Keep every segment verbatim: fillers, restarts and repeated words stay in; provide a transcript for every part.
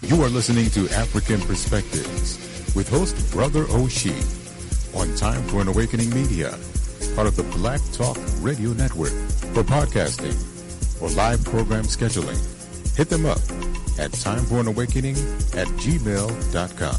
You are listening to African Perspectives with host Brother Oshi on Time for an Awakening Media, part of the Black Talk Radio Network. For podcasting or live program scheduling, hit them up at timeforanawakening at gmail dot com.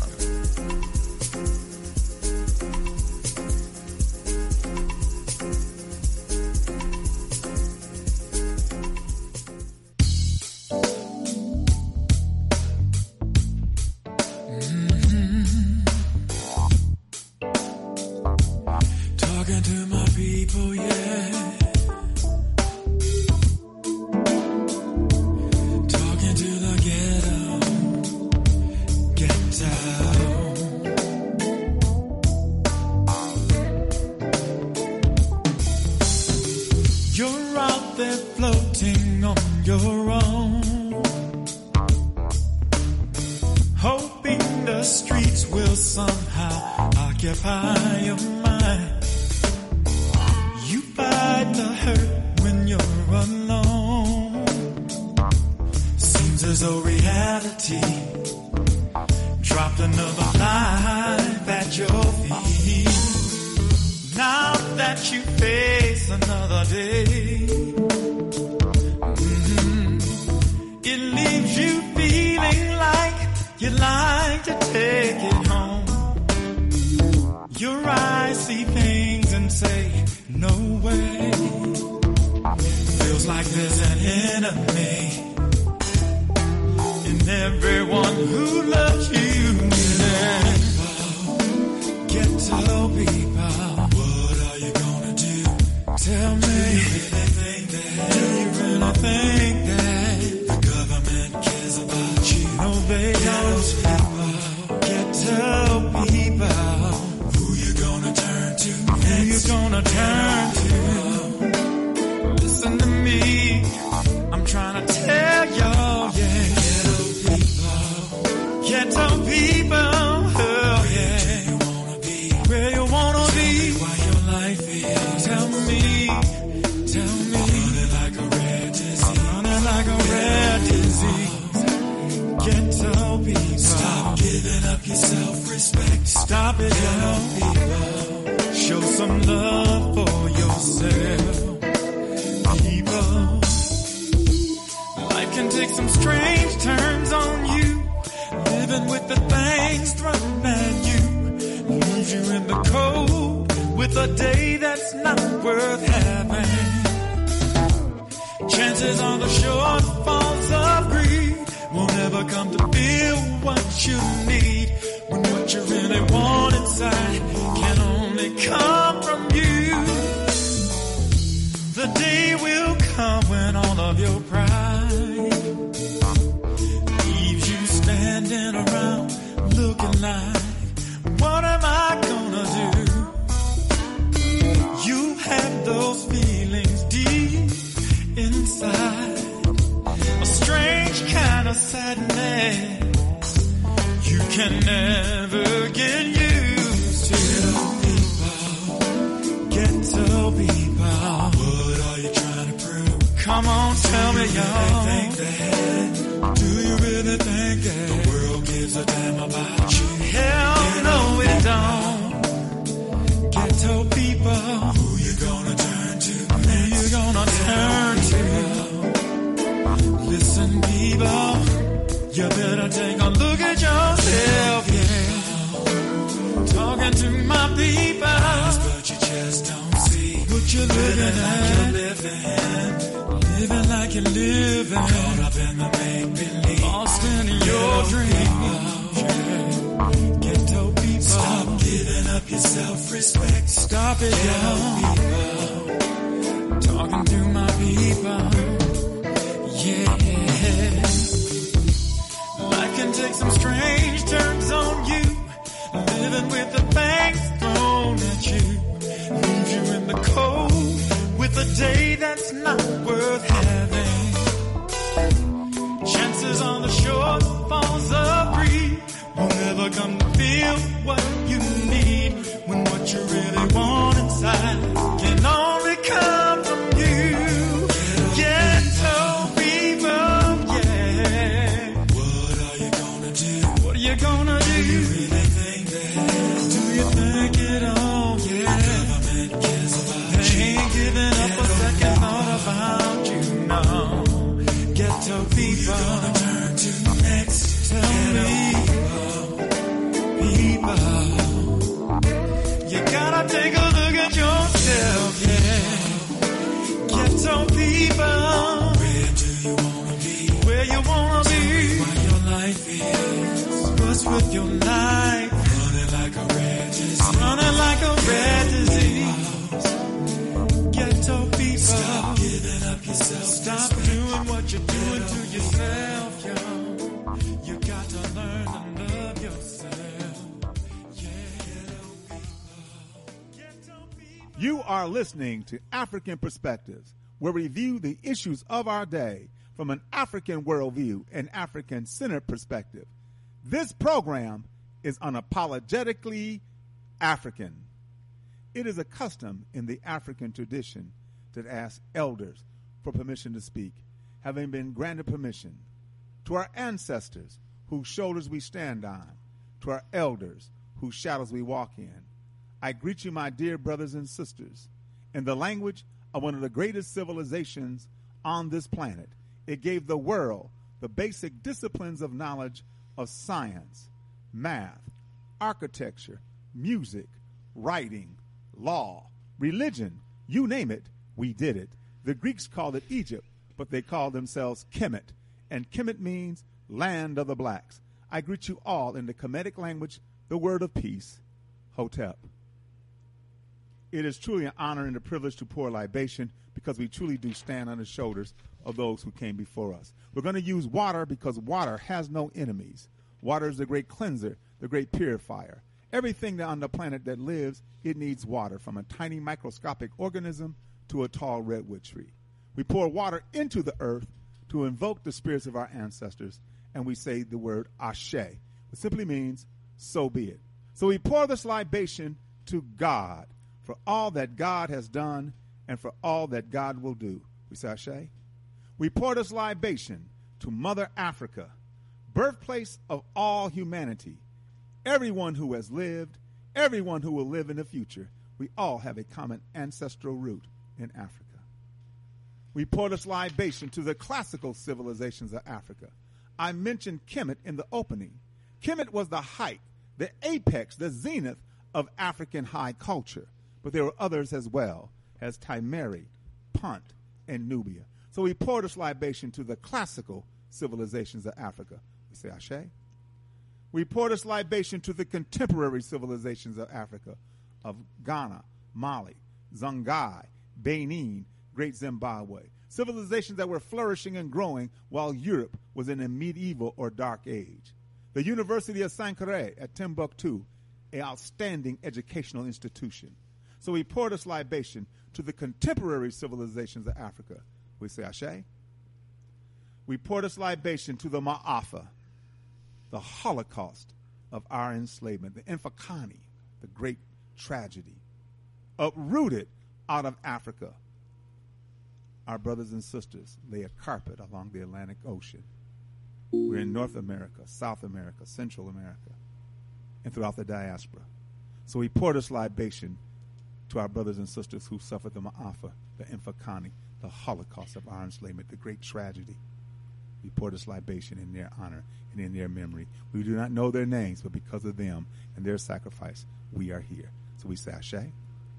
Can only come from you. Ghetto people, yeah. What are you gonna What's with your life? Running like a red disease. Running like a red disease. Ghetto people. Stop giving up yourself. Stop doing what you're doing to yourself, yo. You got to learn to love yourself. Yeah. You are listening to African Perspectives, where we review the issues of our day from an African worldview and African-centered perspective. This program is unapologetically African. It is a custom in the African tradition to ask elders for permission to speak, having been granted permission. To our ancestors, whose shoulders we stand on, to our elders, whose shadows we walk in, I greet you, my dear brothers and sisters, in the language of one of the greatest civilizations on this planet. It gave the world the basic disciplines of knowledge of science, math, architecture, music, writing, law, religion, you name it, we did it. The Greeks called it Egypt, but they called themselves Kemet, and Kemet means land of the blacks. I greet you all in the Kemetic language, the word of peace, Hotep. It is truly an honor and a privilege to pour libation because we truly do stand on the shoulders of those who came before us. We're going to use water because water has no enemies. Water is the great cleanser, the great purifier. Everything on the planet that lives, it needs water, from a tiny microscopic organism to a tall redwood tree. We pour water into the earth to invoke the spirits of our ancestors, and we say the word Ashe, which simply means, so be it. So we pour this libation to God for all that God has done and for all that God will do. We say Ashe. We pour this libation to Mother Africa, birthplace of all humanity. Everyone who has lived, everyone who will live in the future, we all have a common ancestral root in Africa. We pour this libation to the classical civilizations of Africa. I mentioned Kemet in the opening. Kemet was the height, the apex, the zenith of African high culture. But there were others as well, as Timeri, Punt, and Nubia. So we pour this libation to the classical civilizations of Africa. We say Ashe. We pour this libation to the contemporary civilizations of Africa, of Ghana, Mali, Songhai, Benin, Great Zimbabwe. Civilizations that were flourishing and growing while Europe was in a medieval or dark age. The University of Sankore at Timbuktu, an outstanding educational institution. So we pour this libation to the contemporary civilizations of Africa. We say Ashe. We pour this libation to the Ma'afa, the Holocaust of our enslavement, the Infakani, the great tragedy, uprooted out of Africa. Our brothers and sisters lay a carpet along the Atlantic Ocean. We're in North America, South America, Central America, and throughout the diaspora. So we pour this libation to our brothers and sisters who suffered the Ma'afa, the Infakani, the Holocaust of our enslavement, the great tragedy. We pour this libation in their honor and in their memory. We do not know their names, but because of them and their sacrifice, we are here. So we say Ashe.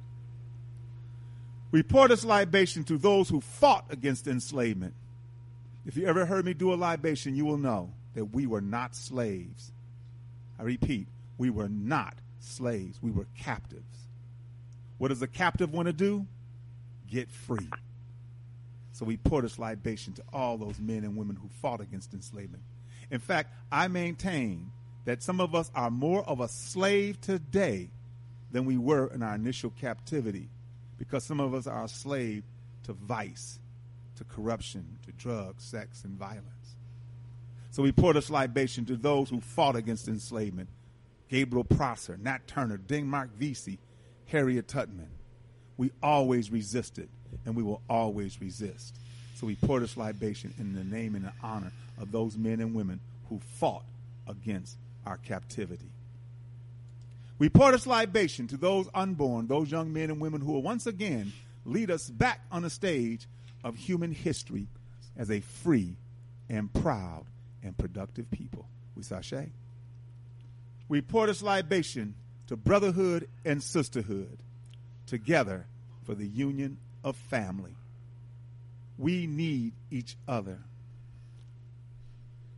We pour this libation to those who fought against enslavement. If you ever heard me do a libation, you will know that we were not slaves. I repeat, we were not slaves. We were captives. What does a captive want to do? Get free. So we pour this libation to all those men and women who fought against enslavement. In fact, I maintain that some of us are more of a slave today than we were in our initial captivity, because some of us are a slave to vice, to corruption, to drugs, sex, and violence. So we pour this libation to those who fought against enslavement. Gabriel Prosser, Nat Turner, Denmark Vesey, Harriet Tubman. We always resisted, and we will always resist. So we pour this libation in the name and the honor of those men and women who fought against our captivity. We pour this libation to those unborn, those young men and women who will once again lead us back on the stage of human history as a free and proud and productive people. We say Ashe. We pour this libation to brotherhood and sisterhood, together for the union of family. We need each other.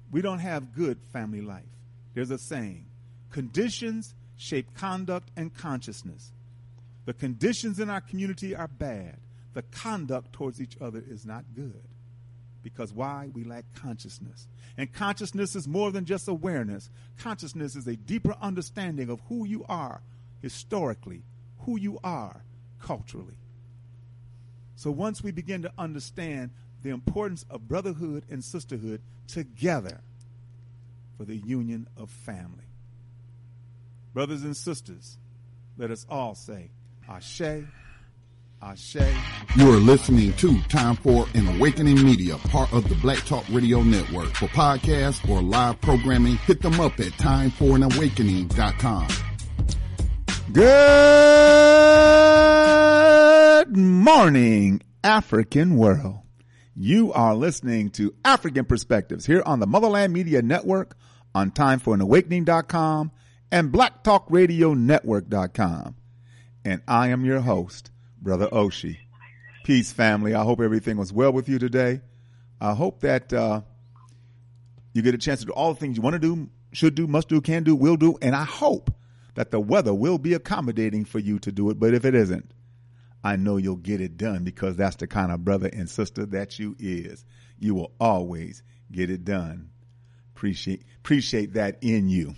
we don't have good family life. There's a saying, conditions shape conduct and consciousness. The conditions in our community are bad. The conduct towards each other is not good. Because why? We lack consciousness. And consciousness is more than just awareness. Consciousness is a deeper understanding of who you are historically, who you are culturally. So once we begin to understand the importance of brotherhood and sisterhood together for the union of family. Brothers and sisters, let us all say, Ashe, Ashe. You are listening to Time for an Awakening Media, part of the Black Talk Radio Network. For podcasts or live programming, hit them up at time for an awakening dot com. Good morning, African world. You are listening to African Perspectives here on the Motherland Media Network, on time for an awakening dot com and black talk radio network dot com. And I am your host, Brother Oshi. Peace, family. I hope everything was well with you today. I hope that uh, you get a chance to do all the things you want to do, should do, must do, can do, will do. And I hope that the weather will be accommodating for you to do it. But if it isn't, I know you'll get it done, because that's the kind of brother and sister that you is. You will always get it done. Appreciate, appreciate that in you.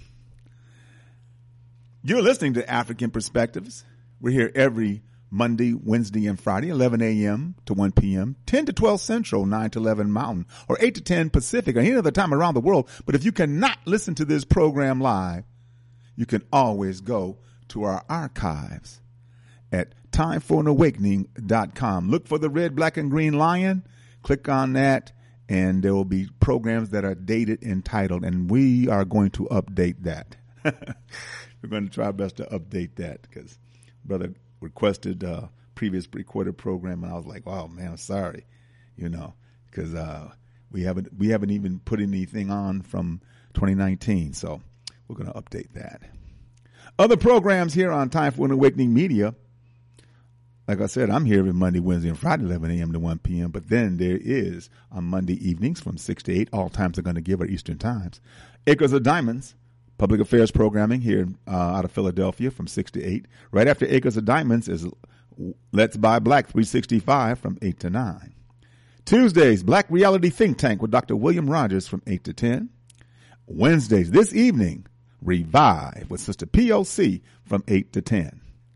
You're listening to African Perspectives. We're here every Monday, Wednesday, and Friday, eleven a.m. to one p.m., ten to twelve Central, nine to eleven Mountain, or eight to ten Pacific, or any other time around the world. But if you cannot listen to this program live, you can always go to our archives at time for an awakening dot com. Look for the red, black, and green lion. Click on that, and there will be programs that are dated and titled, and we are going to update that. We're going to try our best to update that, because Brother requested a uh, previous recorded program, and I was like, "Wow, man, I'm sorry," you know, because uh, we haven't we haven't even put anything on from twenty nineteen, so we're going to update that. Other programs here on Time for an Awakening Media. Like I said, I'm here every Monday, Wednesday, and Friday, eleven a.m. to one p.m. But then there is on Monday evenings from six to eight. All times are going to give are Eastern times. Acres of Diamonds, public affairs programming here uh, out of Philadelphia from six to eight. Right after Acres of Diamonds is Let's Buy Black three sixty-five from eight to nine. Tuesdays, Black Reality Think Tank with Doctor William Rogers from eight to ten. Wednesdays, this evening, Revive with Sister P O C from eight to ten.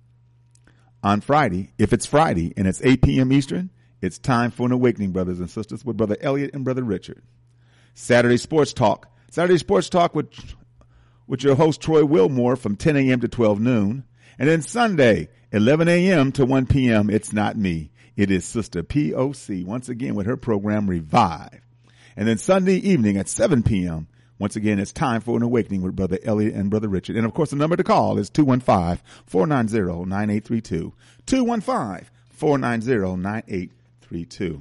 On Friday, if it's Friday and it's eight p.m. Eastern, it's Time for an Awakening, brothers and sisters, with Brother Elliot and Brother Richard. Saturday Sports Talk. Saturday Sports Talk with, with your host, Troy Wilmore, from ten a.m. to twelve noon. And then Sunday, eleven a.m. to one p.m., it's not me. It is Sister P O C, once again with her program Revive. And then Sunday evening at seven p.m., once again, it's Time for an Awakening with Brother Elliot and Brother Richard. And, of course, the number to call is two one five, four nine zero, nine eight three two. two one five, four nine zero, nine eight three two.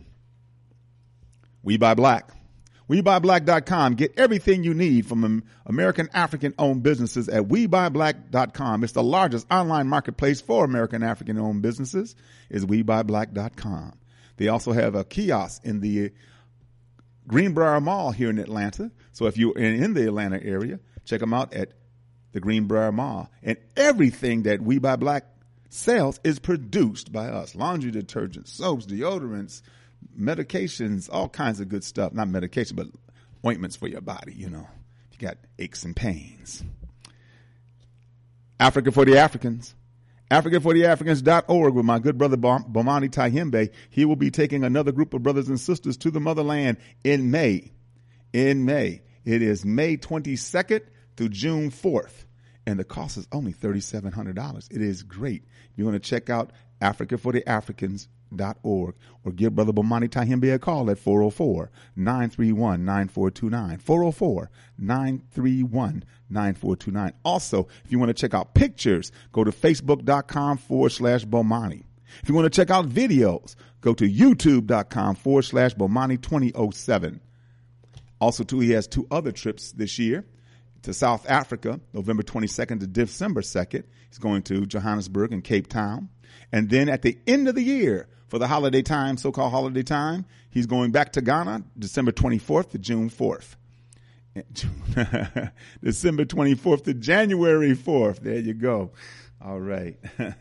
We Buy Black. we buy black dot com. Get everything you need from American African-owned businesses at we buy black dot com. It's the largest online marketplace for American African-owned businesses is we buy black dot com. They also have a kiosk in the Greenbrier Mall here in Atlanta. So if you're in, in the Atlanta area, check them out at the Greenbrier Mall. And everything that We Buy Black sells is produced by us. Laundry detergents, soaps, deodorants, medications, all kinds of good stuff. Not medication, but ointments for your body, you know. You got aches and pains. Africa for the Africans. Africa for the Africans dot org with my good brother Bomani Tyehimbe. He will be taking another group of brothers and sisters to the motherland in May. In May. It is May twenty-second through June fourth. And the cost is only three thousand seven hundred dollars. It is great. If you want to check out Africa for the Africans dot org or give Brother Bomani Tyehimbe a call at four oh four, nine three one, nine four two nine. four oh four, nine three one, nine four two nine. Also, if you want to check out pictures, go to facebook.com forward slash Bomani. If you want to check out videos, go to youtube.com forward slash Bomani 2007. Also, too, he has two other trips this year to South Africa, November twenty-second to December second. He's going to Johannesburg and Cape Town. And then at the end of the year, for the holiday time, so-called holiday time, he's going back to Ghana, December twenty-fourth to June fourth. December twenty-fourth to January fourth. There you go. All right.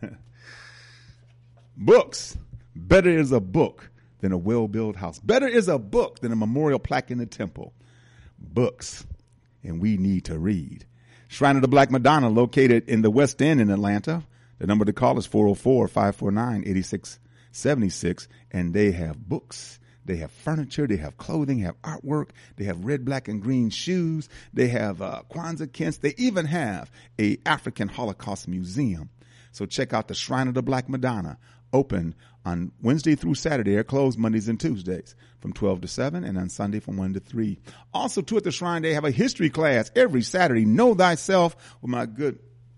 Books. Better is a book than a well-built house. Better is a book than a memorial plaque in the temple. Books. And we need to read. Shrine of the Black Madonna, located in the West End in Atlanta. The number to call is four oh four, five four nine, eight six seven six. And they have books. They have furniture. They have clothing. They have artwork. They have red, black, and green shoes. They have uh, Kwanzaa kents. They even have a African Holocaust museum. So check out the Shrine of the Black Madonna. Open on Wednesday through Saturday. They're closed Mondays and Tuesdays from twelve to seven, and on Sunday from one to three. Also, too, at the Shrine, they have a history class every Saturday. Know Thyself with my good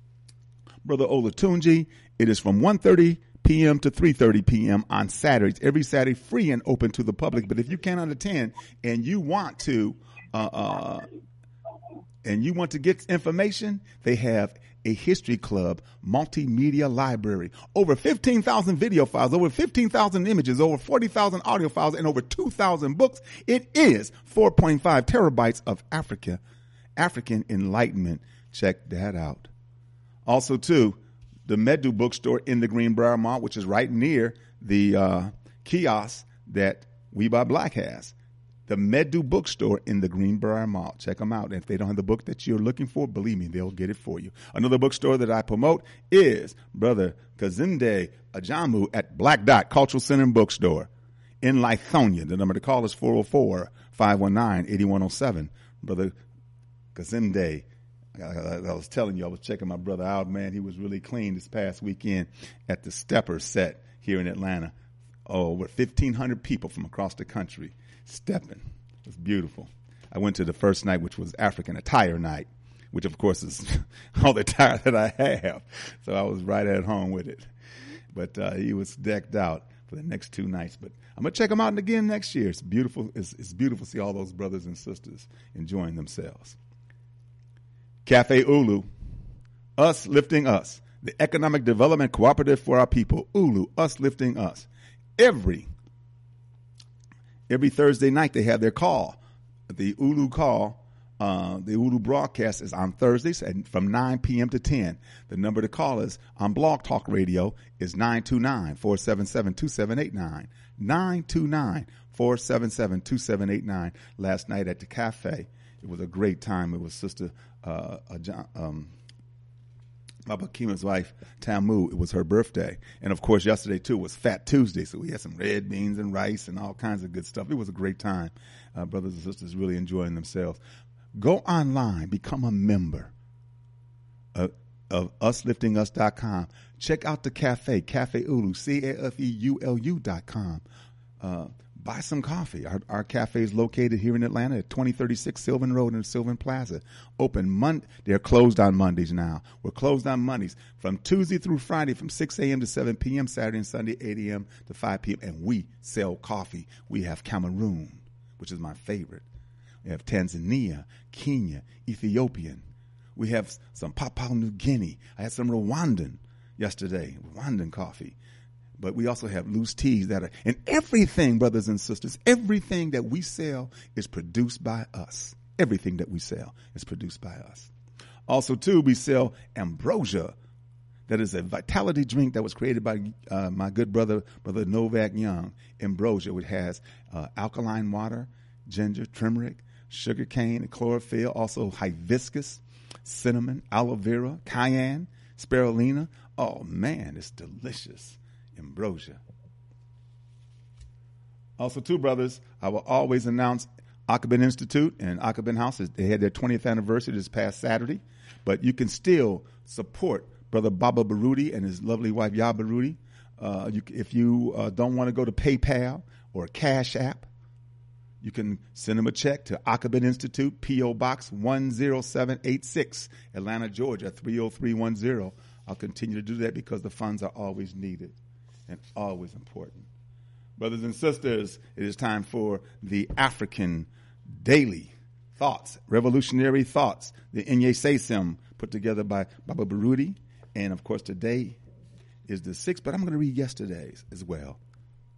brother Olatunji. It is from one thirty p.m. to three thirty p.m. on Saturdays. Every Saturday, free and open to the public. But if you cannot attend and you want to, uh, uh, and you want to get information, they have a history club multimedia library. Over fifteen thousand video files, over fifteen thousand images, over forty thousand audio files, and over two thousand books. It is four point five terabytes of Africa, African enlightenment. Check that out. Also, too, the Medu bookstore in the Greenbrier Mall, which is right near the uh, kiosk that We Buy Black has. The Medu bookstore in the Greenbrier Mall. Check them out. And if they don't have the book that you're looking for, believe me, they'll get it for you. Another bookstore that I promote is Brother Kazinde Ajamu at Black Dot Cultural Center and Bookstore in Lithonia. The number to call is four oh four, five one nine, eight one oh seven. Brother Kazinde, I, I, I was telling you, I was checking my brother out, man. He was really clean this past weekend at the Stepper set here in Atlanta. Oh, over fifteen hundred people from across the country stepping. It was beautiful. I went to the first night, which was African attire night, which of course is all the attire that I have. So I was right at home with it. But uh, he was decked out for the next two nights. But I'm going to check him out again next year. It's beautiful. It's, it's beautiful to see all those brothers and sisters enjoying themselves. Cafe Ulu, us lifting us. The economic development cooperative for our people. Ulu, us lifting us. Every Every Thursday night they have their call. The Ulu call, uh, the Ulu broadcast is on Thursdays and from nine p.m. to ten. The number to call is on Blog Talk Radio is nine two nine, four seven seven, two seven eight nine. nine two nine, four seven seven, two seven eight nine. Last night at the cafe, it was a great time. It was Sister uh, uh, um, Baba Kima's wife, Tamu. It was her birthday. And, of course, yesterday, too, was Fat Tuesday. So we had some red beans and rice and all kinds of good stuff. It was a great time. Uh, brothers and sisters really enjoying themselves. Go online. Become a member of, of us lifting us dot com. Check out the cafe, Cafe Ulu, C A F E U L U dot com. Uh, buy some coffee. Our, our cafe is located here in Atlanta at twenty thirty-six Sylvan Road in Sylvan Plaza. Open Monday. They're closed on Mondays now. We're closed on Mondays from Tuesday through Friday from six a.m. to seven p.m. Saturday and Sunday eight a.m. to five p.m. And we sell coffee. We have Cameroon, which is my favorite. We have Tanzania, Kenya, Ethiopian. We have some Papua New Guinea. I had some Rwandan yesterday, Rwandan coffee. But we also have loose teas that are, and everything, brothers and sisters, everything that we sell is produced by us. Everything that we sell is produced by us. Also, too, we sell Ambrosia. That is a vitality drink that was created by uh, my good brother, Brother Novak Young. Ambrosia, which has uh, alkaline water, ginger, turmeric, sugar cane, and chlorophyll, also hibiscus, cinnamon, aloe vera, cayenne, spirulina. Oh, man, it's delicious. Ambrosia. Also, too, brothers, I will always announce Akabin Institute and Akabin House. They had their twentieth anniversary this past Saturday, but you can still support Brother Baba Baruti and his lovely wife Ya Baruti. Uh, you, if you uh, don't want to go to PayPal or Cash App, you can send them a check to Akabin Institute, P O. Box one zero seven eight six, Atlanta, Georgia, three oh three one zero. I'll continue to do that because the funds are always needed and always important. Brothers and sisters, it is time for the African Daily Thoughts, Revolutionary Thoughts, the Inye Sesim, put together by Baba Baruti. And, of course, today is the sixth, but I'm going to read yesterday's as well.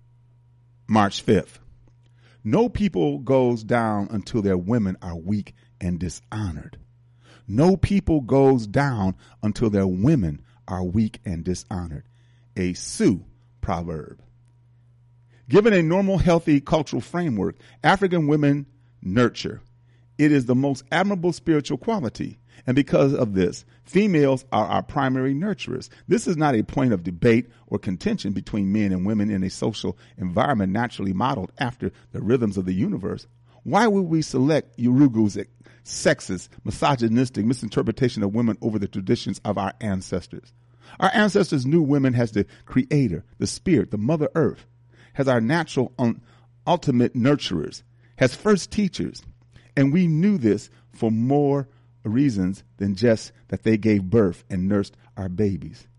March fifth. No people goes down until their women are weak and dishonored. No people goes down until their women are weak and dishonored. A Sioux proverb. Given a normal, healthy cultural framework, African women nurture. It is the most admirable spiritual quality. And because of this, females are our primary nurturers. This is not a point of debate or contention between men and women in a social environment naturally modeled after the rhythms of the universe. Why would we select Urugu's sexist, misogynistic misinterpretation of women over the traditions of our ancestors? Our ancestors knew women as the creator, the spirit, the mother earth, as our natural un- ultimate nurturers, as first teachers. And we knew this for more reasons than just that they gave birth and nursed our babies.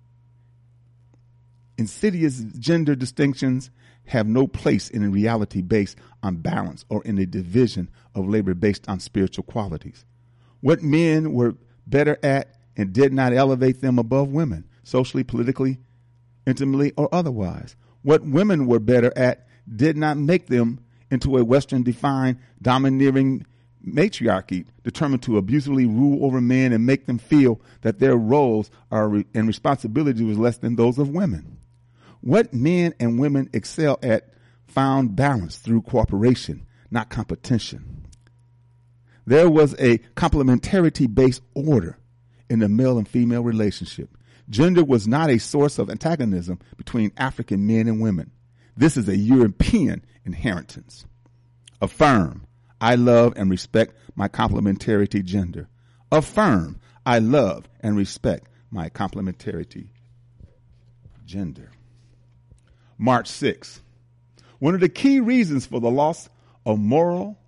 Insidious gender distinctions have no place in a reality based on balance or in a division of labor based on spiritual qualities. What men were better at and did not elevate them above women, socially, politically, intimately, or otherwise. What women were better at did not make them into a Western-defined, domineering matriarchy determined to abusively rule over men and make them feel that their roles are re- and responsibility was less than those of women. What men and women excel at found balance through cooperation, not competition. There was a complementarity-based order in the male and female relationship. Gender was not a source of antagonism between African men and women. This is a European inheritance. Affirm, I love and respect my complementarity gender. Affirm, I love and respect my complementarity gender. March sixth. One of the key reasons for the loss of moral,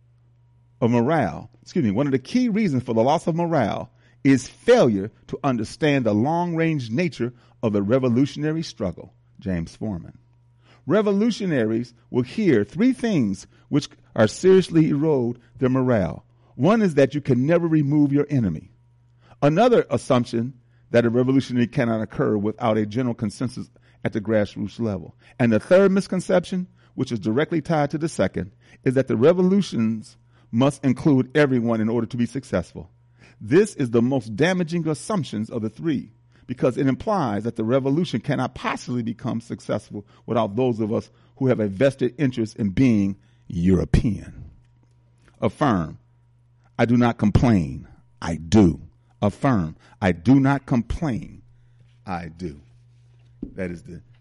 of morale, excuse me, one of the key reasons for the loss of morale is failure to understand the long-range nature of the revolutionary struggle. James Forman. Revolutionaries will hear three things which are seriously erode their morale. One is that you can never remove your enemy. Another assumption that a revolutionary cannot occur without a general consensus at the grassroots level. And the third misconception, which is directly tied to the second, is that the revolutions must include everyone in order to be successful. This is the most damaging assumptions of the three, because it implies that the revolution cannot possibly become successful without those of us who have a vested interest in being European. Affirm, I do not complain, I do. Affirm, I do not complain, I do. That is the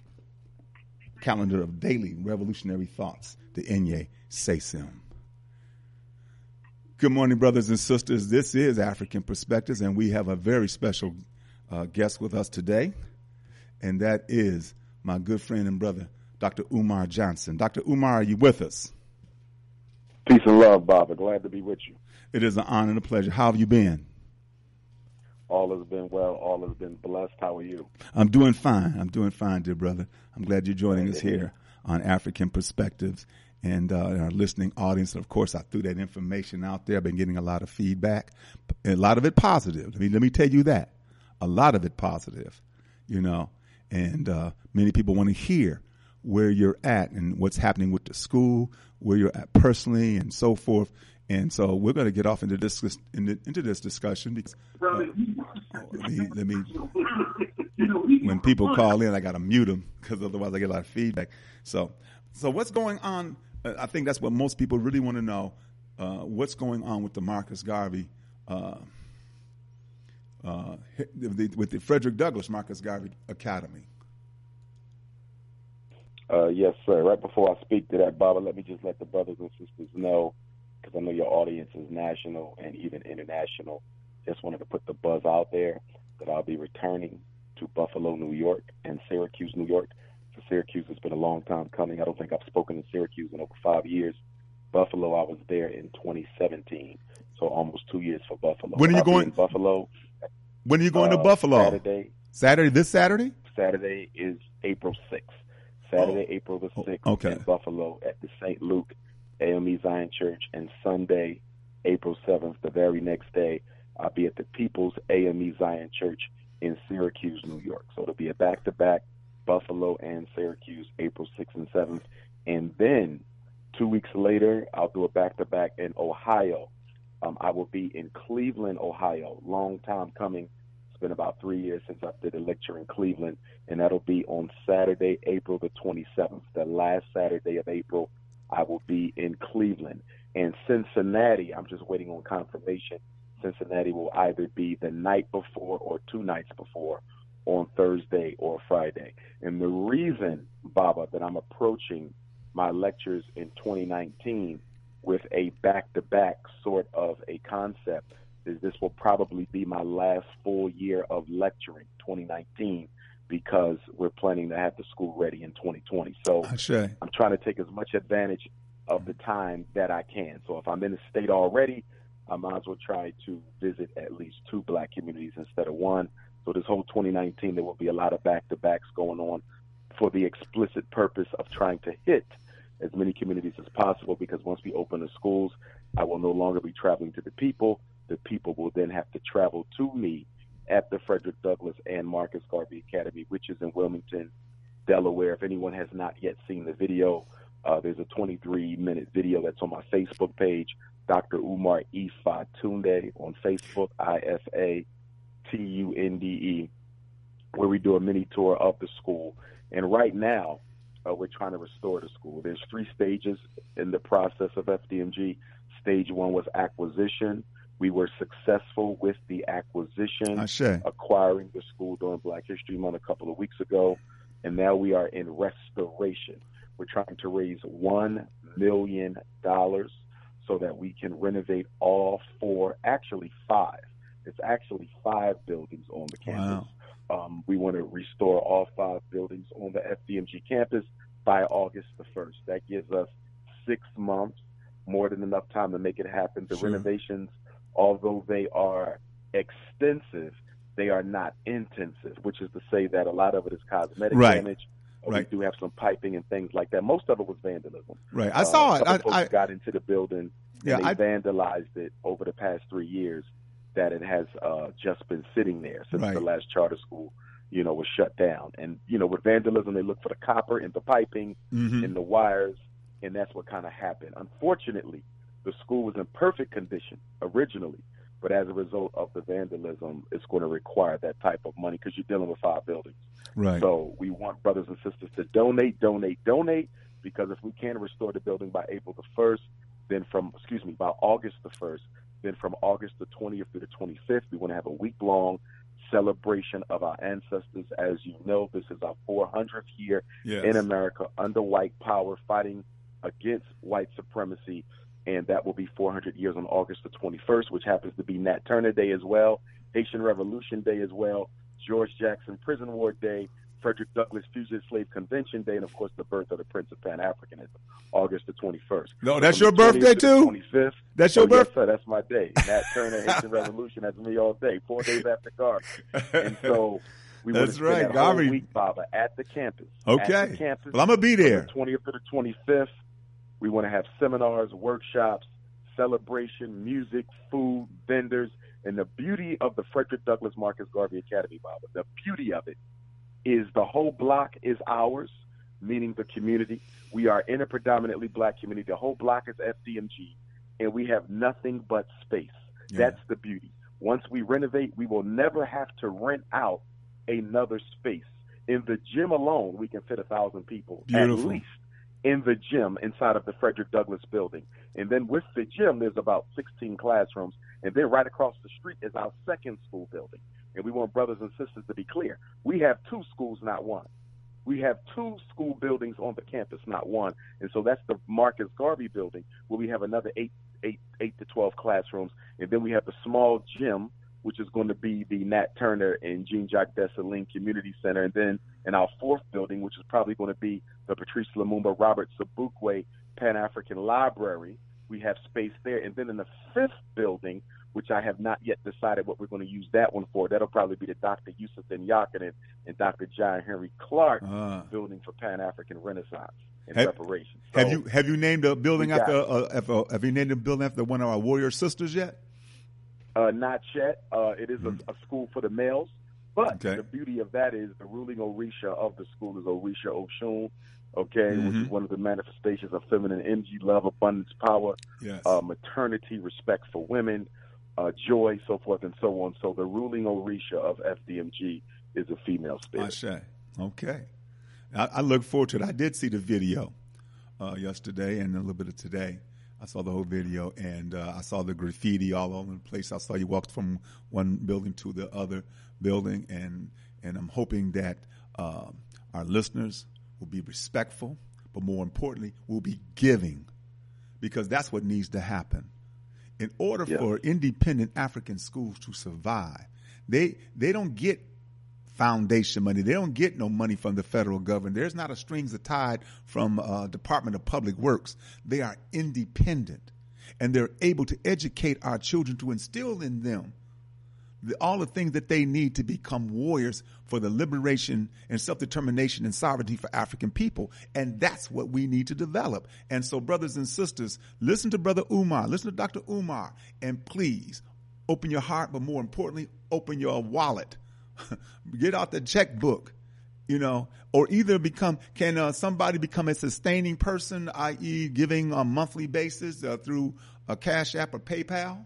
calendar of daily revolutionary thoughts, the Enye Sesim. Good morning, brothers and sisters. This is African Perspectives, and we have a very special uh, guest with us today, and that is my good friend and brother, Doctor Umar Johnson. Doctor Umar, are you with us? Peace and love, Baba. Glad to be with you. It is an honor and a pleasure. How have you been? All has been well. All has been blessed. How are you? I'm doing fine. I'm doing fine, dear brother. I'm glad you're joining us here on African Perspectives. And uh, our listening audience, of course, I threw that information out there. I've been getting a lot of feedback, a lot of it positive. Let me, let me tell you that. A lot of it positive, you know. And uh, many people want to hear where you're at and what's happening with the school, where you're at personally, and so forth. And so we're going to get off into this into, into this discussion because uh, oh, let me, let me when people call in, I got to mute them because otherwise I get a lot of feedback. So, so what's going on? I think that's what most people really want to know. Uh, what's going on with the Marcus Garvey, uh, uh, the, with the Frederick Douglass Marcus Garvey Academy? Uh, yes, sir. Right before I speak to that, Baba, let me just let the brothers and sisters know, because I know your audience is national and even international. Just wanted to put the buzz out there that I'll be returning to Buffalo, New York, and Syracuse, New York. For Syracuse, it's been a long time coming. I don't think I've spoken in Syracuse in over five years. Buffalo, I was there in twenty seventeen, so almost two years for Buffalo. When are you I'll going? Buffalo. When are you going uh, to Buffalo? Saturday. Saturday. This Saturday? Saturday is April sixth. Saturday, oh. April the sixth okay. in Buffalo at the Saint Luke A M E Zion Church, and Sunday, April seventh, the very next day, I'll be at the People's A M E Zion Church in Syracuse, New York. So it'll be a back-to-back Buffalo and Syracuse, April sixth and seventh. And then two weeks later, I'll do a back-to-back in Ohio Um, I will be in Cleveland, Ohio. Long time coming. It's been about three years since I did a lecture in Cleveland, and that'll be on Saturday, April the twenty-seventh. The last Saturday of April, I will be in Cleveland. And Cincinnati, I'm just waiting on confirmation. Cincinnati will either be the night before or two nights before on Thursday or Friday. And the reason, Baba, that I'm approaching my lectures in twenty nineteen with a back-to-back sort of a concept is this will probably be my last full year of lecturing, twenty nineteen, because we're planning to have the school ready in twenty twenty. So I'm trying to take as much advantage of the time that I can. So if I'm in the state already, I might as well try to visit at least two black communities instead of one. So this whole twenty nineteen, there will be a lot of back-to-backs going on for the explicit purpose of trying to hit as many communities as possible, because once we open the schools, I will no longer be traveling to the people. The people will then have to travel to me at the Frederick Douglass and Marcus Garvey Academy, which is in Wilmington, Delaware. If anyone has not yet seen the video, uh, there's a twenty-three minute video that's on my Facebook page, Doctor Umar Ifa Tunde on Facebook, I F A T U N D E, where we do a mini tour of the school. And right now, uh, we're trying to restore the school. There's three stages in the process of F D M G. Stage one was acquisition. We were successful with the acquisition, acquiring the school during Black History Month a couple of weeks ago. And now we are in restoration. We're trying to raise one million dollars so that we can renovate all four, actually five. It's actually five buildings on the campus. Wow. Um, we want to restore all five buildings on the F D M G campus by August the first. That gives us six months, more than enough time to make it happen. The sure. renovations, although they are extensive, they are not intensive, which is to say that a lot of it is cosmetic right. damage. Right. We do have some piping and things like that. Most of it was vandalism. Right. I saw uh, it. I, folks I got into the building yeah, and they I, vandalized it over the past three years that it has uh, just been sitting there since right. the last charter school, you know, was shut down. And, you know, with vandalism, they look for the copper in the piping, mm-hmm. in the wires, and that's what kind of happened. Unfortunately, the school was in perfect condition originally, but as a result of the vandalism, it's going to require that type of money because you're dealing with five buildings. Right. So we want brothers and sisters to donate, donate, donate, because if we can restore the building by April the first, then from, excuse me, by August the first, then from August the twentieth through the twenty-fifth, we want to have a week-long celebration of our ancestors. As you know, this is our four hundredth year yes. in America under white power, fighting against white supremacy. And that will be four hundred years on August the twenty-first, which happens to be Nat Turner Day as well, Haitian Revolution Day as well, George Jackson Prison War Day, Frederick Douglass Fugitive Slave Convention Day, and, of course, the birth of the Prince of Pan-Africanism, August the twenty-first. No, that's your birthday, too? twenty-fifth. That's your oh, birthday? Yes, sir, that's my day. Nat Turner, Haitian Revolution, that's me all day, four days after Garvey. And so we want to spend right, that Garvey. whole week, Baba, at the campus. Okay. At the campus. Well, I'm going to be there. From the twentieth to the twenty-fifth. We want to have seminars, workshops, celebration, music, food, vendors. And the beauty of the Frederick Douglass Marcus Garvey Academy, Baba, the beauty of it is the whole block is ours, meaning the community. We are in a predominantly black community. The whole block is F D M G, and we have nothing but space. Yeah. That's the beauty. Once we renovate, we will never have to rent out another space. In the gym alone, we can fit a thousand people Beautiful. at least in the gym inside of the Frederick Douglass building. And then with the gym, there's about sixteen classrooms. And then right across the street is our second school building. And we want brothers and sisters to be clear. We have two schools, not one. We have two school buildings on the campus, not one. And so that's the Marcus Garvey building, where we have another eight, eight, eight to twelve classrooms. And then we have the small gym, which is going to be the Nat Turner and Jean-Jacques Dessalines Community Center. And then in our fourth building, which is probably going to be the Patrice Lumumba Robert Sobukwe Pan-African Library, we have space there. And then in the fifth building, which I have not yet decided what we're going to use that one for, that'll probably be the Doctor Yusuf Yakin and Doctor John Henry Clark uh. building for Pan-African Renaissance in have, preparation. So, have you have you named a building after uh, after, have you named a building after one of our warrior sisters yet? Uh, not yet. Uh, it is mm. a, a school for the males, But Okay. the beauty of that is the ruling Orisha of the school is Orisha Oshun, okay, Mhm. which is one of the manifestations of feminine energy, love, abundance, power, Yes. uh, maternity, respect for women, uh, joy, so forth and so on. So the ruling Orisha of F D M G is a female spirit. Ashe. Okay. I, I look forward to it. I did see the video uh, yesterday and a little bit of today. I saw the whole video, and uh, I saw the graffiti all over the place. I saw you walked from one building to the other building, and and I'm hoping that uh, our listeners will be respectful, but more importantly, will be giving, because that's what needs to happen. In order Yeah. for independent African schools to survive, they they don't get foundation money. They don't get no money from the federal government. There's not a strings tied from uh, Department of Public Works. They are independent, and they're able to educate our children to instill in them the, all the things that they need to become warriors for the liberation and self-determination and sovereignty for African people. And that's what we need to develop. And so, brothers and sisters, listen to Brother Umar, listen to Doctor Umar, and please open your heart, but more importantly, open your wallet. Get out the checkbook, you know, or either become, can uh, somebody become a sustaining person, that is giving on a monthly basis uh, through a Cash App or PayPal?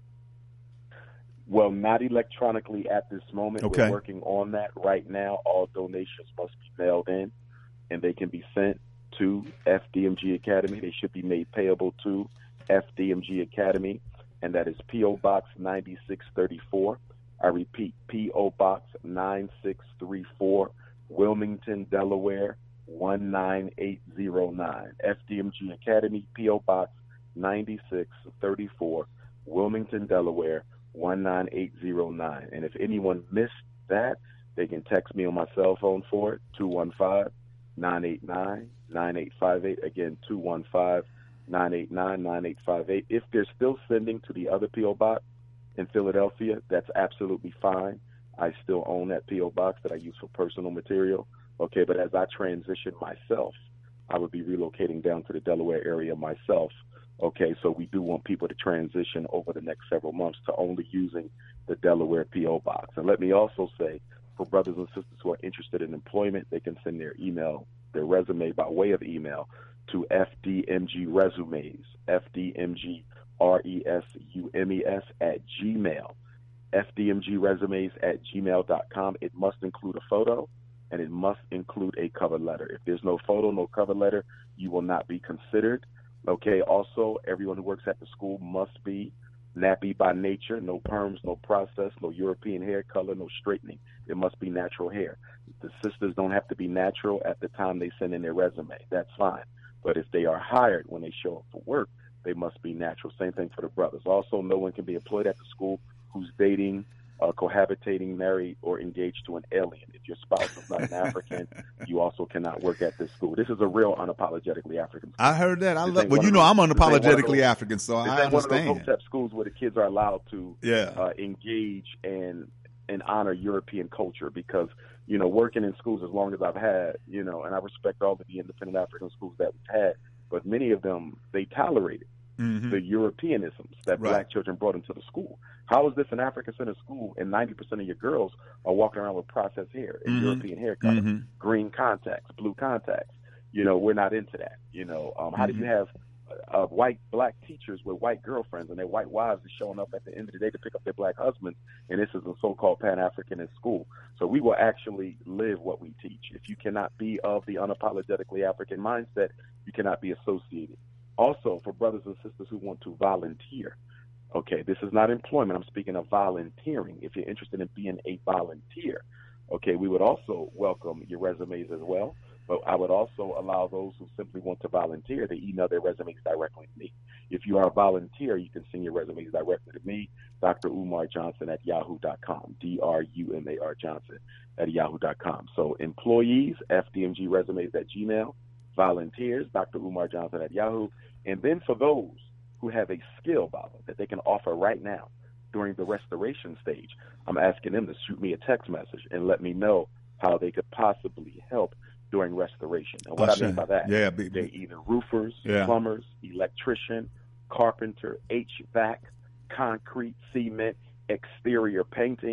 Well, not electronically at this moment. Okay. We're working on that right now. All donations must be mailed in, and they can be sent to F D M G Academy. They should be made payable to F D M G Academy, and that is P O. Box ninety-six thirty-four. I repeat, P O. Box nine six three four, Wilmington, Delaware, one nine eight zero nine. F D M G Academy, P O. Box ninety-six thirty-four, Wilmington, Delaware, one nine eight zero nine. And if anyone missed that, they can text me on my cell phone for it, two one five, nine eight nine, nine eight five eight. Again, two one five, nine eight nine, nine eight five eight. If they're still sending to the other P O. Box in Philadelphia, that's absolutely fine. I still own that P O. Box that I use for personal material. Okay, but as I transition myself, I would be relocating down to the Delaware area myself. Okay, so we do want people to transition over the next several months to only using the Delaware P O. Box. And let me also say, for brothers and sisters who are interested in employment, they can send their email, their resume by way of email to F D M G Resumes, F D M G R E S U M E S at Gmail, F D M G Resumes at gmail dot com. It must include a photo, and it must include a cover letter. If there's no photo, no cover letter, you will not be considered. Okay, also, everyone who works at the school must be nappy by nature, no perms, no process, no European hair color, no straightening. It must be natural hair. The sisters don't have to be natural at the time they send in their resume. That's fine. But if they are hired when they show up for work, they must be natural. Same thing for the brothers. Also, no one can be employed at the school who's dating, uh, cohabitating, married, or engaged to an alien. If your spouse is not an African, you also cannot work at this school. This is a real unapologetically African school. I heard that. I This love. ain't Well, one you of know, those- I'm this ain't one of unapologetically those- African, so This I ain't one of those understand. Hotep schools where the kids are allowed to Yeah. uh, engage and and honor European culture, because, you know, working in schools as long as I've had, you know, and I respect all of the independent African schools that we've had, but many of them, they tolerated Mhm. the Europeanisms that Right. black children brought into the school. How is this an African-centered school and ninety percent of your girls are walking around with processed hair and Mhm. European hair color, Mhm. green contacts, blue contacts? You know, we're not into that. You know, um, how Mhm. do you have uh, white black teachers with white girlfriends and their white wives are showing up at the end of the day to pick up their black husbands, and this is a so-called Pan-African in school? So we will actually live what we teach. If you cannot be of the unapologetically African mindset, you cannot be associated. Also, for brothers and sisters who want to volunteer, okay, this is not employment. I'm speaking of volunteering. If you're interested in being a volunteer, okay, we would also welcome your resumes as well. But I would also allow those who simply want to volunteer to email their resumes directly to me. If you are a volunteer, you can send your resumes directly to me, Doctor Umar Johnson at yahoo dot com, D R U M A R Johnson at yahoo dot com. So employees, F D M G Resumes at Gmail, volunteers, Doctor Umar Johnson at Yahoo. And then for those who have a skill, Baba, that they can offer right now during the restoration stage, I'm asking them to shoot me a text message and let me know how they could possibly help during restoration. And what Oh, I mean sure. by that, Yeah, be- they're either roofers, Yeah. plumbers, electrician, carpenter, H V A C, concrete, cement, exterior painting,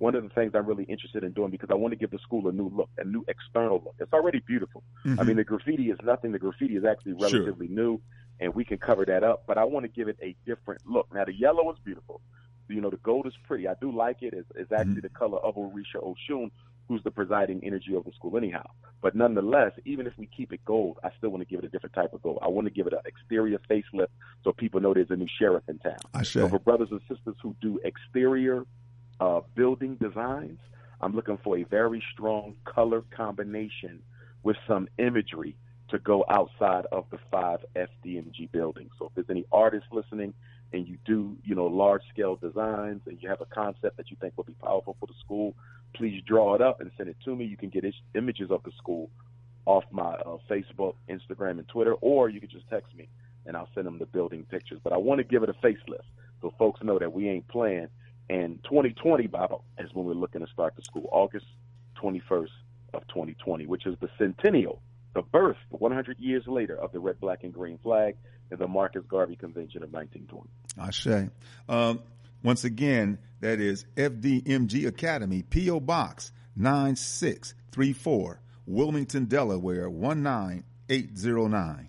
one of the things I'm really interested in doing, because I want to give the school a new look, a new external look. It's already beautiful. Mm-hmm. I mean, the graffiti is nothing. The graffiti is actually relatively sure. new, and we can cover that up. But I want to give it a different look. Now, the yellow is beautiful. You know, the gold is pretty. I do like it. It's, it's actually mm-hmm. the color of Orisha Oshun, who's the presiding energy of the school anyhow. But nonetheless, even if we keep it gold, I still want to give it a different type of gold. I want to give it an exterior facelift so people know there's a new sheriff in town. I so for brothers and sisters who do exterior uh, building designs, I'm looking for a very strong color combination with some imagery to go outside of the five F D M G buildings. So if there's any artists listening and you do, you know, large-scale designs and you have a concept that you think will be powerful for the school, please draw it up and send it to me. You can get images of the school off my uh, Facebook, Instagram, and Twitter, or you can just text me, and I'll send them the building pictures. But I want to give it a facelift so folks know that we ain't playing. And twenty twenty, Bob, is when we're looking to start the school, August twenty-first of twenty twenty, which is the centennial, the birth, one hundred years later, of the red, black, and green flag and the Marcus Garvey Convention of nineteen twenty. Ashe. Um, once again, that is F D M G Academy, P O. Box nine six three four, Wilmington, Delaware, one nine eight zero nine.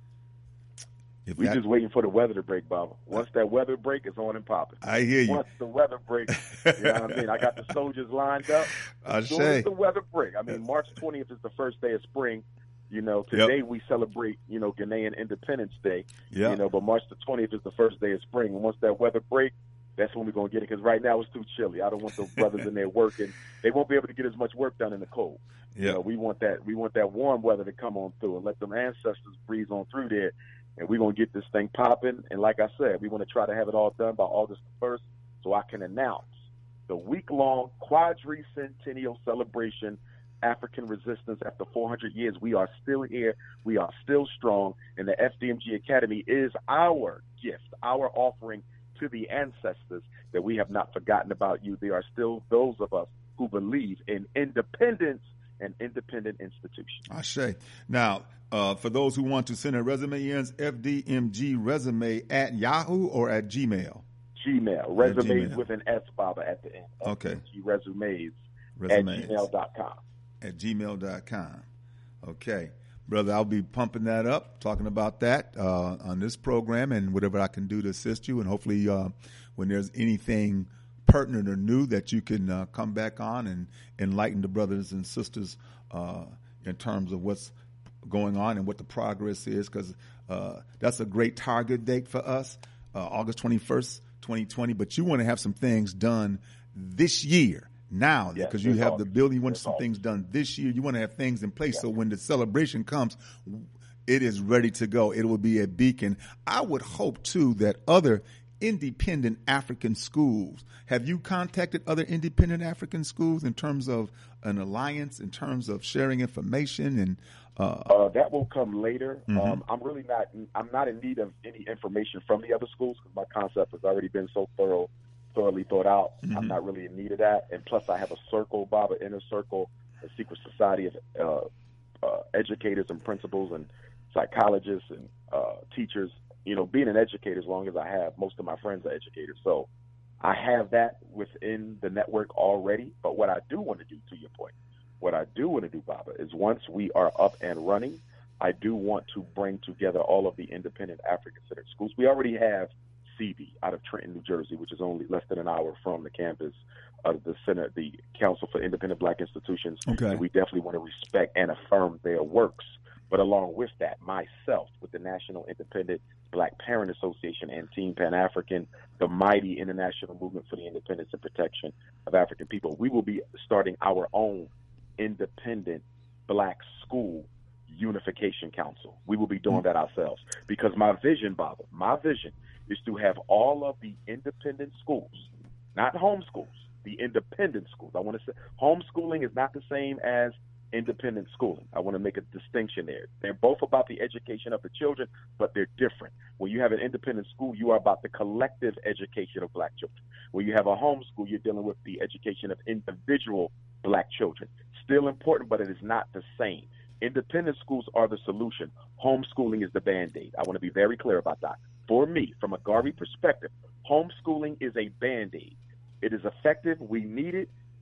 We're that, just waiting for the weather to break, Bob. Once that weather break, it's on and popping. I hear you. Once the weather breaks, you know what I mean? I got the soldiers lined up. As soon as the weather break, I mean, March twentieth is the first day of spring. You know, today yep. we celebrate, you know, Ghanaian Independence Day. Yep. You know, but March the twentieth is the first day of spring. And once that weather break, that's when we're going to get it. Because right now it's too chilly. I don't want the brothers in there working. They won't be able to get as much work done in the cold. Yep. You know, we want that. We want that warm weather to come on through and let them ancestors breeze on through there. And we're going to get this thing popping. And like I said, we want to try to have it all done by August first so I can announce the week-long quadricentennial celebration, African resistance after four hundred years. We are still here. We are still strong. And the F D M G Academy is our gift, our offering to the ancestors that we have not forgotten about you. There are still those of us who believe in independence and independent institutions. I say. Now, uh, for those who want to send a resume in, F D M G resume at Yahoo or at Gmail? Gmail. Resumes with an S, Baba, at the end. Okay. F D M G resumes, resumes at gmail dot com. At gmail dot com. Okay. Brother, I'll be pumping that up, talking about that uh, on this program and whatever I can do to assist you. And hopefully uh, when there's anything pertinent or new that you can uh, come back on and enlighten the brothers and sisters uh, in terms of what's going on and what the progress is, because uh, that's a great target date for us, uh, August twenty-first, twenty twenty. But you want to have some things done this year. Now, yes, because you have all, the building, you want some all. things done this year. You want to have things in place yes. so when the celebration comes, it is ready to go. It will be a beacon. I would hope, too, that other independent African schools, have you contacted other independent African schools in terms of an alliance, in terms of sharing information? And uh, uh, that will come later. Mm-hmm. Um, I'm really not, I'm not in need of any information from the other schools because my concept has already been so thorough. thoroughly thought out. Mm-hmm. I'm not really in need of that. And plus I have a circle, Bob, an inner circle, a secret society of uh, uh, educators and principals and psychologists and uh, teachers. You know, being an educator as long as I have, most of my friends are educators. So I have that within the network already. But what I do want to do, to your point, what I do want to do, Baba, is once we are up and running, I do want to bring together all of the independent African-centered schools. We already have C B out of Trenton, New Jersey, which is only less than an hour from the campus of the Center, the Council for Independent Black Institutions. Okay. And we definitely want to respect and affirm their works. But along with that, myself, with the National Independent Black Parent Association and Team Pan-African, the mighty international movement for the independence and protection of African people, we will be starting our own independent black school unification council. We will be doing that ourselves because my vision, Baba, my vision is to have all of the independent schools, not homeschools, the independent schools. I want to say homeschooling is not the same as independent schooling. I want to make a distinction there. They're both about the education of the children, but they're different. When you have an independent school, you are about the collective education of black children. When you have a homeschool, you're dealing with the education of individual black children. Still important, but it is not the same. Independent schools are the solution. Homeschooling is the Band-Aid. I want to be very clear about that. For me, from a Garvey perspective, homeschooling is a Band-Aid. It is effective. We need it.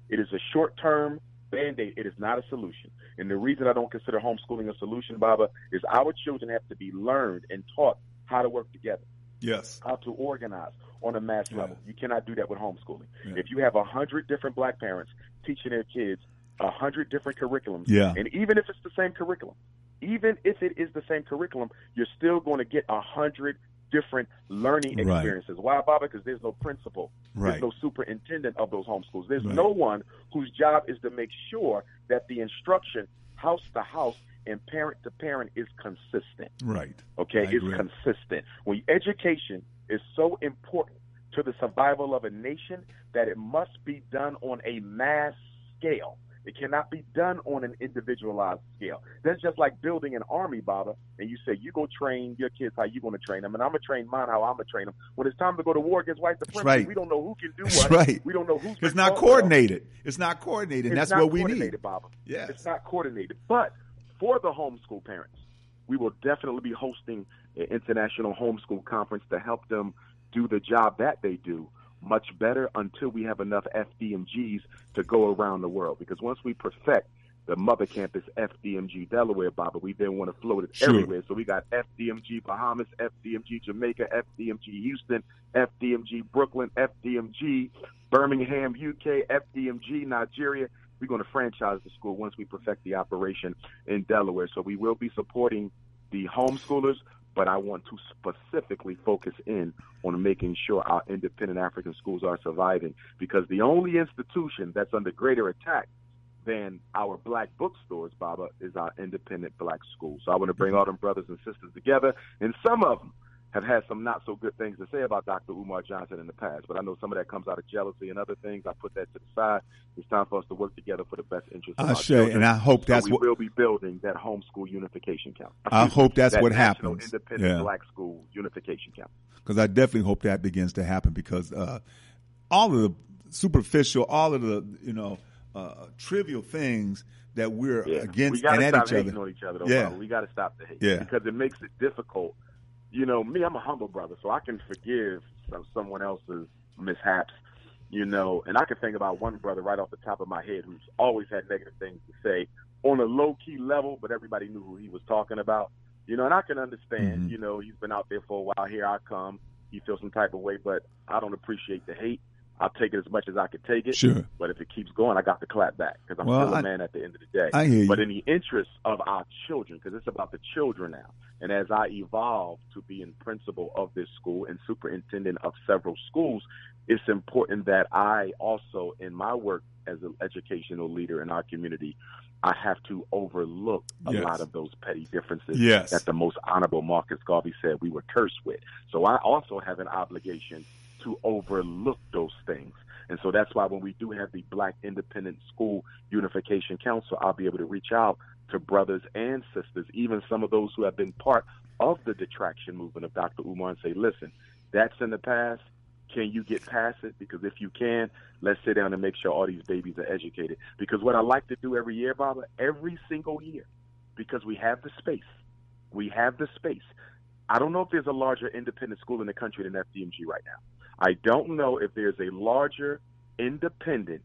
It is a short-term Band-Aid. It is not a solution. And the reason I don't consider homeschooling a solution, Baba, is our children have to be learned and taught how to work together. Yes. How to organize on a mass yeah. level. You cannot do that with homeschooling. Yeah. If you have a hundred different black parents teaching their kids a hundred different curriculums, yeah. and even if it's the same curriculum, even if it is the same curriculum, you're still going to get a hundred different learning experiences. Right. Why, Baba? Because there's no principal. Right. There's no superintendent of those homeschools. There's right. no one whose job is to make sure that the instruction, house to house and parent to parent, is consistent. Right. Okay, I it's agree. consistent. When education is so important to the survival of a nation that it must be done on a mass scale. It cannot be done on an individualized scale. That's just like building an army, Baba, and you say, you go train your kids how you going to train them, and I'm going to train mine how I'm going to train them. When it's time to go to war against white supremacy, right. we don't know who can do That's what. Right. We don't know who's It's not coordinated. Well. It's not coordinated, and it's that's not what we coordinated, need. Baba. Yes. It's not coordinated. But for the homeschool parents, we will definitely be hosting an international homeschool conference to help them do the job that they do much better until we have enough F D M Gs to go around the world. Because once we perfect the mother campus, F D M G Delaware, Baba, we then want to float it sure. everywhere. So we got F D M G Bahamas, F D M G Jamaica, F D M G Houston, F D M G Brooklyn, F D M G Birmingham, U K, F D M G Nigeria. We're going to franchise the school once we perfect the operation in Delaware. So we will be supporting the homeschoolers, but I want to specifically focus in on making sure our independent African schools are surviving, because the only institution that's under greater attack than our black bookstores, Baba, is our independent black schools. So I want to bring all them brothers and sisters together, and some of them have had some not so good things to say about Doctor Umar Johnson in the past, but I know some of that comes out of jealousy and other things. I put that to the side. It's time for us to work together for the best interest of our children. And I hope that's so we what will be building that homeschool unification count. I hope that's that what National happens. Independent yeah. Black School Unification Count. Because I definitely hope that begins to happen, because uh, all of the superficial, all of the you know uh, trivial things that we're yeah. against we and at stop each other. hating on each other. Though, yeah, bro. We got to stop the hate. Yeah. Because it makes it difficult. You know, me, I'm a humble brother, so I can forgive some, someone else's mishaps, you know, and I can think about one brother right off the top of my head who's always had negative things to say on a low-key level, but everybody knew who he was talking about, you know, and I can understand, mm-hmm. you know, he's been out there for a while. Here I come. He feels some type of way, but I don't appreciate the hate. I'll take it as much as I can take it. Sure. But if it keeps going, I got to clap back, because I'm well, still a I, man at the end of the day. I hear you. But in the interest of our children, because it's about the children now, and as I evolve to being principal of this school and superintendent of several schools, it's important that I also, in my work as an educational leader in our community, I have to overlook a yes. lot of those petty differences yes. that the most honorable Marcus Garvey said we were cursed with. So I also have an obligation to overlook those things. And so that's why when we do have the Black Independent School Unification Council, I'll be able to reach out to brothers and sisters, even some of those who have been part of the detraction movement of Doctor Umar, and say, listen, that's in the past. Can you get past it? Because if you can, let's sit down and make sure all these babies are educated. Because what I like to do every year, Baba, every single year, because we have the space, we have the space. I don't know if there's a larger independent school in the country than F D M G right now. I don't know if there's a larger independent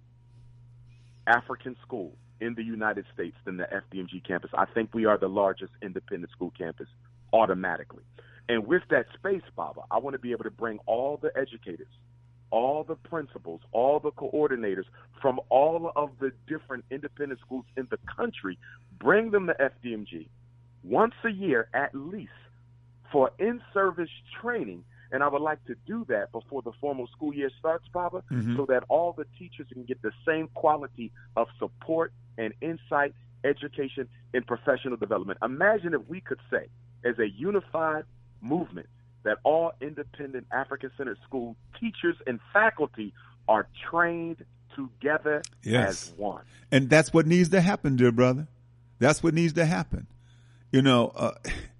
African school in the United States than the F D M G campus. I think we are the largest independent school campus automatically. And with that space, Baba, I want to be able to bring all the educators, all the principals, all the coordinators from all of the different independent schools in the country, bring them to F D M G once a year at least for in-service training. And I would like to do that before the formal school year starts, Baba, mm-hmm. so that all the teachers can get the same quality of support and insight, education, and professional development. Imagine if we could say, as a unified movement, that all independent African-centered school teachers and faculty are trained together yes. as one. And that's what needs to happen, dear brother. That's what needs to happen. You know, uh,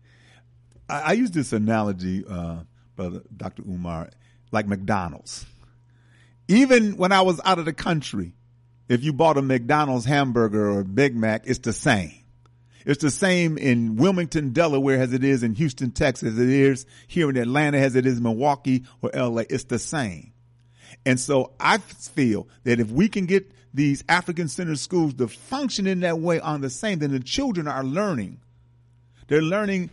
I, I use this analogy, uh, Brother Doctor Umar, like McDonald's. Even when I was out of the country, if you bought a McDonald's hamburger or a Big Mac, it's the same. It's the same in Wilmington, Delaware, as it is in Houston, Texas, as it is here in Atlanta, as it is in Milwaukee or L A. It's the same. And so I feel that if we can get these African-centered schools to function in that way on the same, then the children are learning. They're learning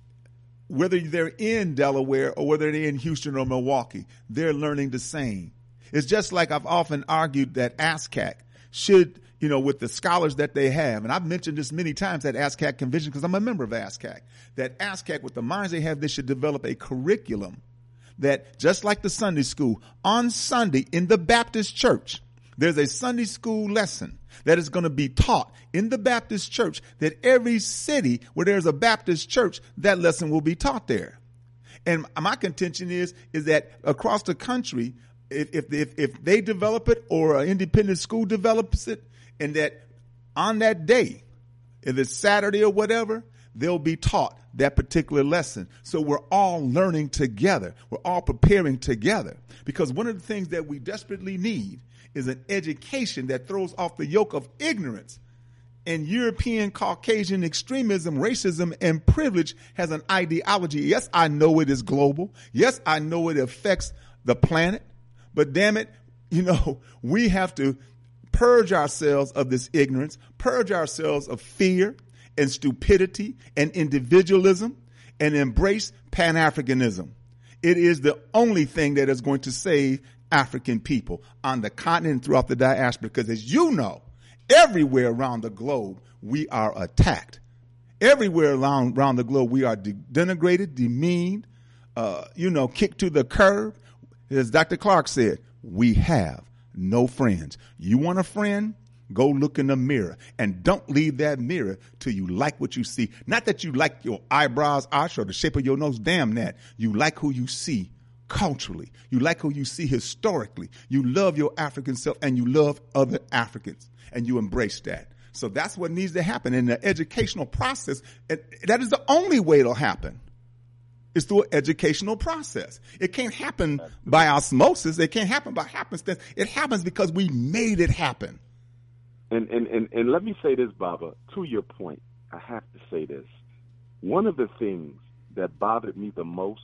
whether they're in Delaware or whether they're in Houston or Milwaukee. They're learning the same. It's just like I've often argued that ASCAC should, you know, with the scholars that they have, and I've mentioned this many times at ASCAC convention because I'm a member of ASCAC, that ASCAC, with the minds they have, they should develop a curriculum that, just like the Sunday school, on Sunday in the Baptist church, there's a Sunday school lesson that is going to be taught in the Baptist church, that every city where there's a Baptist church, that lesson will be taught there. And my contention is, is that across the country, if, if, if, if they develop it or an independent school develops it, and that on that day, if it's Saturday or whatever, they'll be taught that particular lesson. So we're all learning together. We're all preparing together. Because one of the things that we desperately need is an education that throws off the yoke of ignorance. And European Caucasian extremism, racism, and privilege has an ideology. Yes, I know it is global. Yes, I know it affects the planet. But damn it, you know, we have to purge ourselves of this ignorance, purge ourselves of fear and stupidity and individualism, and embrace Pan-Africanism. It is the only thing that is going to save African people on the continent and throughout the diaspora, because as you know, everywhere around the globe, we are attacked. Everywhere around, around the globe, we are de- denigrated, demeaned, uh, you know, kicked to the curb. As Doctor Clark said, we have no friends. You want a friend? Go look in the mirror, and don't leave that mirror till you like what you see. Not that you like your eyebrows arch or the shape of your nose. Damn that. You like who you see culturally. You like who you see historically. You love your African self, and you love other Africans, and you embrace that. So that's what needs to happen in the educational process. That is the only way it'll happen. It's through an educational process. It can't happen by osmosis. It can't happen by happenstance. It happens because we made it happen. And, and, and, and let me say this, Baba, to your point, I have to say this. One of the things that bothered me the most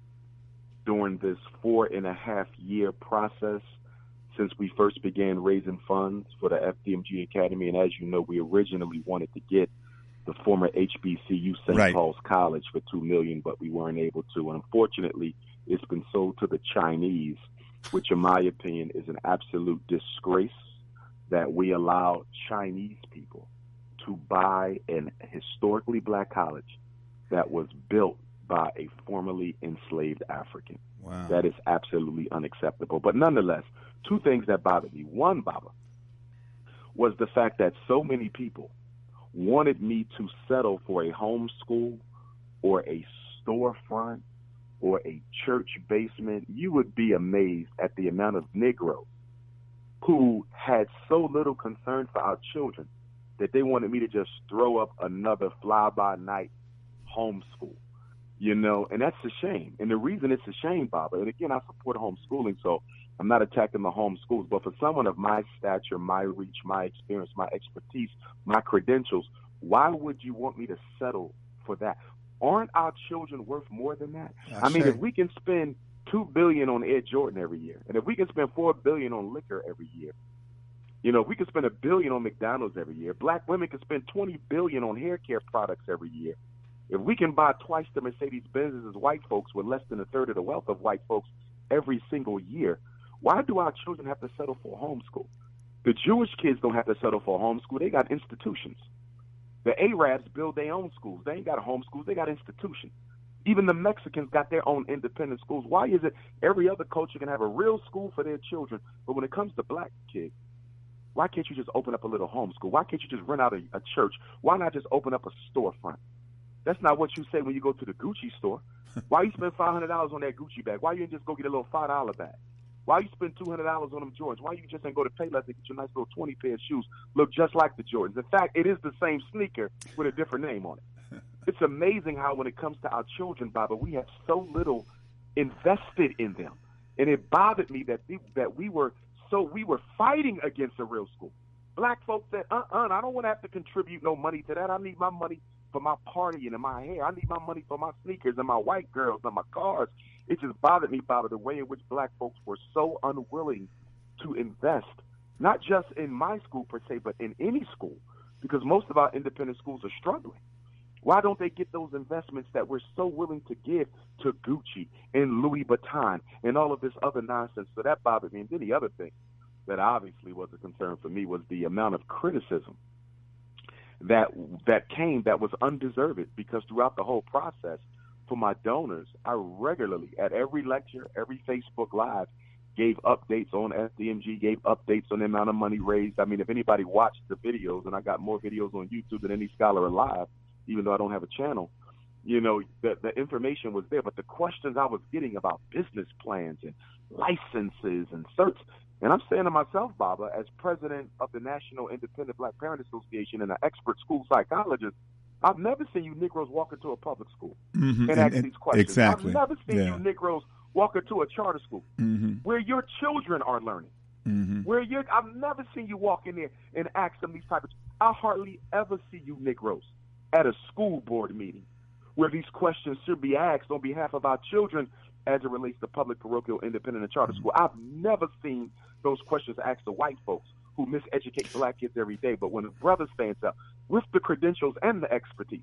during this four and a half year process since we first began raising funds for the F D M G Academy, and as you know, we originally wanted to get the former H B C U Saint Right. Paul's College for two million dollars, but we weren't able to. And unfortunately, it's been sold to the Chinese, which in my opinion is an absolute disgrace that we allow Chinese people to buy an historically black college that was built by a formerly enslaved African. Wow. That is absolutely unacceptable. But nonetheless, two things that bothered me. One, Baba, was the fact that so many people wanted me to settle for a homeschool or a storefront or a church basement. You would be amazed at the amount of Negroes who had so little concern for our children that they wanted me to just throw up another fly-by-night homeschool, you know, and that's a shame. And the reason it's a shame, Baba, and again, I support homeschooling, so I'm not attacking the homeschools, but for someone of my stature, my reach, my experience, my expertise, my credentials, why would you want me to settle for that? Aren't our children worth more than that? That's I mean, right. if we can spend two billion dollars on Ed Jordan every year, and if we can spend four billion dollars on liquor every year, you know, we can spend a billion on McDonald's every year. Black women can spend twenty billion dollars on hair care products every year. If we can buy twice the Mercedes-Benzes as white folks with less than a third of the wealth of white folks every single year, why do our children have to settle for homeschool? The Jewish kids don't have to settle for homeschool. They got institutions. The Arabs build their own schools. They ain't got homeschools. They got institutions. Even the Mexicans got their own independent schools. Why is it every other culture can have a real school for their children, but when it comes to black kids, why can't you just open up a little homeschool? Why can't you just rent out a, a church? Why not just open up a storefront? That's not what you say when you go to the Gucci store. Why you spend five hundred dollars on that Gucci bag? Why you didn't just go get a little five dollar bag? Why you spend two hundred dollars on them Jordans? Why you just ain't go to Payless and get your nice little twenty pair of shoes, look just like the Jordans? In fact, it is the same sneaker with a different name on it. It's amazing how when it comes to our children, Baba, we have so little invested in them. And it bothered me that we, that we were so we were fighting against a real school. Black folks said, uh-uh, I don't want to have to contribute no money to that. I need my money for my partying and my hair. I need my money for my sneakers and my white girls and my cars. It just bothered me, Baba, the way in which black folks were so unwilling to invest not just in my school per se, but in any school, because most of our independent schools are struggling. Why don't they get those investments that we're so willing to give to Gucci and Louis Vuitton and all of this other nonsense? So that bothered me. And then the other thing that obviously was a concern for me was the amount of criticism that that came that was undeserved, because throughout the whole process, for my donors, I regularly, at every lecture, every Facebook Live, gave updates on F D M G, gave updates on the amount of money raised. I mean, if anybody watched the videos, and I got more videos on YouTube than any scholar alive, even though I don't have a channel, you know, the, the information was there. But the questions I was getting about business plans and licenses and certs, and I'm saying to myself, Baba, as president of the National Independent Black Parent Association and an expert school psychologist, I've never seen you Negroes walk into a public school mm-hmm. and, and ask and, these questions. Exactly. I've never seen yeah. you Negroes walk into a charter school mm-hmm. where your children are learning. Mm-hmm. Where you're, I've never seen you walk in there and ask them these type of. I hardly ever see you Negroes at a school board meeting where these questions should be asked on behalf of our children as it relates to public, parochial, independent, and charter mm-hmm. school. I've never seen those questions asked to white folks who miseducate black kids every day. But when a brother stands up with the credentials and the expertise,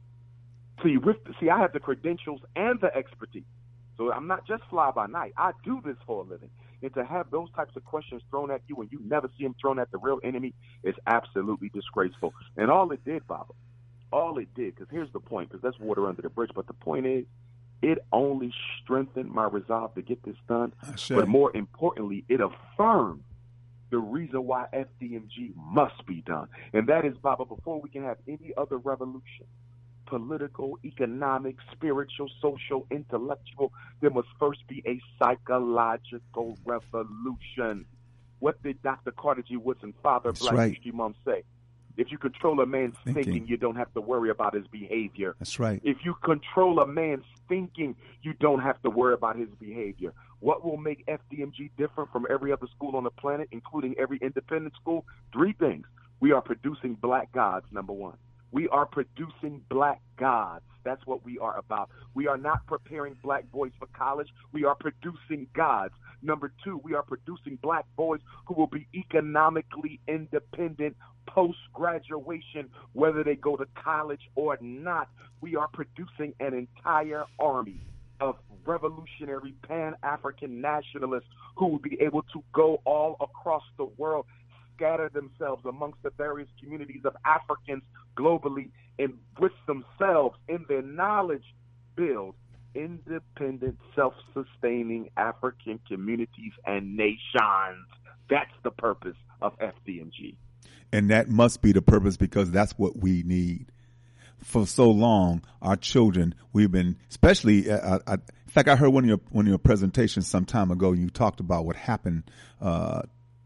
see, with the, see, I have the credentials and the expertise. So I'm not just fly by night. I do this for a living. And to have those types of questions thrown at you and you never see them thrown at the real enemy is absolutely disgraceful. And all it did, Baba, all it did, because here's the point, because that's water under the bridge, but the point is, it only strengthened my resolve to get this done. But more importantly, it affirmed the reason why F D M G must be done. And that is, Baba, before we can have any other revolution, political, economic, spiritual, social, intellectual, there must first be a psychological revolution. What did Doctor Carter G. Woodson, father of That's Black right. History Month, say? If you control a man's thinking. thinking, you don't have to worry about his behavior. That's right. If you control a man's thinking, you don't have to worry about his behavior. What will make F D M G different from every other school on the planet, including every independent school? Three things. We are producing black gods, number one. We are producing black gods. That's what we are about. We are not preparing black boys for college. We are producing gods. Number two, we are producing black boys who will be economically independent post-graduation, whether they go to college or not. We are producing an entire army of revolutionary Pan-African nationalists who will be able to go all across the world, scatter themselves amongst the various communities of Africans globally, and with themselves in their knowledge build independent, self-sustaining African communities and nations. That's the purpose of F D M G. And that must be the purpose, because that's what we need. For so long, our children, we've been, especially, uh, I, in fact, I heard one of your one of your presentations some time ago. You talked about what happened uh,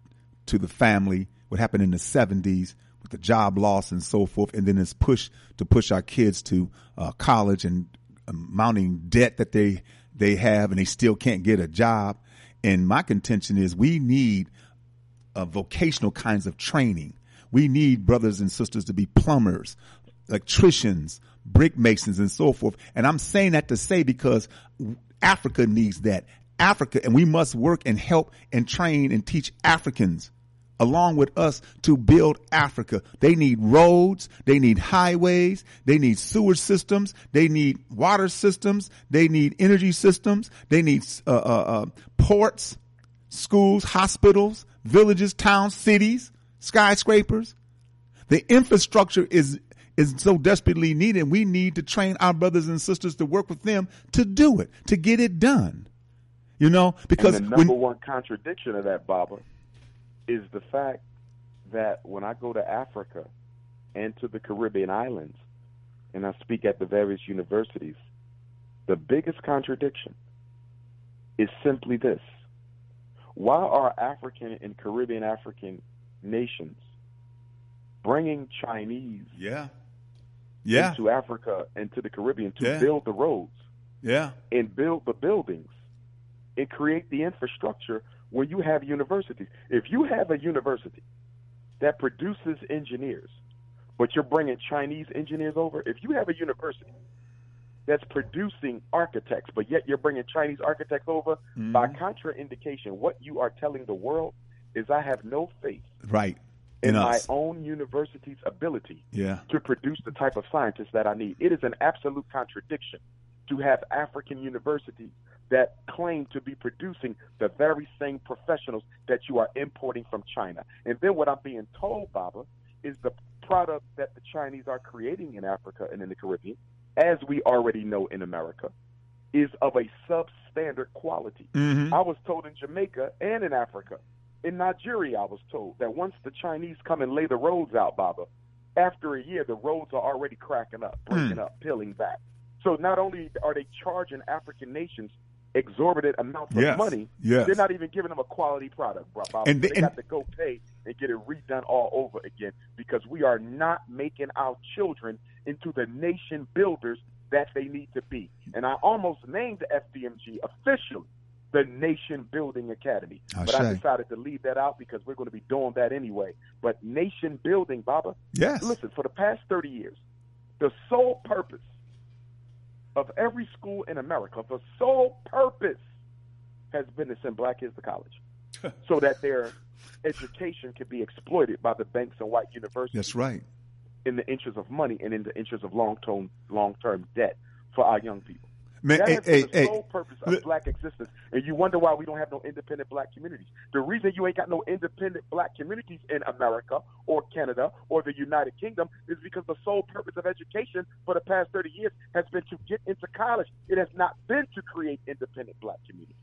to the family, what happened in the seventies with the job loss and so forth, and then this push to push our kids to uh, college and um, mounting debt that they they have, and they still can't get a job. And my contention is we need uh, vocational kinds of training. We need brothers and sisters to be plumbers, electricians, brick masons, and so forth. And I'm saying that to say because Africa needs that. Africa, and we must work and help and train and teach Africans along with us to build Africa. They need roads. They need highways. They need sewer systems. They need water systems. They need energy systems. They need uh, uh, uh, ports, schools, hospitals, villages, towns, cities, skyscrapers. The infrastructure is is so desperately needed. We need to train our brothers and sisters to work with them to do it, to get it done. You know, because and the number when, one contradiction of that, Baba, is the fact that when I go to Africa and to the Caribbean islands and I speak at the various universities, the biggest contradiction is simply this. Why are African and Caribbean African nations bringing Chinese yeah. Yeah. into Africa and to the Caribbean to Yeah. build the roads yeah. and build the buildings and create the infrastructure when you have universities? If you have a university that produces engineers, but you're bringing Chinese engineers over, if you have a university that's producing architects, but yet you're bringing Chinese architects over, mm-hmm. by contraindication, what you are telling the world is I have no faith right in, in my us. own university's ability Yeah. to produce the type of scientists that I need. It is an absolute contradiction to have African universities that claim to be producing the very same professionals that you are importing from China. And then what I'm being told, Baba, is the product that the Chinese are creating in Africa and in the Caribbean, as we already know in America, is of a substandard quality. Mm-hmm. I was told in Jamaica and in Africa, in Nigeria, I was told that once the Chinese come and lay the roads out, Baba, after a year, the roads are already cracking up, breaking Mm. up, peeling back. So not only are they charging African nations exorbitant amounts Yes. of money, Yes. they're not even giving them a quality product, bro. Baba. And they the- got and- to go pay and get it redone all over again because we are not making our children into the nation builders that they need to be. And I almost named the F D M G officially the Nation Building Academy. I but I say. decided to leave that out because we're going to be doing that anyway. But nation building, Baba, Yes. listen, for the past thirty years, the sole purpose of every school in America, the sole purpose has been to send black kids to college so that their education can be exploited by the banks and white universities That's right. in the interest of money and in the interest of long-term long-term debt for our young people. Man, That hey, has been hey, the hey. sole purpose of Look- black existence. And you wonder why we don't have no independent black communities. The reason you ain't got no independent black communities in America or Canada or the United Kingdom is because the sole purpose of education for the past thirty years has been to get into college. It has not been to create independent black communities.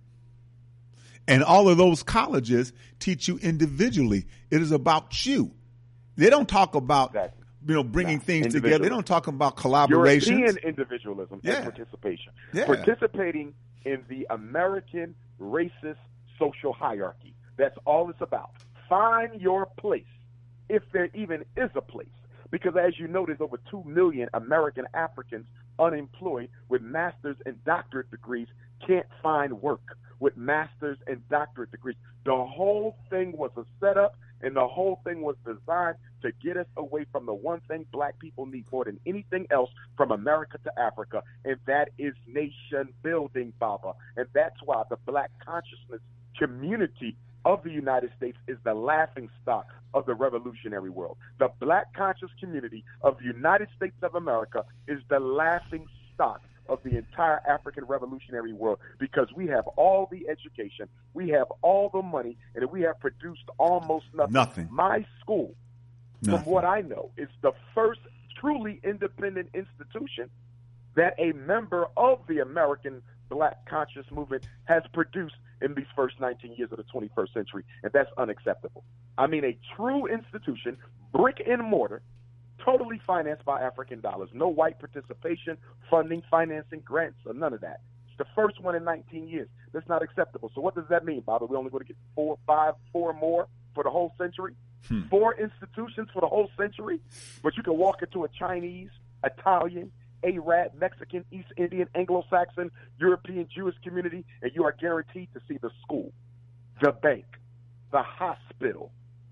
And all of those colleges teach you individually. It is about you. They don't talk about, Exactly. you know, bringing Nah, things together. They individualism. don't talk about collaboration. European individualism Yeah. and participation. Yeah. Participating in the American racist social hierarchy. That's all it's about. Find your place, if there even is a place. Because as you know, there's over two million American Africans unemployed with master's and doctorate degrees can't find work with master's and doctorate degrees. The whole thing was a setup, and the whole thing was designed to get us away from the one thing black people need more than anything else from America to Africa, and that is nation building, Baba. And that's why the black consciousness community of the United States is the laughing stock of the revolutionary world. The black conscious community of the United States of America is the laughing stock of the entire African revolutionary world because we have all the education, we have all the money, and we have produced almost nothing. Nothing. My school, Nothing. from what I know, is the first truly independent institution that a member of the American Black Conscious Movement has produced in these first nineteen years of the twenty-first century, and that's unacceptable. I mean, a true institution, brick and mortar, totally financed by African dollars. No white participation, funding, financing, grants, or none of that. It's the first one in nineteen years. That's not acceptable. So what does that mean, Bobby? We're only going to get four, five, four more for the whole century? Hmm. Four institutions for the whole century? But you can walk into a Chinese, Italian, Arab, Mexican, East Indian, Anglo-Saxon, European, Jewish community, and you are guaranteed to see the school, the bank, the hospital.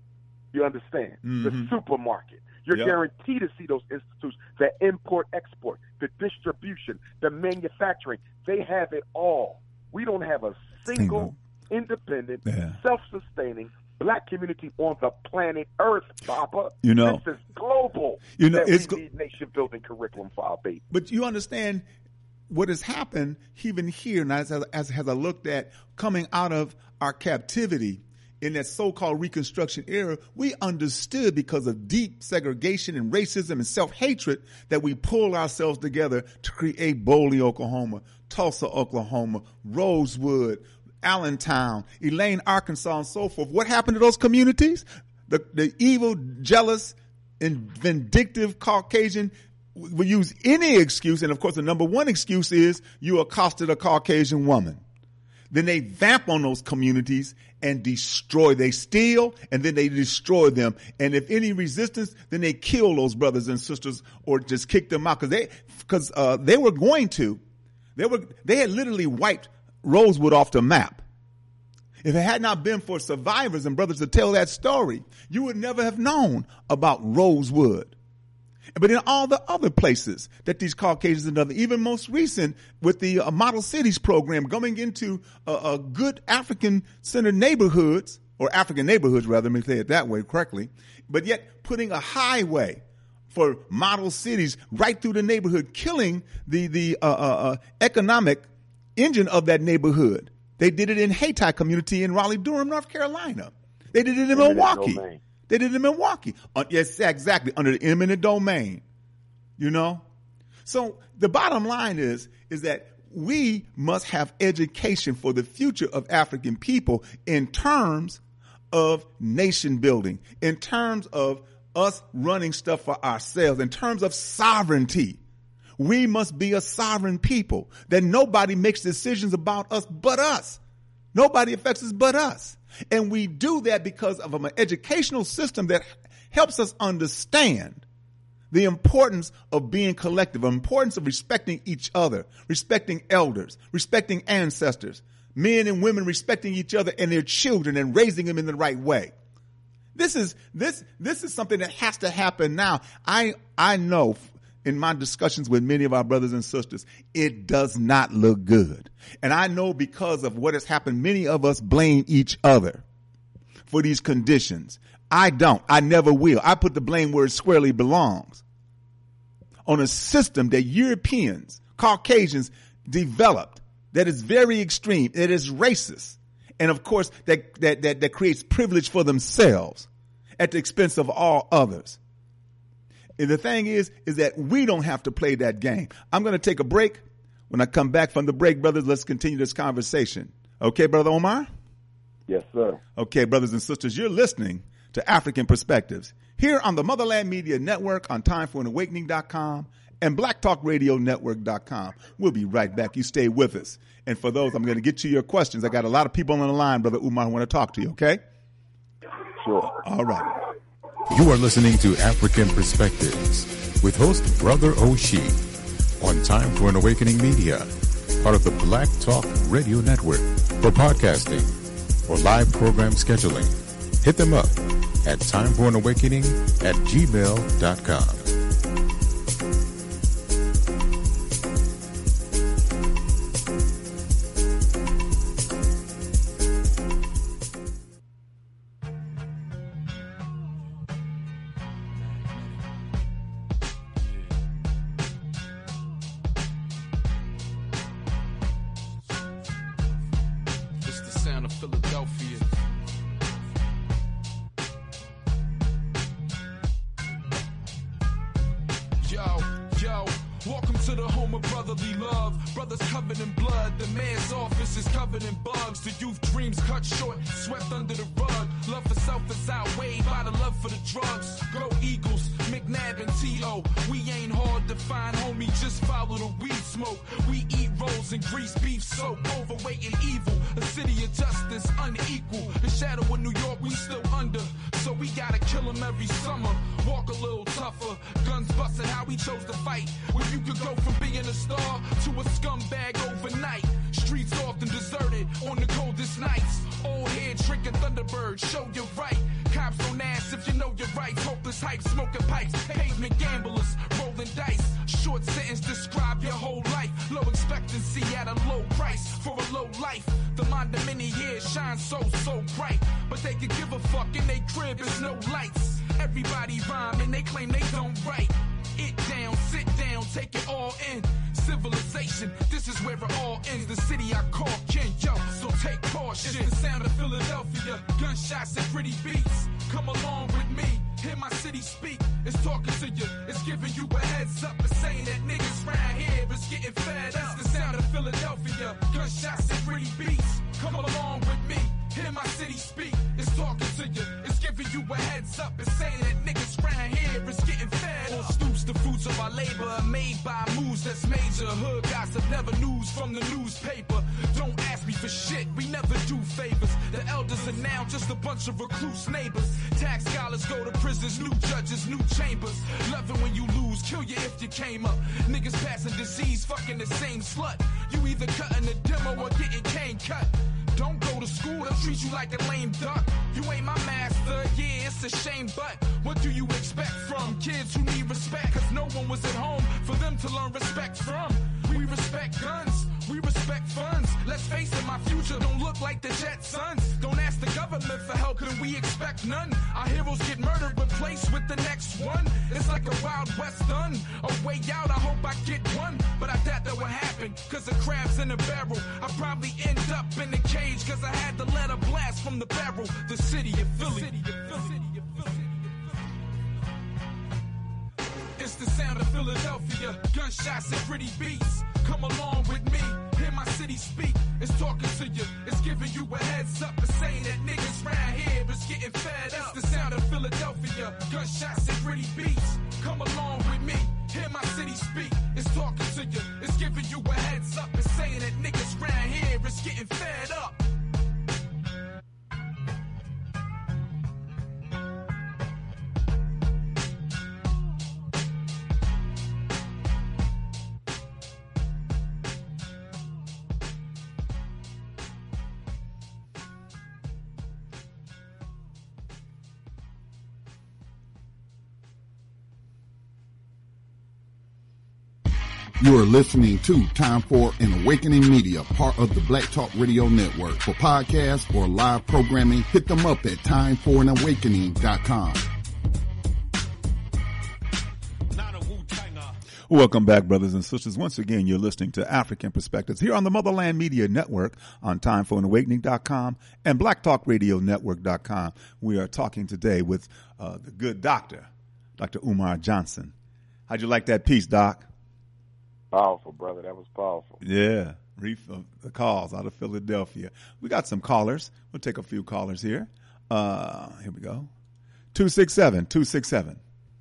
You understand? Mhm. The supermarket. You're Yep. guaranteed to see those institutions, the import, export, the distribution, the manufacturing. They have it all. We don't have a single independent, Yeah. self-sustaining black community on the planet Earth, Papa. You know. This is global. You know, that it's we go- need nation-building curriculum for our baby. But you understand what has happened even here, and as, as, as I looked at coming out of our captivity in that so-called Reconstruction era, we understood because of deep segregation and racism and self-hatred that we pulled ourselves together to create Boley, Oklahoma, Tulsa, Oklahoma, Rosewood, Allentown, Elaine, Arkansas, and so forth. What happened to those communities? The, the evil, jealous, and vindictive Caucasian will use any excuse, and of course the number one excuse is you accosted a Caucasian woman. Then they vamp on those communities and destroy. They steal and then they destroy them. And if any resistance, then they kill those brothers and sisters or just kick them out because they, because uh, they were going to. They were. They had literally wiped Rosewood off the map. If it had not been for survivors and brothers to tell that story, you would never have known about Rosewood. But in all the other places that these Caucasians and other, even most recent with the uh, Model Cities program, going into uh, uh, good African-centered neighborhoods or African neighborhoods, rather, let me say it that way correctly, but yet putting a highway for model cities right through the neighborhood, killing the, the uh, uh, uh, economic engine of that neighborhood. They did it in Hayti community in Raleigh-Durham, North Carolina. They did it in eminent Milwaukee. Domain. They did it in Milwaukee. Uh, yes, exactly, under the eminent domain, you know? So the bottom line is, is that we must have education for the future of African people in terms of nation building, in terms of us running stuff for ourselves, in terms of sovereignty. We must be a sovereign people, that nobody makes decisions about us but us. Nobody affects us but us. And we do that because of an educational system that helps us understand the importance of being collective, the importance of respecting each other, respecting elders, respecting ancestors, men and women respecting each other and their children and raising them in the right way. This is this this is something that has to happen now. I I know in my discussions with many of our brothers and sisters, it does not look good. And I know because of what has happened, many of us blame each other for these conditions. I don't. I never will. I put the blame where it squarely belongs. On a system that Europeans, Caucasians developed that is very extreme, that is racist, and of course that, that, that, that creates privilege for themselves at the expense of all others. And the thing is, is that we don't have to play that game. I'm going to take a break. When I come back from the break, brothers, let's continue this conversation. Okay, Brother Omar? Yes, sir. Okay, brothers and sisters, you're listening to African Perspectives here on the Motherland Media Network on time for an awakening dot com and black talk radio network dot com. We'll be right back. You stay with us. And for those, I'm going to get to your questions. I got a lot of people on the line, Brother Umar, who want to talk to you, okay? Sure. All right. You are listening to African Perspectives with host Brother Oshie on Time for an Awakening Media, part of the Black Talk Radio Network. For podcasting or live program scheduling, hit them up at time for an awakening at gmail dot com. Of recluse neighbors, tax scholars go to prisons, new judges, new chambers. Love it when you lose, kill you if you came up. Niggas passing disease, fucking the same slut. You either cutting the demo or getting cane cut. Don't go to school, they'll treat you like a lame duck. You ain't my master, yeah, it's a shame, but what do you expect from kids who need respect? Cause no one was at home for them to learn respect from. We respect guns, we respect funds. Let's face it, my future don't look like the Jetsons. Don't ask the government for help we expect none. Our heroes get murdered, replaced with the next one. It's like a Wild West done. A way out, I hope I get one. But I doubt that will happen, cause the crab's in the barrel. I probably end up in the cage, cause I had to let a blast from the barrel. The city of Philly. It's the sound of Philadelphia. Gunshots and pretty beats. Come along with me. Hear my city speak. It's talking to you. It's giving you a heads up. It's saying that niggas round here is getting fed up. It's the sound of Philadelphia. Gunshots and pretty beats. Come along with me. Hear my city speak. It's talking to you. It's giving you a heads up. It's saying that niggas round here is getting fed up. You are listening to Time for an Awakening Media, part of the Black Talk Radio Network. For podcasts or live programming, hit them up at time for an awakening dot com. Welcome back, brothers and sisters. Once again, you're listening to African Perspectives here on the Motherland Media Network on time for an awakening dot com and black talk radio network dot com. We are talking today with uh, the good doctor, Doctor Umar Johnson. How'd you like that piece, Doc? Powerful, brother. That was powerful. Yeah. Reef of the calls out of Philadelphia. We got some callers. We'll take a few callers here. Uh, here we go. two six seven, two six seven.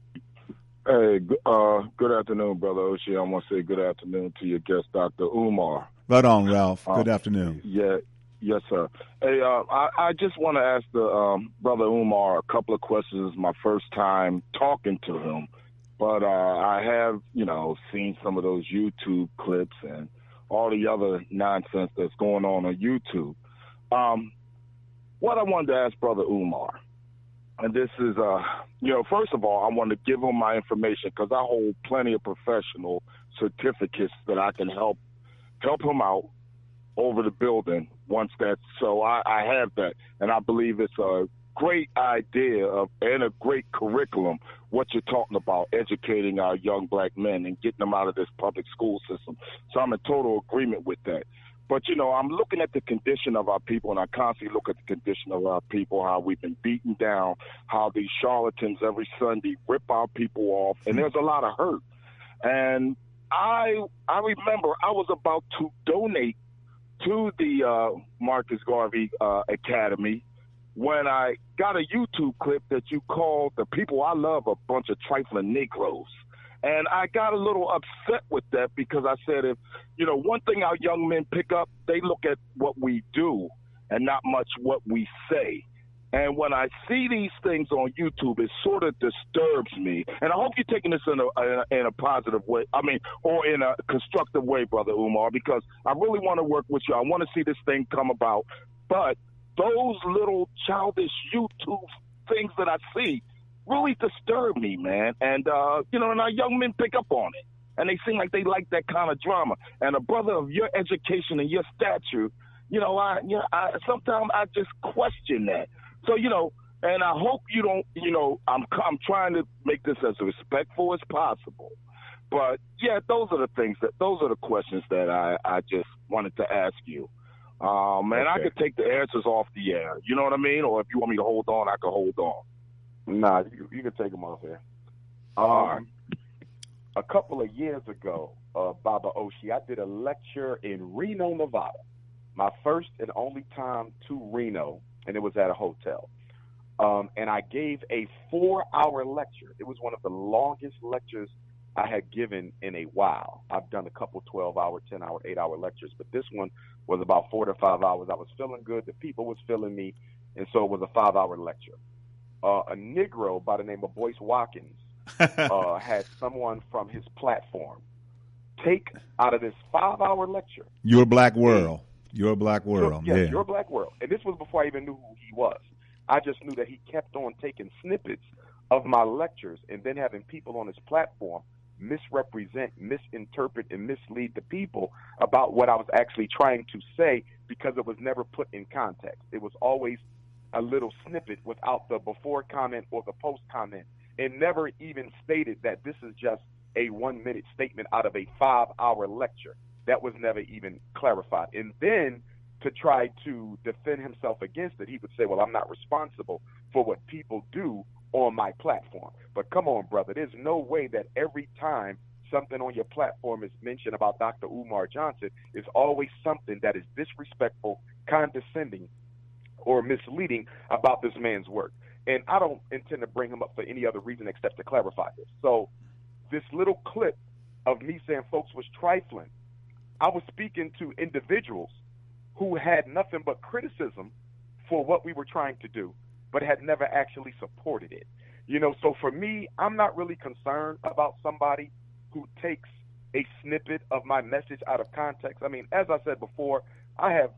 Hey, uh, good afternoon, Brother Oshie. I want to say good afternoon to your guest, Doctor Umar. Right on, Ralph. Good uh, afternoon. Yeah, yes, sir. Hey, uh, I, I just want to ask the um, Brother Umar a couple of questions. It's my first time talking to him. But uh, I have, you know, seen some of those YouTube clips and all the other nonsense that's going on on YouTube. Um, what I wanted to ask Brother Umar, and this is, uh, you know, first of all, I want to give him my information because I hold plenty of professional certificates that I can help help him out over the building once that's, so I, I have that. And I believe it's a great idea of, and a great curriculum, what you're talking about, educating our young black men and getting them out of this public school system. So I'm in total agreement with that. But, you know, I'm looking at the condition of our people, and I constantly look at the condition of our people, how we've been beaten down, how these charlatans every Sunday rip our people off, and there's a lot of hurt. And I I remember I was about to donate to the uh, Marcus Garvey uh, Academy when I got a YouTube clip that you called the people I love a bunch of trifling Negroes. And I got a little upset with that because I said, if, you know, one thing our young men pick up, they look at what we do and not much what we say. And when I see these things on YouTube, it sort of disturbs me. And I hope you're taking this in a, in a, in a positive way, I mean, or in a constructive way, Brother Umar, because I really want to work with you. I want to see this thing come about. But those little childish YouTube things that I see really disturb me, man. And, uh, you know, and our young men pick up on it. And they seem like they like that kind of drama. And a brother of your education and your stature, you know, I, you know, I sometimes I just question that. So, you know, and I hope you don't, you know, I'm I'm trying to make this as respectful as possible. But, yeah, those are the things that, those are the questions that I, I just wanted to ask you. Um, and okay. I could take the answers off the air. You know what I mean? Or if you want me to hold on, I can hold on. Nah, you, you can take them off air. Um, right. A couple of years ago, uh, Baba Oshie, I did a lecture in Reno, Nevada. My first and only time to Reno, and it was at a hotel. Um, and I gave a four-hour lecture. It was one of the longest lectures I had given in a while. I've done a couple twelve-hour, ten-hour, eight-hour lectures, but this one was about four to five hours. I was feeling good. The people was feeling me, and so it was a five-hour lecture. Uh, a Negro by the name of Boyce Watkins uh, had someone from his platform take out of this five-hour lecture. Your Black World. Your Black World. Your, yeah, yeah, Your Black World. And this was before I even knew who he was. I just knew that he kept on taking snippets of my lectures and then having people on his platform misrepresent, misinterpret, and mislead the people about what I was actually trying to say because it was never put in context. It was always a little snippet without the before comment or the post comment, and never even stated that this is just a one-minute statement out of a five-hour lecture. That was never even clarified. And then to try to defend himself against it, he would say, well, I'm not responsible for what people do on my platform. But come on, brother, there's no way that every time something on your platform is mentioned about Doctor Umar Johnson, is always something that is disrespectful, condescending, or misleading about this man's work. And I don't intend to bring him up for any other reason except to clarify this. So this little clip of me saying folks was trifling, I was speaking to individuals who had nothing but criticism for what we were trying to do, but had never actually supported it. You know, so for me, I'm not really concerned about somebody who takes a snippet of my message out of context. I mean, as I said before, I have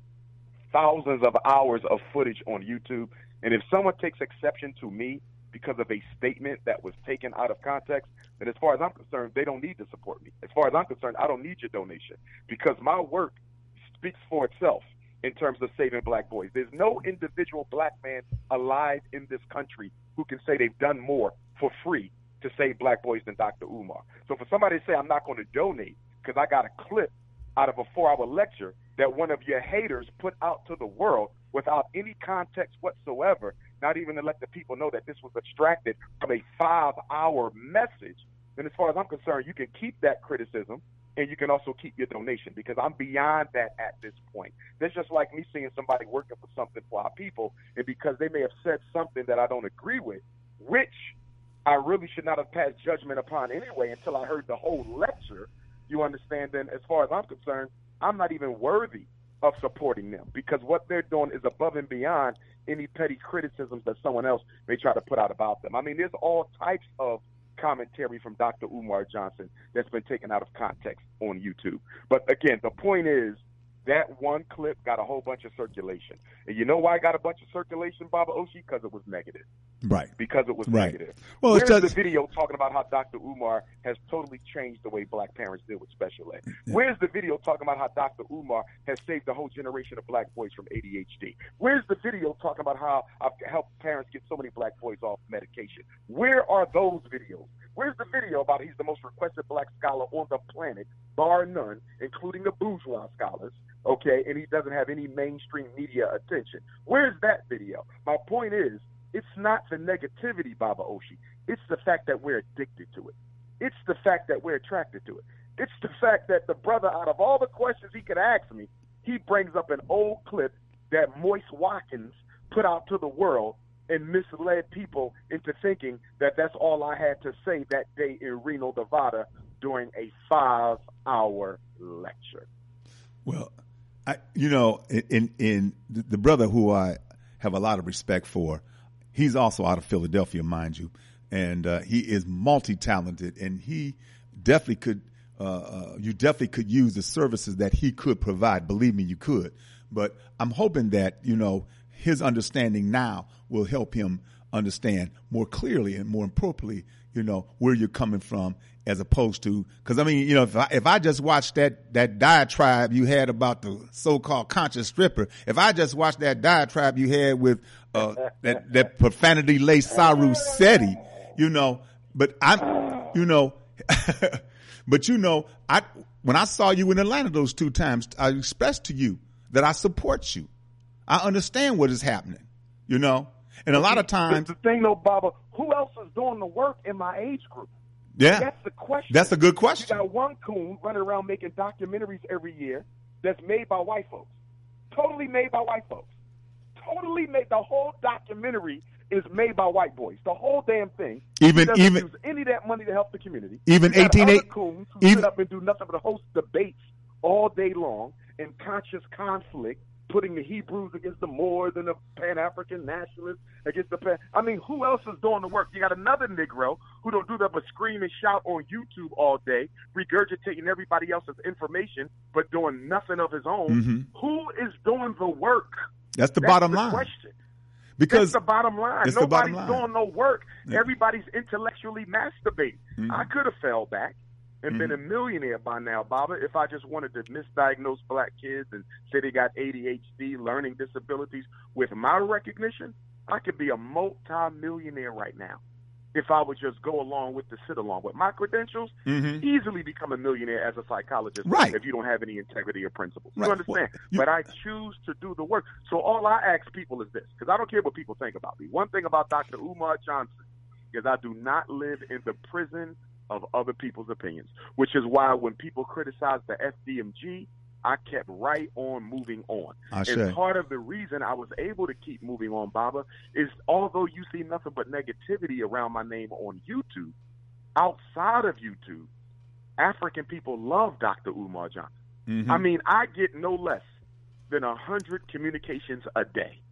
thousands of hours of footage on YouTube, and if someone takes exception to me because of a statement that was taken out of context, then as far as I'm concerned, they don't need to support me. As far as I'm concerned, I don't need your donation, because my work speaks for itself in terms of saving black boys. There's no individual black man alive in this country who can say they've done more for free to save black boys than Doctor Umar. So for somebody to say I'm not going to donate because I got a clip out of a four-hour lecture that one of your haters put out to the world without any context whatsoever, not even to let the people know that this was extracted from a five-hour message, then as far as I'm concerned, you can keep that criticism and you can also keep your donation, because I'm beyond that at this point. That's just like me seeing somebody working for something for our people, and because they may have said something that I don't agree with, which I really should not have passed judgment upon anyway until I heard the whole lecture, you understand, then as far as I'm concerned, I'm not even worthy of supporting them, because what they're doing is above and beyond any petty criticisms that someone else may try to put out about them. I mean, there's all types of commentary from Doctor Umar Johnson that's been taken out of context on YouTube. But again, the point is that one clip got a whole bunch of circulation. And you know why it got a bunch of circulation, Baba Oshi? Because it was negative. Right. Because it was right. negative. Well, Where's it's just, the video talking about how Doctor Umar has totally changed the way black parents deal with special ed? Yeah. Where's the video talking about how Doctor Umar has saved a whole generation of black boys from A D H D? Where's the video talking about how I've helped parents get so many black boys off medication? Where are those videos? Where's the video about he's the most requested black scholar on the planet, bar none, including the bourgeois scholars, okay, and he doesn't have any mainstream media attention? Where's that video? My point is, it's not the negativity, Baba Oshi. It's the fact that we're addicted to it. It's the fact that we're attracted to it. It's the fact that the brother, out of all the questions he could ask me, he brings up an old clip that Moise Watkins put out to the world and misled people into thinking that that's all I had to say that day in Reno, Nevada during a five-hour lecture. Well, I, you know, in, in the brother who I have a lot of respect for, he's also out of Philadelphia, mind you, and uh, he is multi-talented, and he definitely could, uh, uh, you definitely could use the services that he could provide. Believe me, you could. But I'm hoping that, you know, his understanding now will help him understand more clearly and more appropriately, you know, where you're coming from, as opposed to, because I mean, you know, if I, if I just watched that, that diatribe you had about the so-called conscious stripper, if I just watched that diatribe you had with, uh, that, that profanity-laced Saru Seti, you know, but I'm, you know, but you know, I, when I saw you in Atlanta those two times, I expressed to you that I support you. I understand what is happening, you know, and a lot of times. The thing, though, Baba, who else is doing the work in my age group? Yeah, that's the question. That's a good question. You got one coon running around making documentaries every year that's made by white folks, totally made by white folks, totally made. The whole documentary is made by white boys. The whole damn thing. Even doesn't even use any of that money to help the community. Even eighteen eight coons who even, sit up and do nothing but host debates all day long in conscious conflict, putting the Hebrews against the Moors and the Pan-African nationalists against the Pan. I mean, who else is doing the work? You got another Negro who don't do that but scream and shout on YouTube all day, regurgitating everybody else's information, but doing nothing of his own. Mm-hmm. Who is doing the work? That's the That's bottom the line. Question. Because That's the bottom line. Nobody's bottom line. doing no work. Yeah. Everybody's intellectually masturbating. Mm-hmm. I could have fell back. and Mhm. been a millionaire by now, Baba, if I just wanted to misdiagnose black kids and say they got A D H D, learning disabilities, with my recognition, I could be a multi-millionaire right now. If I would just go along with the sit-along. With my credentials, Mhm. easily become a millionaire as a psychologist Right. if you don't have any integrity or principles. Right. You understand? Well, you- but I choose to do the work. So all I ask people is this, because I don't care what people think about me. One thing about Doctor Umar Johnson is I do not live in the prison of other people's opinions, which is why when people criticize the F D M G, I kept right on moving on. I and say. part of the reason I was able to keep moving on, Baba, is although you see nothing but negativity around my name on YouTube, outside of YouTube, African people love Doctor Umar Johnson. Mhm. I mean, I get no less than one hundred communications a day.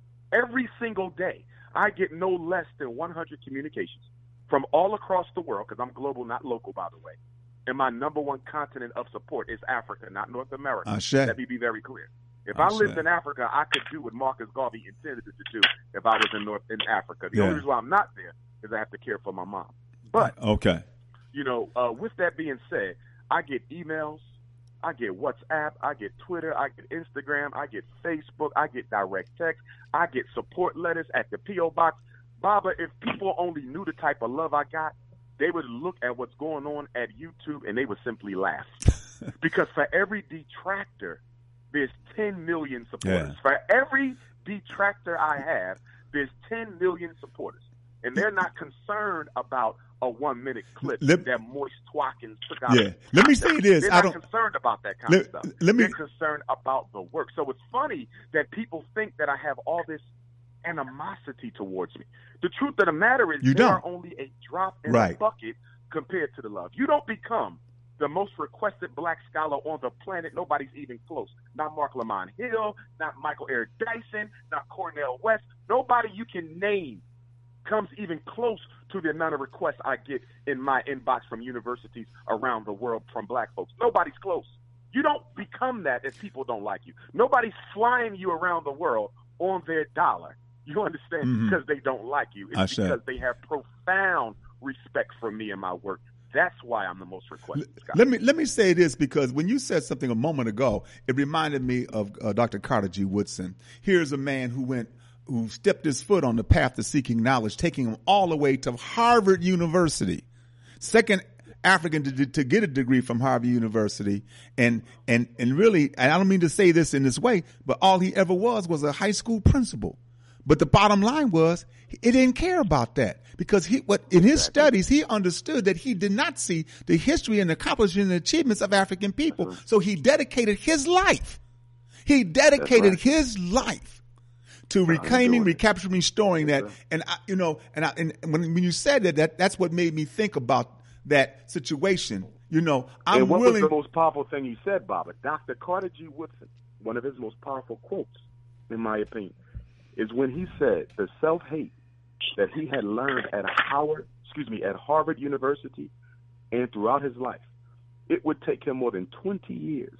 Every single day, I get no less than one hundred communications from all across the world, because I'm global, not local, by the way. And my number one continent of support is Africa, not North America. Ashe. Let me be very clear. If I Ashe. lived in Africa, I could do what Marcus Garvey intended to do if I was in North in Africa. The Yeah. only reason why I'm not there is I have to care for my mom. But Okay. you know, uh, with that being said, I get emails, I get WhatsApp, I get Twitter, I get Instagram, I get Facebook, I get direct text, I get support letters at the P O box. Baba, if people only knew the type of love I got, they would look at what's going on at YouTube and they would simply laugh. Because for every detractor, there's ten million supporters. Yeah. For every detractor I have, there's ten million supporters. And they're not concerned about a one-minute clip Let- that Moist Twatkins took out. Yeah. Let me say this. They're I not don't. concerned about that kind Let- of stuff. let me- They're concerned about the work. So it's funny that people think that I have all this animosity towards me. The truth of the matter is You they don't. are only a drop in Right. the bucket compared to the love. You don't become the most requested black scholar on the planet. Nobody's even close. Not Mark Lamont Hill, not Michael Eric Dyson, not Cornel West. Nobody you can name comes even close to the amount of requests I get in my inbox from universities around the world from black folks. Nobody's close. You don't become that if people don't like you. Nobody's flying you around the world on their dollar. You understand? Mhm. Because they don't like you. It's I see. because they have profound respect for me and my work. That's why I'm the most requested scholar. Let me let me say this, because when you said something a moment ago, it reminded me of uh, Doctor Carter G. Woodson. Here's a man who went, who stepped his foot on the path to seeking knowledge, taking him all the way to Harvard University, second African to, to get a degree from Harvard University, and and and really, and I don't mean to say this in this way, but all he ever was was a high school principal. But the bottom line was, he didn't care about that, because he, what in his studies, he understood that he did not see the history and accomplishments and achievements of African people. So he dedicated his life. He dedicated right. his life to reclaiming, recapturing, restoring that. And I, you know, and I, and when, when you said that, that, that's what made me think about that situation. You know, I'm and what willing. was the most powerful thing you said, Baba? Doctor Carter G. Woodson, one of his most powerful quotes, in my opinion, is when he said the self-hate that he had learned at Howard, excuse me, at Harvard University and throughout his life, it would take him more than twenty years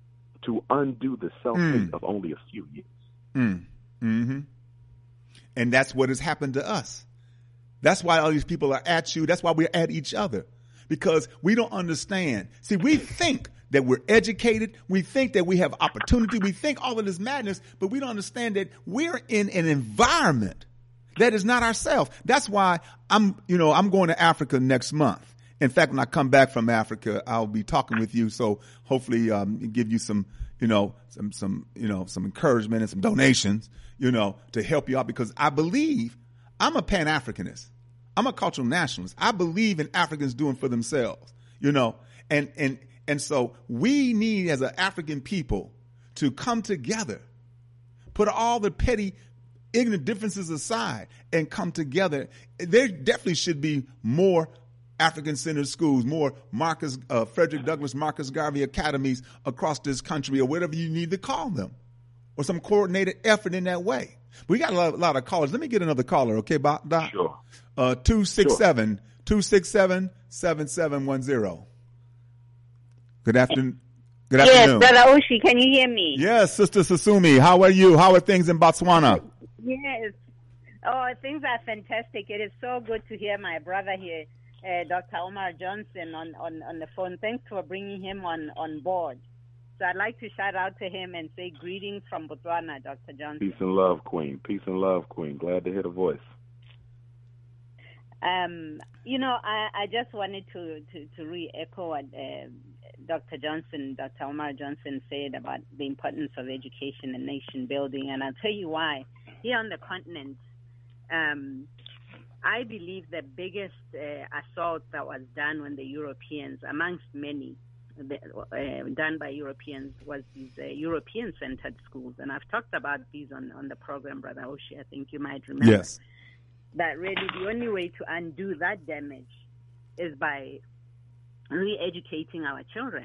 to undo the self-hate Mm. of only a few years. Mm. Mm-hmm. And that's what has happened to us. That's why all these people are at you. That's why we're at each other, because we don't understand. See, we think that we're educated. We think that we have opportunity. We think all of this madness, but we don't understand that we're in an environment that is not ourselves. That's why I'm, you know, I'm going to Africa next month. In fact, when I come back from Africa, I'll be talking with you. So hopefully, um, give you some, you know, some, some, you know, some encouragement and some donations, you know, to help you out, because I believe I'm a Pan-Africanist. I'm a cultural nationalist. I believe in Africans doing for themselves, you know, and, and, and so we need, as an African people, to come together, put all the petty, ignorant differences aside, and come together. There definitely should be more African-centered schools, more Marcus, uh, Frederick Douglass, Marcus Garvey academies across this country, or whatever you need to call them, or some coordinated effort in that way. We got a lot, a lot of callers. Let me get another caller, okay, Doc? Sure. Uh, two six seven, two six seven, seven seven one zero. Good afternoon. Good Yes, afternoon. Brother Oshi, can you hear me? Yes, Sister Sasumi. How are you? How are things in Botswana? Yes. Oh, things are fantastic. It is so good to hear my brother here uh, Doctor Omar Johnson on, on, on the phone. Thanks for bringing him on, on board. So I'd like to shout out to him and say greetings from Botswana, Doctor Johnson. Peace and love, Queen. Peace and love, Queen. Glad to hear the voice. Um, you know, I, I just wanted to, to, to re-echo what uh, Doctor Johnson, Doctor Omar Johnson said about the importance of education and nation building. And I'll tell you why. Here on the continent, um, I believe the biggest uh, assault that was done when the Europeans, amongst many, uh, done by Europeans, was these uh, European-centered schools. And I've talked about these on, on the program, Brother Oshie. I think you might remember. Yes. That really the only way to undo that damage is by re-educating our children.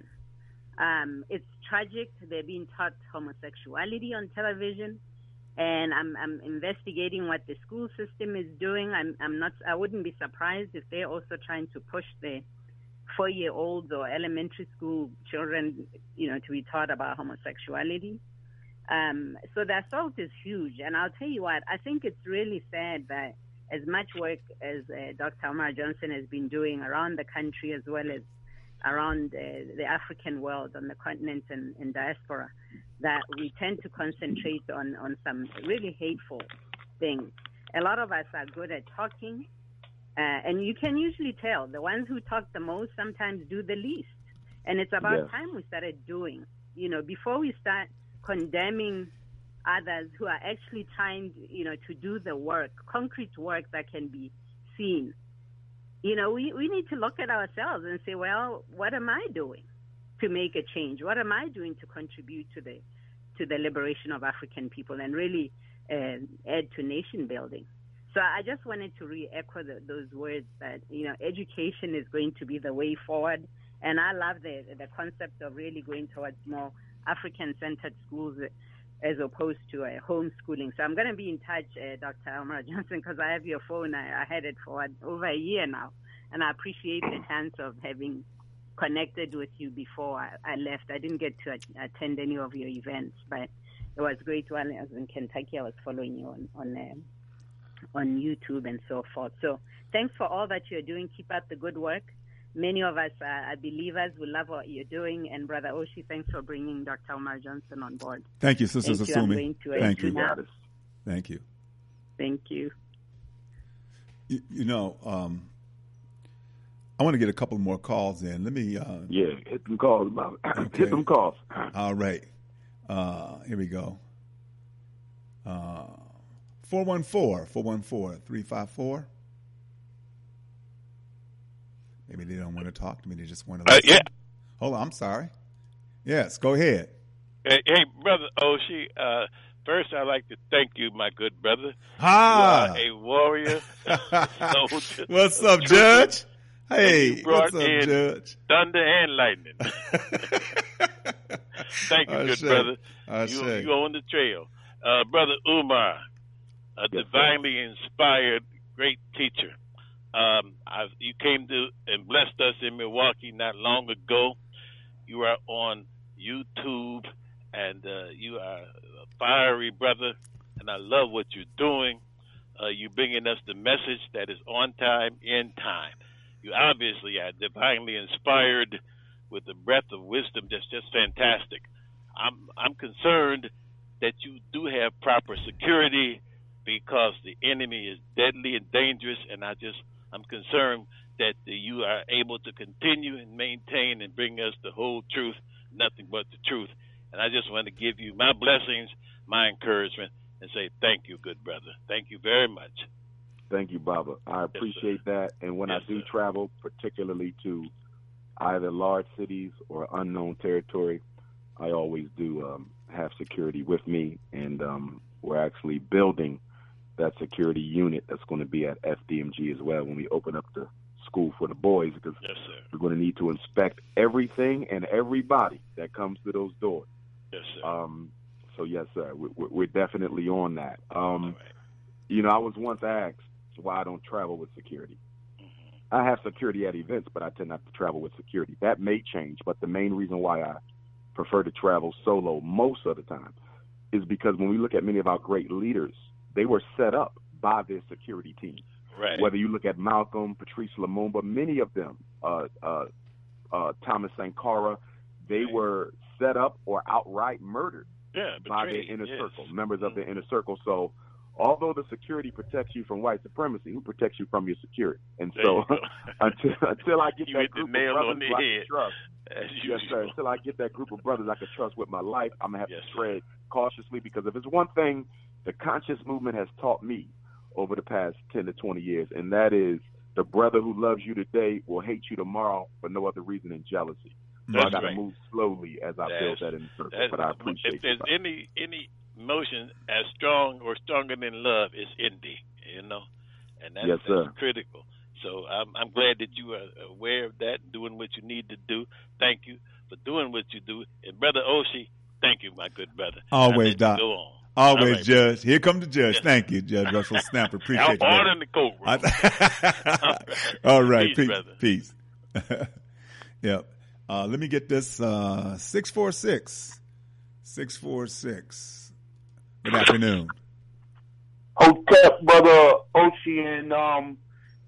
Um, it's tragic. They're being taught homosexuality on television. And I'm, I'm investigating what the school system is doing. I'm, I'm not. I wouldn't be surprised if they're also trying to push the four-year-olds or elementary school children, you know, to be taught about homosexuality. Um, so the assault is huge. And I'll tell you what, I think it's really sad that as much work as uh, Doctor Omar Johnson has been doing around the country as well as around uh, the African world, on the continent and, and diaspora, that we tend to concentrate on, on some really hateful things. A lot of us are good at talking, uh, and you can usually tell the ones who talk the most sometimes do the least. And it's about Yes. time we started doing, you know, before we start condemning others who are actually trying, you know, to do the work, concrete work that can be seen. You know, we, we need to look at ourselves and say, well, what am I doing to make a change? What am I doing to contribute to the to the liberation of African people and really uh, add to nation building? So I just wanted to re-echo the, those words that, you know, education is going to be the way forward. And I love the, the concept of really going towards more African-centered schools as opposed to uh, homeschooling. So I'm going to be in touch, uh, Doctor Omar Johnson, because I have your phone. I, I had it for over a year now, and I appreciate the chance of having connected with you before I, I left. I didn't get to a- attend any of your events, but it was great while I was in Kentucky. I was following you on on, uh, on YouTube and so forth. So thanks for all that you're doing. Keep up the good work. Many of us are, are believers. We love what you're doing. And Brother Oshie, thanks for bringing Doctor Omar Johnson on board. Thank you, Sister Thank you. I'm Sasumi. going to, uh, Thank you. now. Thank you. Thank you. You, you know, um, I want to get a couple more calls in. Let me. Uh, Yeah, hit them calls, Bob. Okay. Hit them calls. All right. Uh, here we go. Uh, four one four, four one four, three five four. Maybe they don't want to talk to me. They just want to Uh, listen. yeah. Hold on. I'm sorry. Yes, go ahead. Hey, hey, Brother Oshie, uh, first I'd like to thank you, my good brother. Ah. You are a warrior. soldier. What's up, Trooper. Judge? And Hey, you brought what's up, in Judge? thunder and lightning. Thank you, I good say, brother. I you, say. you on the trail. Uh, Brother Umar, a Yes, sir. divinely inspired great teacher. Um, I've, you came to and blessed us in Milwaukee not long ago. You are on YouTube, and uh, you are a fiery brother, and I love what you're doing. Uh, you're bringing us the message that is on time, in time. You obviously are divinely inspired with the breath of wisdom that's just fantastic. I'm I'm concerned that you do have proper security because the enemy is deadly and dangerous, and I just I'm concerned that you are able to continue and maintain and bring us the whole truth, nothing but the truth. And I just want to give you my blessings, my encouragement, and say thank you, good brother. Thank you very much. Thank you, Baba. I appreciate that. And when Yes, I do sir. travel, particularly to either large cities or unknown territory, I always do um, have security with me. And um, we're actually building that security unit that's going to be at F D M G as well when we open up the school for the boys, because Yes, sir. we're going to need to inspect everything and everybody that comes to those doors. Yes, sir. Um, so, yes, sir, we- we- we're definitely on that. Um, All right. You know, I was once asked why I don't travel with security. Mm-hmm. I have security at events, but I tend not to travel with security. That may change, but the main reason why I prefer to travel solo most of the time is because when we look at many of our great leaders, they were set up by their security team. Right. Whether you look at Malcolm, Patrice Lumumba, many of them, uh, uh, uh, Thomas Sankara, they right. were set up or outright murdered yeah, by their inner yes. circle, members of their inner circle. So although the security protects you from white supremacy, who protects you from your security? And there so until until I get you that group of brothers who I can trust, yes, sir, until I get that group of brothers I can trust with my life, I'm going to have yes, to tread cautiously, because if it's one thing the conscious movement has taught me over the past ten to twenty years, and that is the brother who loves you today will hate you tomorrow for no other reason than jealousy. So that's I got to right. move slowly as I that's, build that in the circle, but I appreciate it. If there's any any emotion as strong or stronger than love, it's envy, you know, and that's, yes, that's sir. critical. So I'm, I'm glad that you are aware of that, doing what you need to do. Thank you for doing what you do. And Brother Oshie, thank you, my good brother. Always, Doc. Go on. Always, right, Judge. Here comes the judge. Yes. Thank you, Judge Russell Snapper. Appreciate you. Order in the courtroom. All right. Peace, Peace. brother. Peace. Yep. Uh, let me get this. Uh, six four six. six four six. Good afternoon. Hotep, Brother Oshie, and um,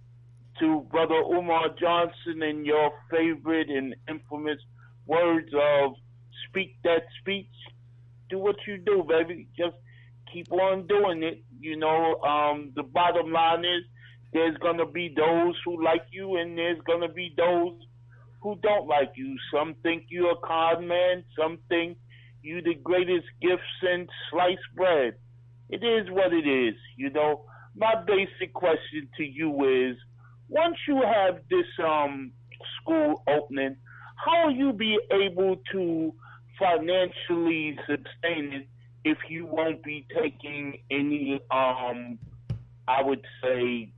to Brother Umar Johnson and your favorite and infamous words of speak that speech. Do what you do, baby. Just keep on doing it. You know, um, the bottom line is there's going to be those who like you and there's going to be those who don't like you. Some think you're a con man. Some think you the greatest gift since sliced bread. It is what it is. You know, my basic question to you is, once you have this um, school opening, how will you be able to financially sustain it if you won't be taking any, um, I would say,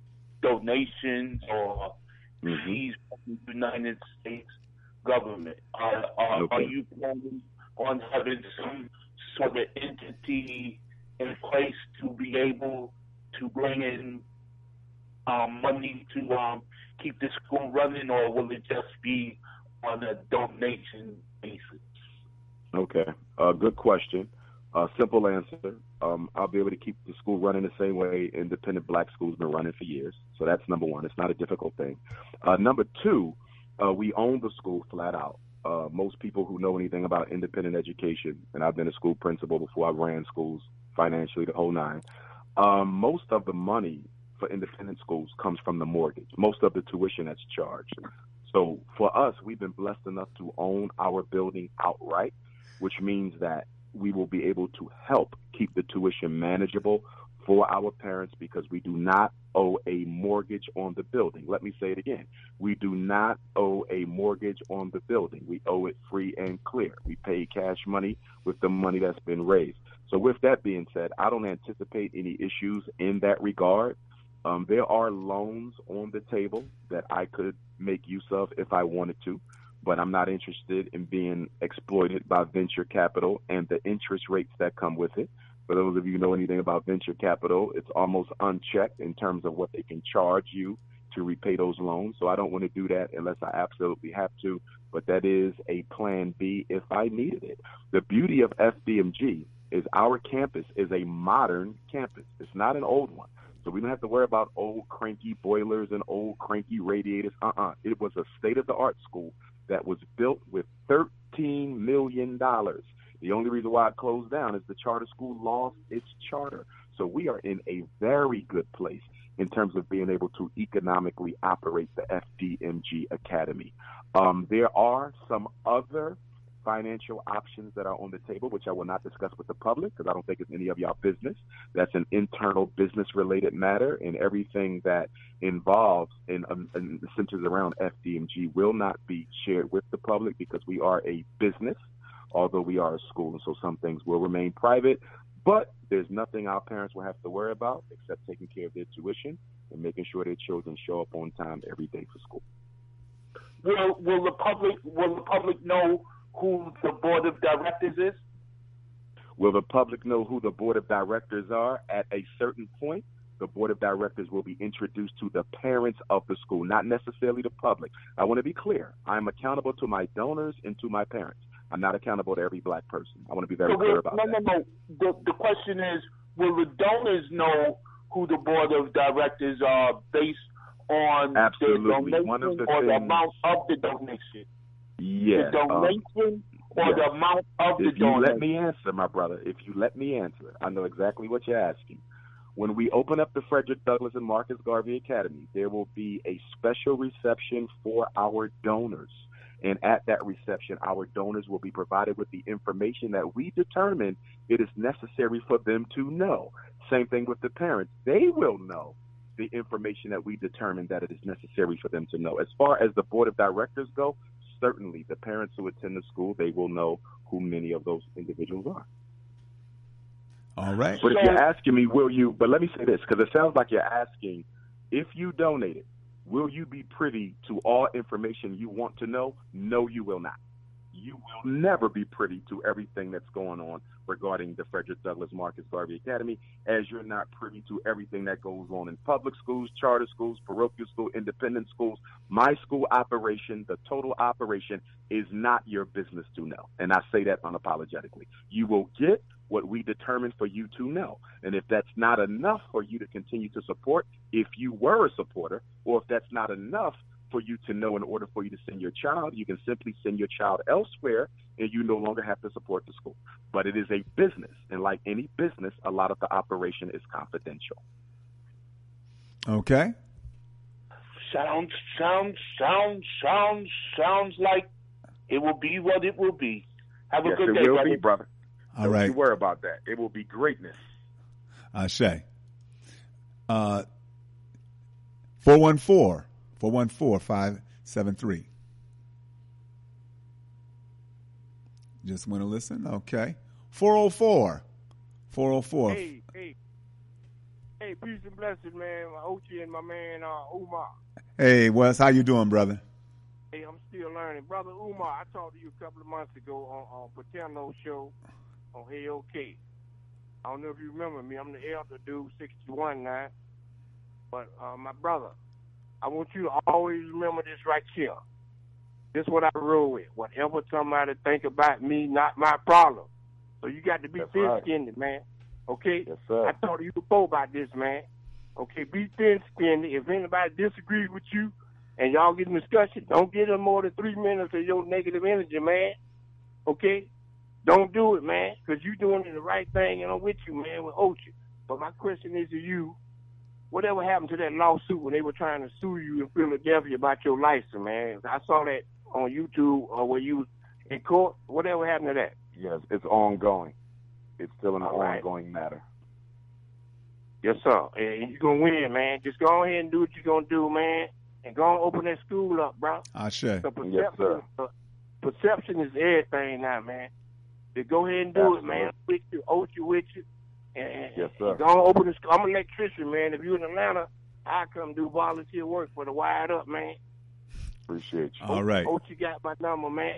donations or mm-hmm. fees from the United States government? Are, are, okay. are you planning on having some sort of entity in place to be able to bring in um, money to um, keep the school running, or will it just be on a donation basis? Okay, uh, good question. Uh, simple answer. Um, I'll be able to keep the school running the same way independent black schools been running for years. So that's number one. It's not a difficult thing. Uh, number two, uh, we own the school flat out. Uh, most people who know anything about independent education, and I've been a school principal before I ran schools financially, the whole nine, um, most of the money for independent schools comes from the mortgage, most of the tuition that's charged. So for us, we've been blessed enough to own our building outright, which means that we will be able to help keep the tuition manageable for our parents because we do not owe a mortgage on the building. Let me say it again. We do not owe a mortgage on the building. We owe it free and clear. We pay cash money with the money that's been raised. So with that being said, I don't anticipate any issues in that regard. Um, there are loans on the table that I could make use of if I wanted to, but I'm not interested in being exploited by venture capital and the interest rates that come with it. For those of you who know anything about venture capital, it's almost unchecked in terms of what they can charge you to repay those loans. So I don't want to do that unless I absolutely have to, but that is a plan B if I needed it. The beauty of F D M G is our campus is a modern campus. It's not an old one. So we don't have to worry about old cranky boilers and old cranky radiators. Uh-uh. It was a state-of-the-art school that was built with thirteen million dollars. The only reason why it closed down is the charter school lost its charter. So we are in a very good place in terms of being able to economically operate the F D M G Academy. Um, there are some other financial options that are on the table, which I will not discuss with the public because I don't think it's any of y'all business. That's an internal business-related matter, and everything that involves and, um, and centers around F D M G will not be shared with the public because we are a business, although we are a school, and so some things will remain private. But there's nothing our parents will have to worry about except taking care of their tuition and making sure their children show up on time every day for school. Will will the public will the public know who the board of directors is? Will the public know who the board of directors are? At a certain point, the board of directors will be introduced to the parents of the school, not necessarily the public. I want to be clear. I'm accountable to my donors and to my parents. I'm not accountable to every black person. I want to be very so clear about no, that. No, no, no. The, the question is, will the donors know who the board of directors are based on Absolutely. the donation One of the or the things- amount of the donation? Yeah. The donation or yes. the amount of the If you donation? let me answer, my brother, if you let me answer, I know exactly what you're asking. When we open up the Frederick Douglass and Marcus Garvey Academy, there will be a special reception for our donors. And at that reception, our donors will be provided with the information that we determine it is necessary for them to know. Same thing with the parents. They will know the information that we determine that it is necessary for them to know. As far as the board of directors go, certainly the parents who attend the school, they will know who many of those individuals are. All right. But if you're asking me, will you, but let me say this, because it sounds like you're asking, if you donated, will you be privy to all information you want to know? No, you will not. You will never be privy to everything that's going on regarding the Frederick Douglass Marcus Garvey Academy, as you're not privy to everything that goes on in public schools, charter schools, parochial schools, independent schools. My school operation, the total operation, is not your business to know. And I say that unapologetically. You will get what we determine for you to know. And if that's not enough for you to continue to support, if you were a supporter, or if that's not enough for you to know in order for you to send your child, you can simply send your child elsewhere and you no longer have to support the school. But it is a business, and like any business, a lot of the operation is confidential. Okay. Sounds, sounds, sounds, sounds, sounds like it will be what it will be. Have a yes, good it day, will brother. be, brother. All Don't right. you worry about that. It will be greatness. Ashe. Uh, four one four, four one four, five seven three. Just want to listen? Okay. four oh four, four oh four. Hey, hey. Hey, peace and blessings, man. My Ochi and my man, uh, Umar. Hey, Wes, how you doing, brother? Hey, I'm still learning. Brother Umar, I talked to you a couple of months ago on, on Paterno's show on A O K. I don't know if you remember me. I'm the elder dude, sixty-one now. But, uh, my brother, I want you to always remember this right here. This is what I roll with. Whatever somebody think about me, not my problem. So you got to be thin-skinned, right, man. Okay? Yes, sir. I talked to you before about this, man. Okay, be thin-skinned. If anybody disagrees with you and y'all get in discussion, don't give them more than three minutes of your negative energy, man. Okay? Don't do it, man, because you're doing the right thing, and I'm with you, man, with Ochi. But my question is to you, whatever happened to that lawsuit when they were trying to sue you in Philadelphia about your license, man? I saw that on YouTube or where you in court. Whatever happened to that? Yes, it's ongoing. It's still an All right. ongoing matter. Yes, sir. And you're going to win, man. Just go ahead and do what you're going to do, man, and go and open that school up, bro. Ashe. So perception, Yes, sir. uh, perception is everything now, man. Just go ahead and do Absolutely. it, man. With you, Ochi you with you. And, Yes, sir. and go and open the school. I'm an electrician, man. If you're in Atlanta, I come do volunteer work for the Wired Up, man. Appreciate you. All right. Ochi got my number, man.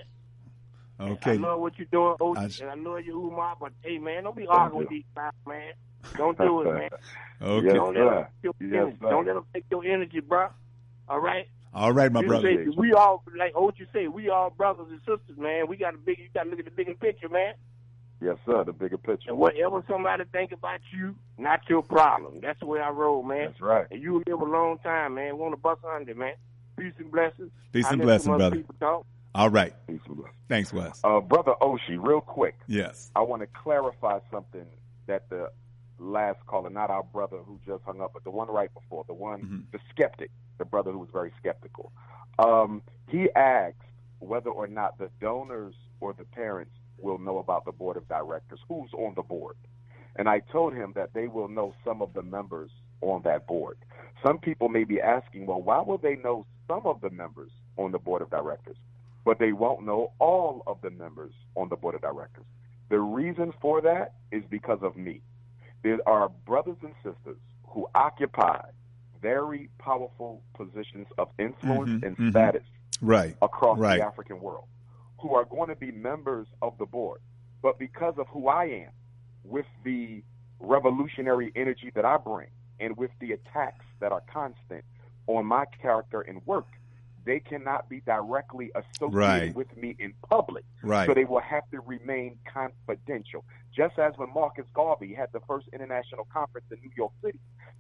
I Okay. love what you're doing, Ochi, I sh- and I love you, Umar. But hey, man, don't be arguing with these guys, man. Don't do it, man. Okay. Yes, Don't let them sir. take your Yes, energy. sir. Don't let them take your energy, bro. All right. All right, my You brother. say, we all, like Ochi say, we all brothers and sisters, man. We got a big. You got to look at the bigger picture, man. Yes, sir. The bigger picture. And whatever somebody think about you, not your problem. That's the way I roll, man. That's right. And you live a long time, man. Want to bust under, man. Peace and blessings. Peace I and let blessings, some other brother. people talk. All right. Peace and blessings. Thanks, Wes. Uh, Brother Oshi, real quick, Yes. I want to clarify something that the last caller, not our brother who just hung up, but the one right before, the one, Mhm. the skeptic, the brother who was very skeptical. Um, he asked whether or not the donors or the parents will know about the board of directors, who's on the board. And I told him that they will know some of the members on that board. Some people may be asking, well, why will they know some of the members on the board of directors, but they won't know all of the members on the board of directors? The reason for that is because of me. There are brothers and sisters who occupy very powerful positions of influence Mhm, and mhm. status Right. across Right. the African world, who are going to be members of the board. But because of who I am, with the revolutionary energy that I bring, and with the attacks that are constant on my character and work, they cannot be directly associated Right. with me in public. Right. So they will have to remain confidential. Just as when Marcus Garvey had the first international conference in New York City,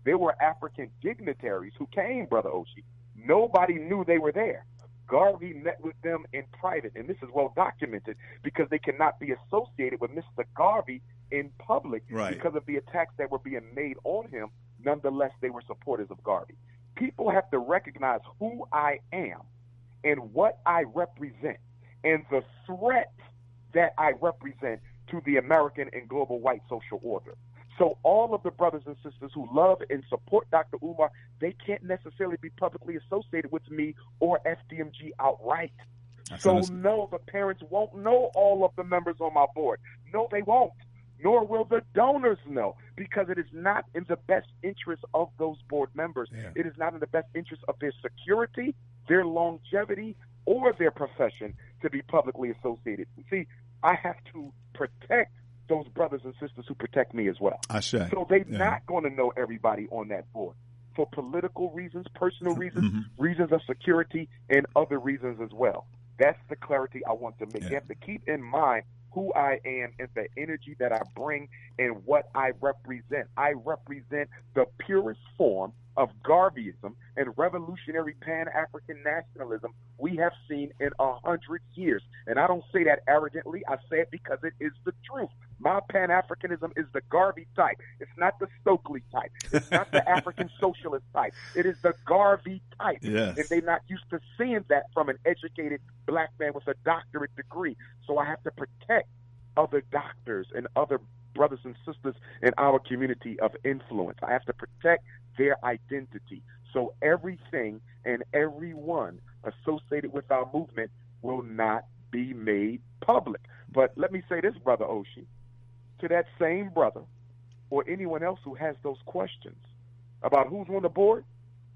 There were African dignitaries who came, Brother Oshie. Nobody knew they were there. Garvey met with them in private, and this is well documented because they cannot be associated with Mister Garvey in public right. because of the attacks that were being made on him. Nonetheless, they were supporters of Garvey. People have to recognize who I am and what I represent and the threat that I represent to the American and global white social order. So all of the brothers and sisters who love and support Doctor Umar, they can't necessarily be publicly associated with me or F D M G outright. That's so no, the parents won't know all of the members on my board. No, they won't. Nor will the donors know, because it is not in the best interest of those board members. Yeah. It is not in the best interest of their security, their longevity, or their profession to be publicly associated. See, I have to protect those brothers and sisters who protect me as well. I should. So they're yeah. not going to know everybody on that board for political reasons, personal reasons, mm-hmm. reasons of security, and other reasons as well. That's the clarity I want to make. Yeah. You have to keep in mind who I am and the energy that I bring and what I represent. I represent the purest form of Garveyism and revolutionary Pan-African nationalism we have seen in a hundred years. And I don't say that arrogantly. I say it because it is the truth. My Pan-Africanism is the Garvey type. It's not the Stokely type. It's not the African socialist type. It is the Garvey type. Yes. And they're not used to seeing that from an educated black man with a doctorate degree. So I have to protect other doctors and other brothers and sisters in our community of influence. I have to protect their identity. So everything and everyone associated with our movement will not be made public. But let me say this, Brother Oshie, to that same brother or anyone else who has those questions about who's on the board,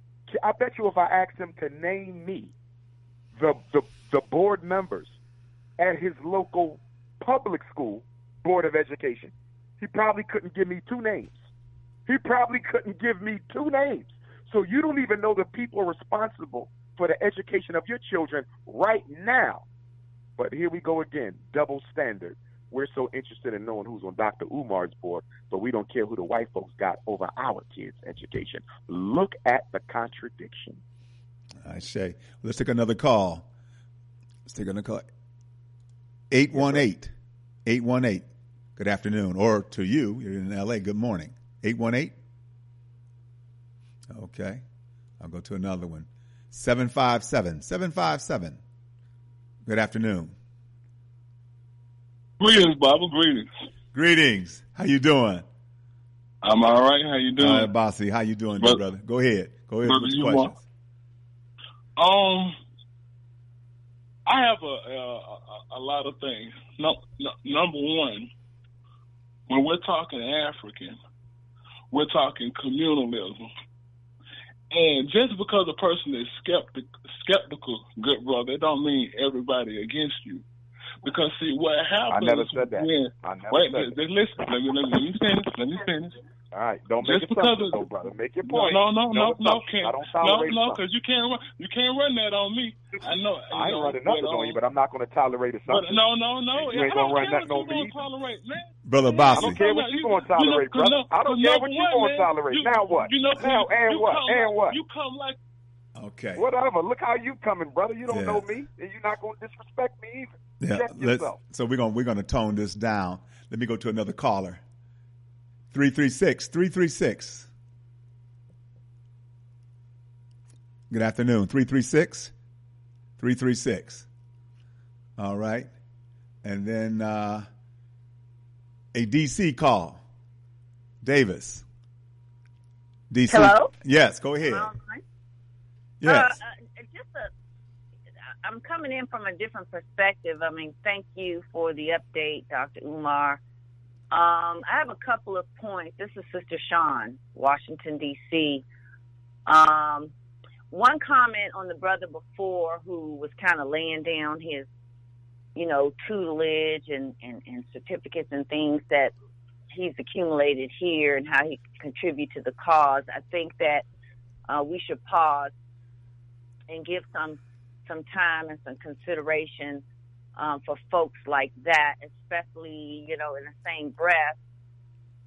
I bet you if I asked him to name me the, the, the board members at his local public school board of education, he probably couldn't give me two names. He probably couldn't give me two names. So you don't even know the people responsible for the education of your children right now. But here we go again, double standard. We're so interested in knowing who's on Doctor Umar's board, but we don't care who the white folks got over our kids' education. Look at the contradiction. I say. Let's take another call. Let's take another call. eight one eight. eight one eight. Good afternoon. Or to you, you're in L A, good morning. eight one eight. Okay. I'll go to another one. seven five seven. seven five seven. Good afternoon. Greetings, Baba. Greetings. Greetings. How you doing? I'm all right. How you doing? All right, Bossy. How you doing, brother? brother? Go ahead. Go ahead brother, with your questions. Want, um, I have a, a, a lot of things. No, no, number one, when we're talking African, we're talking communalism. And just because a person is skeptic, skeptical, good brother, it don't mean everybody against you. Because, see, what happens... I never said that. When, I never wait, said wait, listen. Let me, let, me, let me finish. Let me finish. All right. Don't make just it something, though, brother. Make your point. No, no, no, no, no. Can't, I don't tolerate No, no, because you can't, run, you can't run that on me. I know. I ain't know, running nothing on you, but I'm not going to tolerate it. But no, no, no. You ain't going to run nothing on me. Tolerate, man. Brother Bossy. I don't care what you're going to tolerate, you know, brother. I don't care what you're going to tolerate. You, now what? You know, now, and you what? Come, and what? You come like... Okay. Whatever. Look how you coming, brother. You don't yeah. know me, and you're not going to disrespect me either. Yeah. Check Let's, yourself. so we're going we're going to tone this down. Let me go to another caller. three three six. three three six. Good afternoon. three three six. three three six. All right. And then uh, a D C call. Davis. D C. Hello? Yes, go ahead. Hello? Yes. Uh, uh, just a, I'm coming in from a different perspective. I mean, thank you for the update, Doctor Umar. Um, I have a couple of points. This is Sister Sean, Washington, D C Um, one comment on the brother before who was kind of laying down his, you know, tutelage and, and, and certificates and things that he's accumulated here and how he contribute to the cause. I think that uh, we should pause and give some some time and some consideration um, for folks like that, especially, you know, in the same breath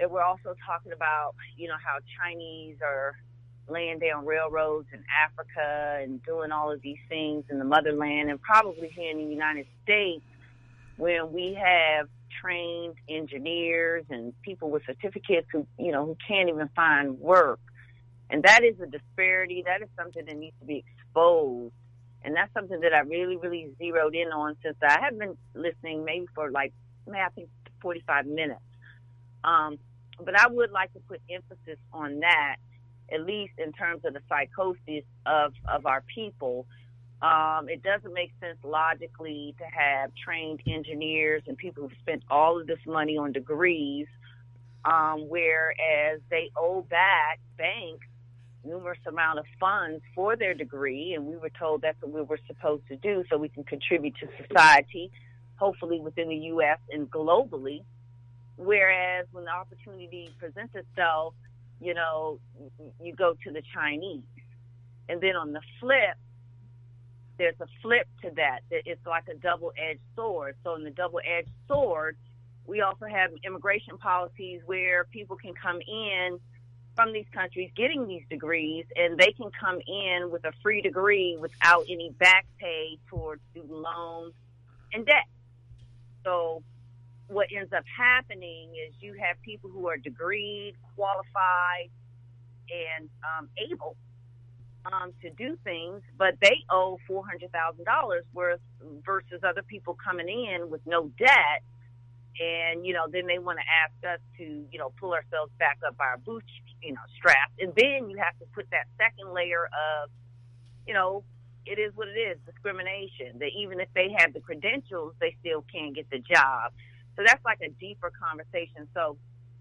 and we're also talking about, you know, how Chinese are laying down railroads in Africa and doing all of these things in the motherland, and probably here in the United States, when we have trained engineers and people with certificates who, you know, who can't even find work. And that is a disparity. That is something that needs to be exposed. And that's something that I really, really zeroed in on since I have been listening maybe for like, I think forty-five minutes. Um, but I would like to put emphasis on that, at least in terms of the psychosis of, of our people. Um, it doesn't make sense logically to have trained engineers and people who've spent all of this money on degrees, um, whereas they owe back banks numerous amount of funds for their degree, and we were told that's what we were supposed to do so we can contribute to society, hopefully within the U S and globally. Whereas when the opportunity presents itself, you know, you go to the Chinese. And then on the flip, there's a flip to that. It's like a double-edged sword. So in the double-edged sword, we also have immigration policies where people can come in from these countries getting these degrees, and they can come in with a free degree without any back pay towards student loans and debt. So what ends up happening is you have people who are degreed, qualified, and um, able um, to do things, but they owe four hundred thousand dollars worth versus other people coming in with no debt. And, you know, then they want to ask us to, you know, pull ourselves back up by our boots, you know, straps. And then you have to put that second layer of, you know, it is what it is, discrimination, that even if they have the credentials, they still can't get the job. So that's like a deeper conversation. So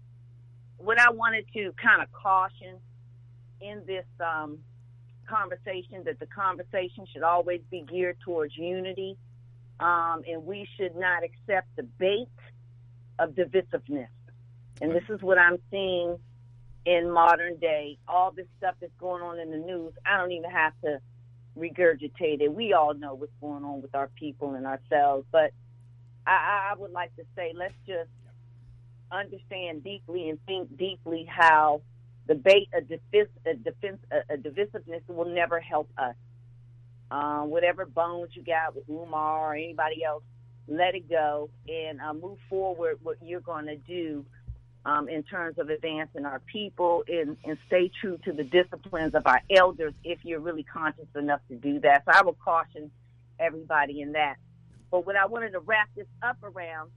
what I wanted to kind of caution in this um, conversation, that the conversation should always be geared towards unity, um, and we should not accept the bait of divisiveness. And this is what I'm seeing in modern day. All this stuff that's going on in the news, I don't even have to regurgitate it. We all know what's going on with our people and ourselves. But I, I would like to say, let's just understand deeply and think deeply how the bait of defense, a defense, a, a divisiveness will never help us. Um, whatever bones you got with Umar or anybody else, let it go and uh, move forward what you're going to do um, in terms of advancing our people, and, and stay true to the disciplines of our elders if you're really conscious enough to do that. So I would caution everybody in that. But what I wanted to wrap this up around,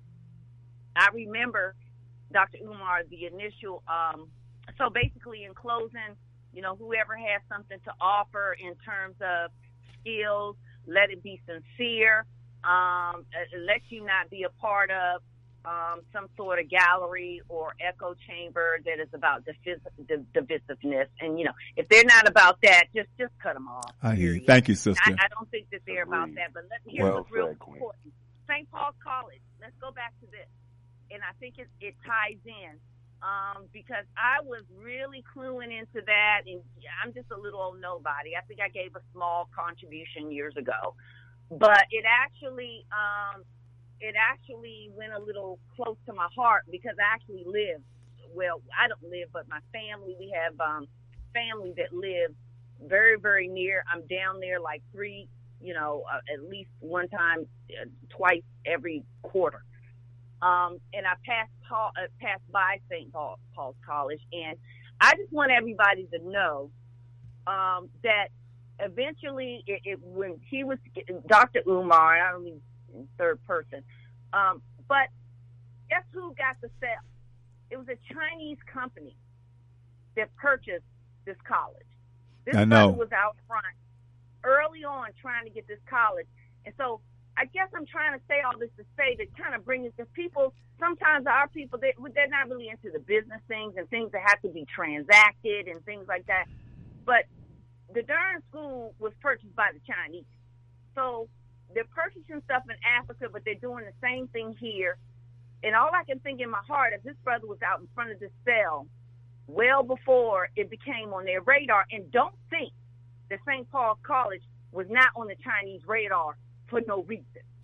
I remember, Doctor Umar, the initial, um, so basically in closing, you know, whoever has something to offer in terms of skills, let it be sincere. Um, let you not be a part of um, some sort of gallery or echo chamber that is about divis- divisiveness. And, you know, if they're not about that, just just cut them off. I hear you. Thank you, sister. I, I don't think that they're about that. But let, here's Well what's real said, Queen. important. Saint Paul's College. Let's go back to this. And I think it, it ties in. Um, because I was really cluing into that, and I'm just a little old nobody. I think I gave a small contribution years ago. But it actually, um, it actually went a little close to my heart because I actually live. Well, I don't live, but my family. We have um, family that live very, very near. I'm down there like three, you know, uh, at least one time, uh, twice every quarter. Um, and I passed Paul, uh, passed by Saint Paul, Paul's College, and I just want everybody to know um, that. Eventually, it, it, when he was Doctor Umar, I don't mean third person, um, but guess who got the sale? It was a Chinese company that purchased this college. This I know. brother was out front early on trying to get this college. And so I guess I'm trying to say all this to say to kind of bring it to people. Sometimes our people, they, they're not really into the business things and things that have to be transacted and things like that. But the darn school was purchased by the Chinese. So they're purchasing stuff in Africa, but they're doing the same thing here. And all I can think in my heart is this brother was out in front of this cell well before it became on their radar. And don't think that Saint Paul's College was not on the Chinese radar for no reason.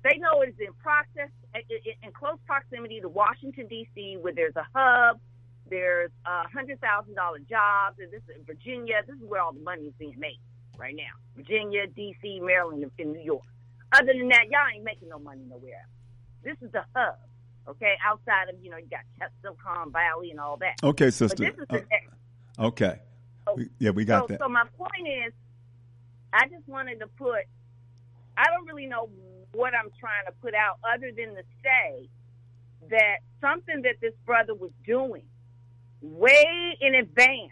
They know it's in process, in close proximity to Washington, D C, where there's a hub, there's a one hundred thousand dollars jobs, and this is Virginia. This is where all the money is being made right now. Virginia, D C, Maryland, and New York. Other than that, y'all ain't making no money nowhere else. This is the hub, okay? Outside of, you know, you got Silicon Valley and all that. Okay, sister. But this is the, uh, okay. So, we, yeah, we got so, that. So my point is, I just wanted to put, I don't really know what I'm trying to put out other than to say that something that this brother was doing way in advance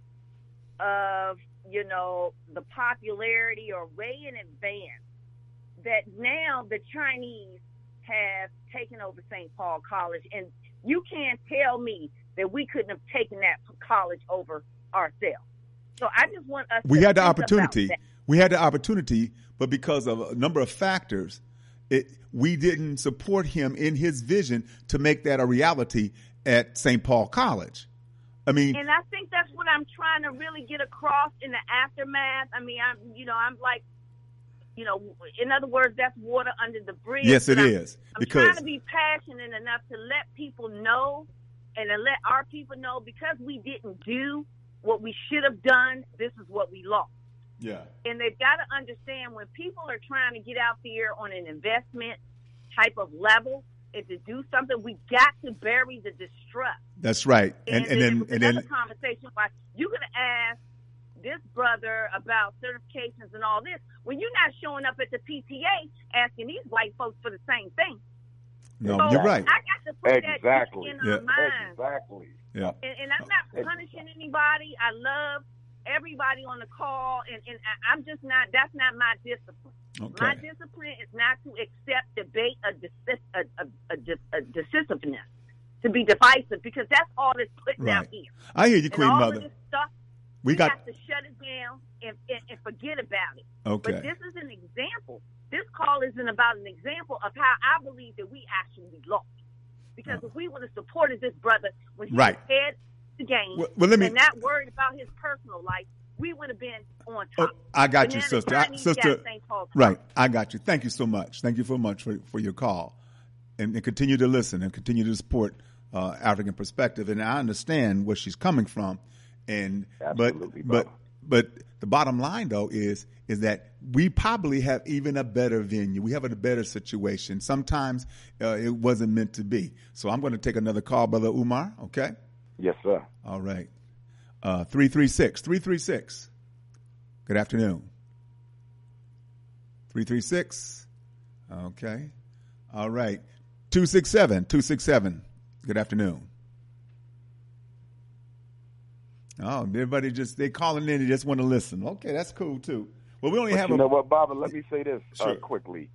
of, you know, the popularity, or way in advance, that now the Chinese have taken over Saint Paul College, and you can't tell me that we couldn't have taken that college over ourselves. So I just want us we to had the think opportunity. about that. We had the opportunity, but because of a number of factors, it, we didn't support him in his vision to make that a reality at Saint Paul College. I mean, and I think that's what I'm trying to really get across in the aftermath. I mean, I'm, you know, I'm like, you know, in other words, that's water under the bridge. Yes, it I'm, is. I'm because trying to be passionate enough to let people know, and to let our people know, because we didn't do what we should have done, this is what we lost. Yeah. And they've got to understand, when people are trying to get out there on an investment type of level and to do something, we got to bury the distrust. That's right. And, And, and, then, then, and and another then, conversation, like, you're going to ask this brother about certifications and all this when you're not showing up at the P T A asking these white folks for the same thing. no, So you're right. I got to put Exactly. that in Yeah. our minds. Exactly. Yeah. And, and I'm not punishing anybody. I love everybody on the call, and, and I- I'm just not, that's not my discipline. Okay. My discipline is not to accept debate, a, decis- a, a, a, dis- a decisiveness, to be divisive, because that's all that's putting Right. out here. I hear you, And Queen all Mother. of this stuff, We we got- have to shut it down and, and, and forget about it. Okay. But this is an example. This call isn't about an example of how I believe that we actually lost. Because if we would have supported this brother when he Right. was head the game, Well- well, let me- and not worried about his personal life, we would have been on top. Oh, I got And you, then the sister. I, Chinese got sister, Saint Paul right. I got you. Thank you so much. Thank you so much for, for your call, and, and continue to listen and continue to support uh, African Perspective. And I understand where she's coming from, and Absolutely, but brother. but but the bottom line though is is that we probably have even a better venue. We have a better situation. Sometimes uh, it wasn't meant to be. So I'm going to take another call, Brother Umar. Okay. Yes, sir. All right. Uh, three three six three three six. Good afternoon. three three six. Okay. All right. two six seven two six seven. Good afternoon. Oh, everybody just, they calling in and just want to listen. Okay, that's cool too. Well, we only But have you a. know what, Baba? Let me say this Sure. uh, quickly.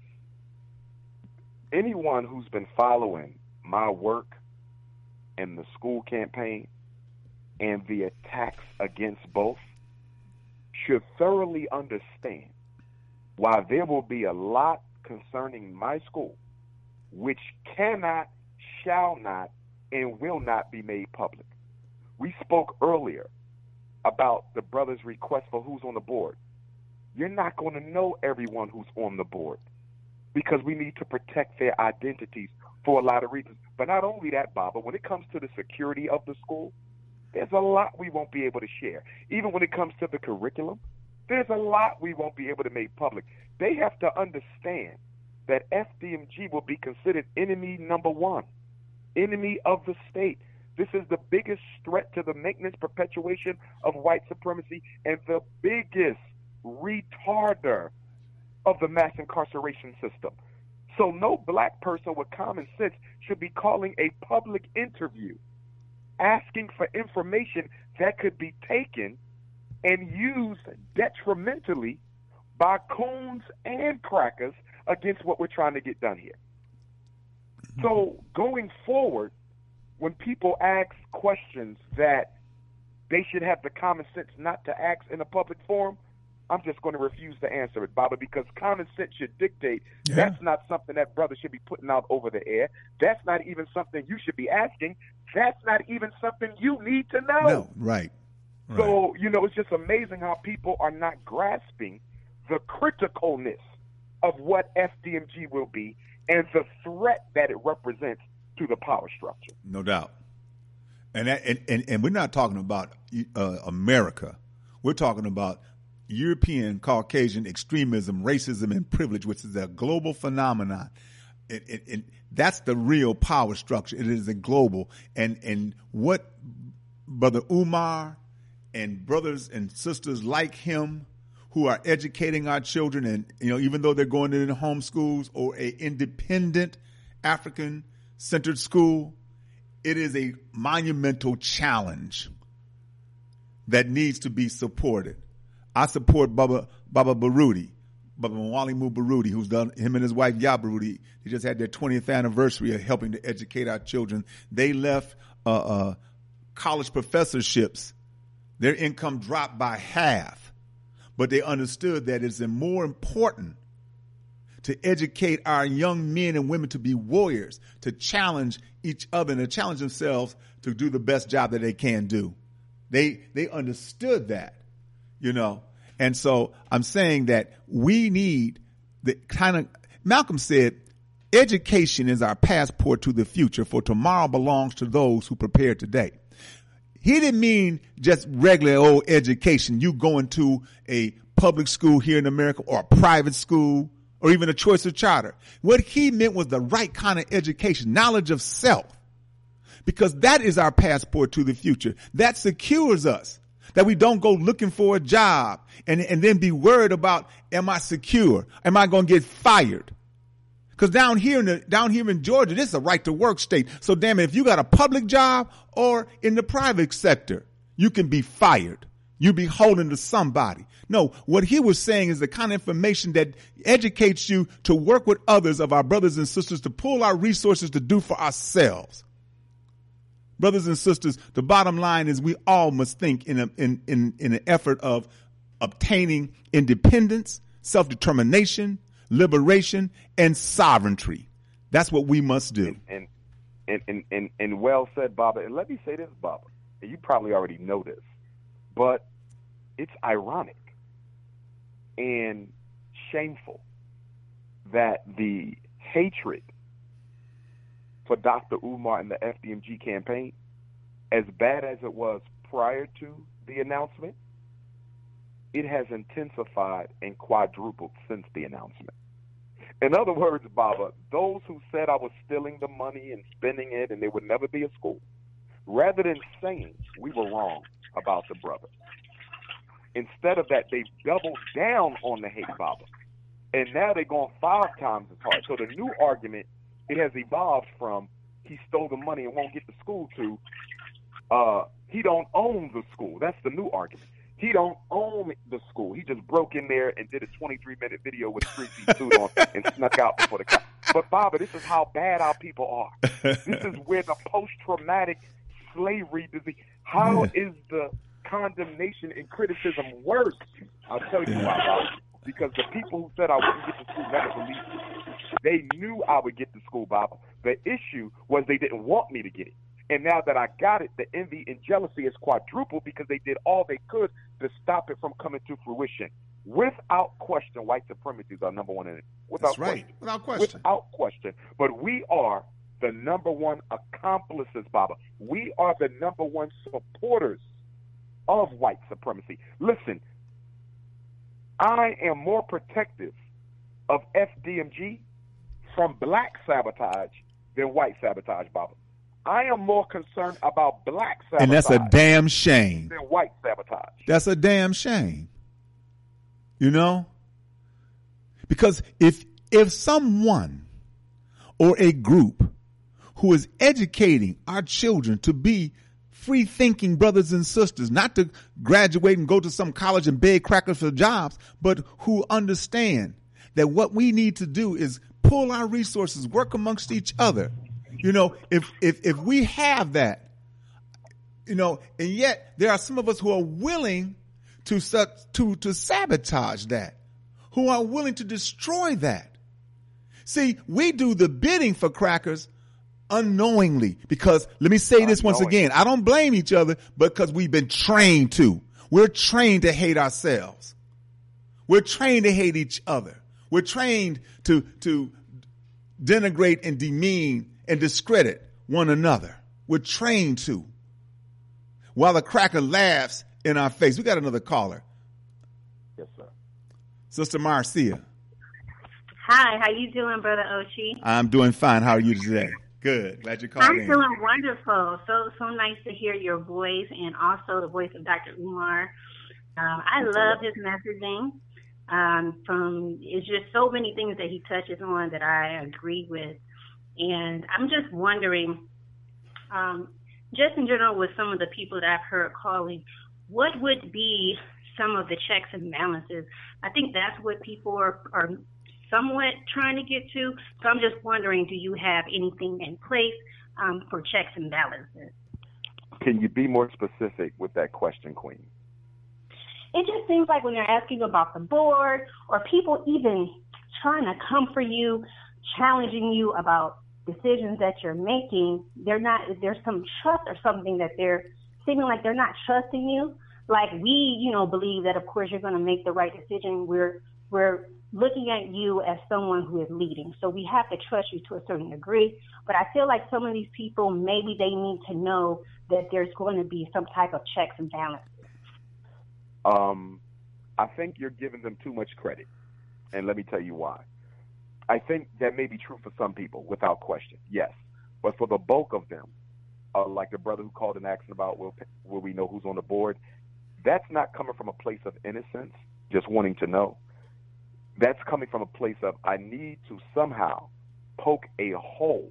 Anyone who's been following my work in the school campaign and the attacks against both should thoroughly understand why there will be a lot concerning my school which cannot, shall not, and will not be made public. We spoke earlier about the brother's request for who's on the board. You're not going to know everyone who's on the board because we need to protect their identities for a lot of reasons. But not only that, Baba, when it comes to the security of the school, there's a lot we won't be able to share. Even when it comes to the curriculum, there's a lot we won't be able to make public. They have to understand that F D M G will be considered enemy number one, enemy of the state. This is the biggest threat to the maintenance, perpetuation of white supremacy, and the biggest retarder of the mass incarceration system. So no black person with common sense should be calling a public interview asking for information that could be taken and used detrimentally by coons and crackers against what we're trying to get done here. So going forward, when people ask questions that they should have the common sense not to ask in a public forum, I'm just going to refuse to answer it, Baba, because common sense should dictate Yeah. that's not something that brother should be putting out over the air. That's not even something you should be asking. That's not even something you need to know. No, right. right. So, you know, it's just amazing how people are not grasping the criticalness of what F D M G will be and the threat that it represents to the power structure. No doubt. And that, and, and, and we're not talking about uh, America. We're talking about European Caucasian extremism, racism, and privilege, which is a global phenomenon. It, it, it, that's the real power structure. It is a global. And, and what Brother Umar and brothers and sisters like him who are educating our children, and, you know, even though they're going to the home schools or a independent African-centered school, it is a monumental challenge that needs to be supported. I support Baba, Baba Baruti, Baba Mwalimu Baruti, who's done, him and his wife Ya Baruti, they just had their twentieth anniversary of helping to educate our children. They left uh, uh, college professorships. Their income dropped by half, but they understood that it's more important to educate our young men and women to be warriors, to challenge each other and to challenge themselves to do the best job that they can do. They they understood that, you know. And so I'm saying that we need the kind of, Malcolm said, education is our passport to the future, for tomorrow belongs to those who prepare today. He didn't mean just regular old education, you going to a public school here in America or a private school or even a choice of charter. What he meant was the right kind of education, knowledge of self, because that is our passport to the future. That secures us, that we don't go looking for a job and, and then be worried about, am I secure? Am I going to get fired? Because down here in the, down here in Georgia, this is a right to work state. So damn it, if you got a public job or in the private sector, you can be fired. You be holding to somebody. No, what he was saying is the kind of information that educates you to work with others of our brothers and sisters to pull our resources to do for ourselves. Brothers and sisters, the bottom line is we all must think in a, in, in, in an effort of obtaining independence, self-determination, liberation, and sovereignty. That's what we must do. And and, and, and, and well said, Baba. And let me say this, Baba, and you probably already know this, but it's ironic and shameful that the hatred for Doctor Umar and the F D M G campaign, as bad as it was prior to the announcement, it has intensified and quadrupled since the announcement. In other words, Baba, those who said I was stealing the money and spending it and there would never be a school, rather than saying we were wrong about the brother, instead of that, they doubled down on the hate, Baba. And now they're going five times as hard. So the new argument, it has evolved from he stole the money and won't get to school to uh, he don't own the school. That's the new argument. He don't own the school. He just broke in there and did a twenty-three minute video with a three-piece suit on and snuck out before the cops. But, Baba, this is how bad our people are. This is where the post-traumatic slavery disease, how is the condemnation and criticism worse? I'll tell you why, Baba. Because the people who said I wouldn't get to school never believed me. They knew I would get to school, Baba. The issue was they didn't want me to get it. And now that I got it, the envy and jealousy is quadrupled because they did all they could to stop it from coming to fruition. Without question, white supremacy is our number one enemy. Without That's right. question. Without question. Without question. But we are the number one accomplices, Baba. We are the number one supporters of white supremacy. Listen, I am more protective of F D M G from black sabotage than white sabotage, Baba. I am more concerned about black sabotage. And that's a damn shame. Than white sabotage. That's a damn shame. You know? Because if if someone or a group who is educating our children to be free-thinking brothers and sisters, not to graduate and go to some college and beg crackers for jobs, but who understand that what we need to do is pull our resources, work amongst each other. You know, if if if we have that, you know, and yet there are some of us who are willing to to to sabotage that, who are willing to destroy that. See, we do the bidding for crackers unknowingly, because let me say this once again, I don't blame each other, because we've been trained to. We're trained to hate ourselves. We're trained to hate each other. We're trained to to denigrate and demean and discredit one another. We're trained to. While the cracker laughs in our face. We got another caller. Yes, sir. Sister Marcia. Hi, how you doing, Brother Oshi? I'm doing fine. How are you today? Good. Glad you called I'm in. doing wonderful. So so nice to hear your voice and also the voice of Doctor Umar. Um, I love his messaging. Um, from it's just so many things that he touches on that I agree with, and I'm just wondering, um, just in general, with some of the people that I've heard calling, what would be some of the checks and balances? I think that's what people are are somewhat trying to get to. So I'm just wondering, do you have anything in place um, for checks and balances? Can you be more specific with that question, Queen? It just seems like when they're asking about the board or people even trying to come for you, challenging you about decisions that you're making, they're not, there's some trust or something that they're seeming like they're not trusting you. Like we, you know, believe that of course you're going to make the right decision. We're, we're looking at you as someone who is leading. So we have to trust you to a certain degree. But I feel like some of these people, maybe they need to know that there's going to be some type of checks and balances. Um, I think you're giving them too much credit, and let me tell you why. I think that may be true for some people, without question, yes. But for the bulk of them, uh, like the brother who called and asked about will, will we know who's on the board, that's not coming from a place of innocence, just wanting to know. That's coming from a place of I need to somehow poke a hole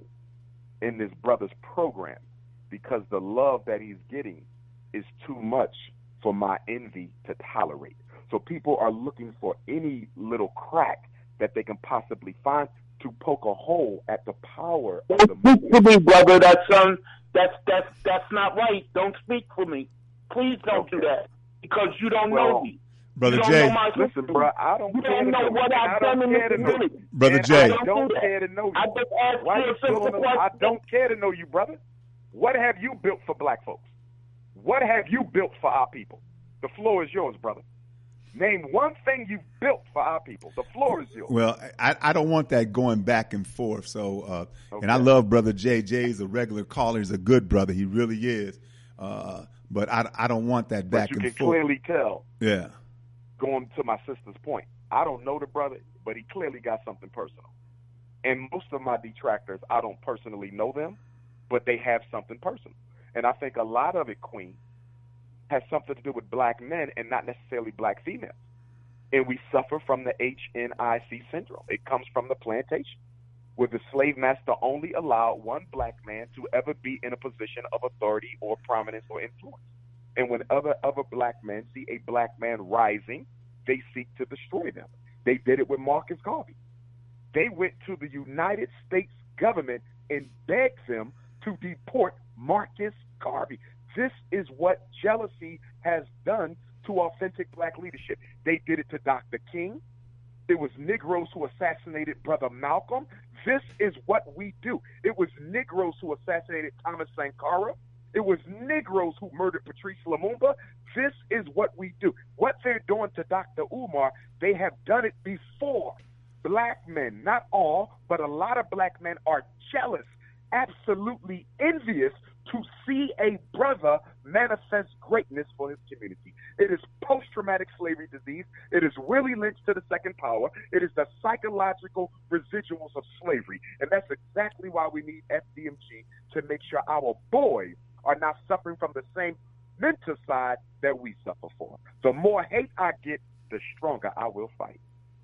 in this brother's program because the love that he's getting is too much for my envy to tolerate. So people are looking for any little crack that they can possibly find to poke a hole at the power of the movement. Don't speak for me, brother. That's um, that's that's that's not right. Don't speak for me. Please don't okay. do that because you don't well, know me. Brother you don't Jay, know my listen, bro. I don't you care don't to know, know what I've done in this community. Brother and Jay, I don't, don't care to know you. I just asked Why you a simple question. I don't care to know you, brother. What have you built for black folks? What have you built for our people? The floor is yours, brother. Name one thing you've built for our people. The floor is yours. Well, I, I don't want that going back and forth. So, uh, okay. and I love Brother Jay. Jay's a regular caller. He's a good brother. He really is. Uh, but I, I don't want that back and forth. But you can clearly tell. Yeah. Going to my sister's point, I don't know the brother, but he clearly got something personal. And most of my detractors, I don't personally know them, but they have something personal. And I think a lot of it, Queen, has something to do with black men and not necessarily black females. And we suffer from the H N I C syndrome. It comes from the plantation, where the slave master only allowed one black man to ever be in a position of authority or prominence or influence. And when other other black men see a black man rising, they seek to destroy them. They did it with Marcus Garvey. They went to the United States government and begged them to deport Marcus Garvey. This is what jealousy has done to authentic black leadership. They did it to Doctor King. It was Negroes who assassinated Brother Malcolm. This is what we do. It was Negroes who assassinated Thomas Sankara. It was Negroes who murdered Patrice Lumumba. This is what we do. What they're doing to Doctor Umar, they have done it before. Black men, not all, but a lot of black men are jealous, absolutely envious to see a brother manifest greatness for his community. It is post-traumatic slavery disease. It is Willie Lynch to the second power. It is the psychological residuals of slavery. And that's exactly why we need F D M G to make sure our boys are not suffering from the same mental side that we suffer for. The more hate I get, the stronger I will fight.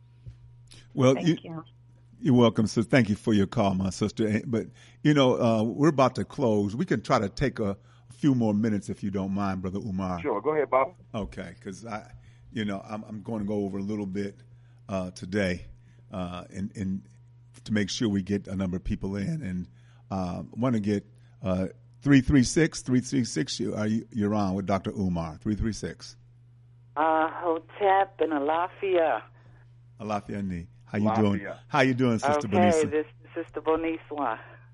Well, Thank you, you. You're welcome, sis. Thank you for your call, my sister. But, you know, uh, we're about to close. We can try to take a few more minutes if you don't mind, Brother Umar. Sure. Go ahead, Bob. Okay, because, I, you know, I'm, I'm going to go over a little bit uh, today uh, and, and to make sure we get a number of people in. And uh, I want to get uh, three three six, three three six, you, are you, you're on with Doctor Umar, three three six. Uh, Hotep and Alafia. Alafia Ni. How you doing? How you doing, Sister okay, Bonisa? Okay, this is Sister Boniswa.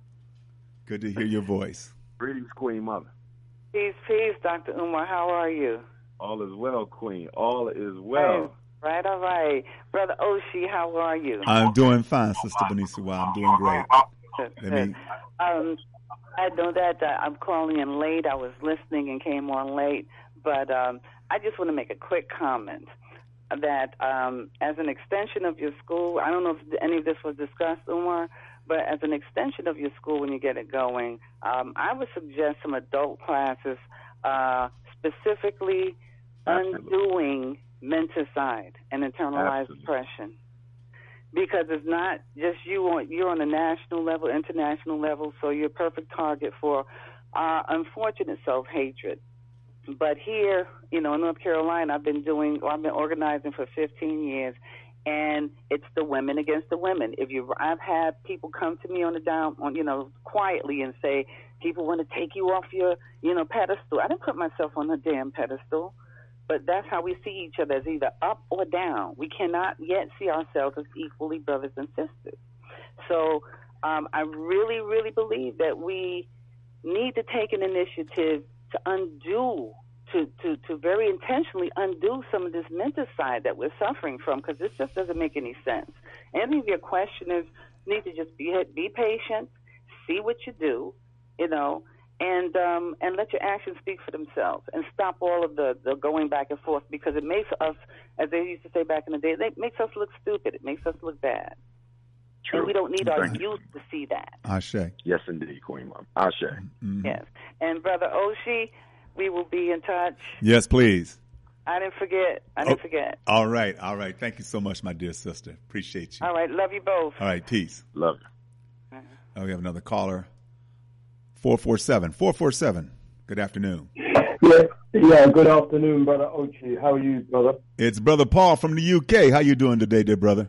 Good to hear your voice. Greetings, Queen Mother. Peace, peace, Doctor Umar. How are you? All is well, Queen. All is well. Right, all right. Brother Oshi, how are you? I'm doing fine, Sister Bonisiwa. I'm doing great. Let me... um, I know that uh, I'm calling in late. I was listening and came on late, but um, I just want to make a quick comment that um, as an extension of your school, I don't know if any of this was discussed, Umar, but as an extension of your school when you get it going, um, I would suggest some adult classes, uh, specifically Absolutely. undoing menticide and internalized Absolutely. depression. Because it's not just you on you're on a national level, international level, so you're a perfect target for uh, unfortunate self-hatred. But here, you know, in North Carolina, I've been doing, or I've been organizing for fifteen years, and it's the women against the women. If you, I've had people come to me on the down, on you know, quietly and say, people want to take you off your, you know, pedestal. I didn't put myself on a damn pedestal. But that's how we see each other, as either up or down. We cannot yet see ourselves as equally brothers and sisters. So um, I really, really believe that we need to take an initiative to undo, to, to, to very intentionally undo some of this menticide that we're suffering from, because this just doesn't make any sense. And I think your question is, you need to just be, be patient, see what you do, you know, and um, and let your actions speak for themselves, and stop all of the, the going back and forth, because it makes us, as they used to say back in the day, it makes us look stupid. It makes us look bad. True. And we don't need our youth to see that. Ashe. Yes, indeed, Queen Mom. Ashe. Mm-hmm. Yes. And Brother Oshi, we will be in touch. Yes, please. I didn't forget. I didn't oh, forget. All right. All right. Thank you so much, my dear sister. Appreciate you. All right. Love you both. All right. Peace. Love you. Uh-huh. Oh, we have another caller. four four seven. four four seven. Good afternoon. Yeah, yeah, good afternoon, Brother Ochi. How are you, brother? It's Brother Paul from the U K. How you doing today, dear brother?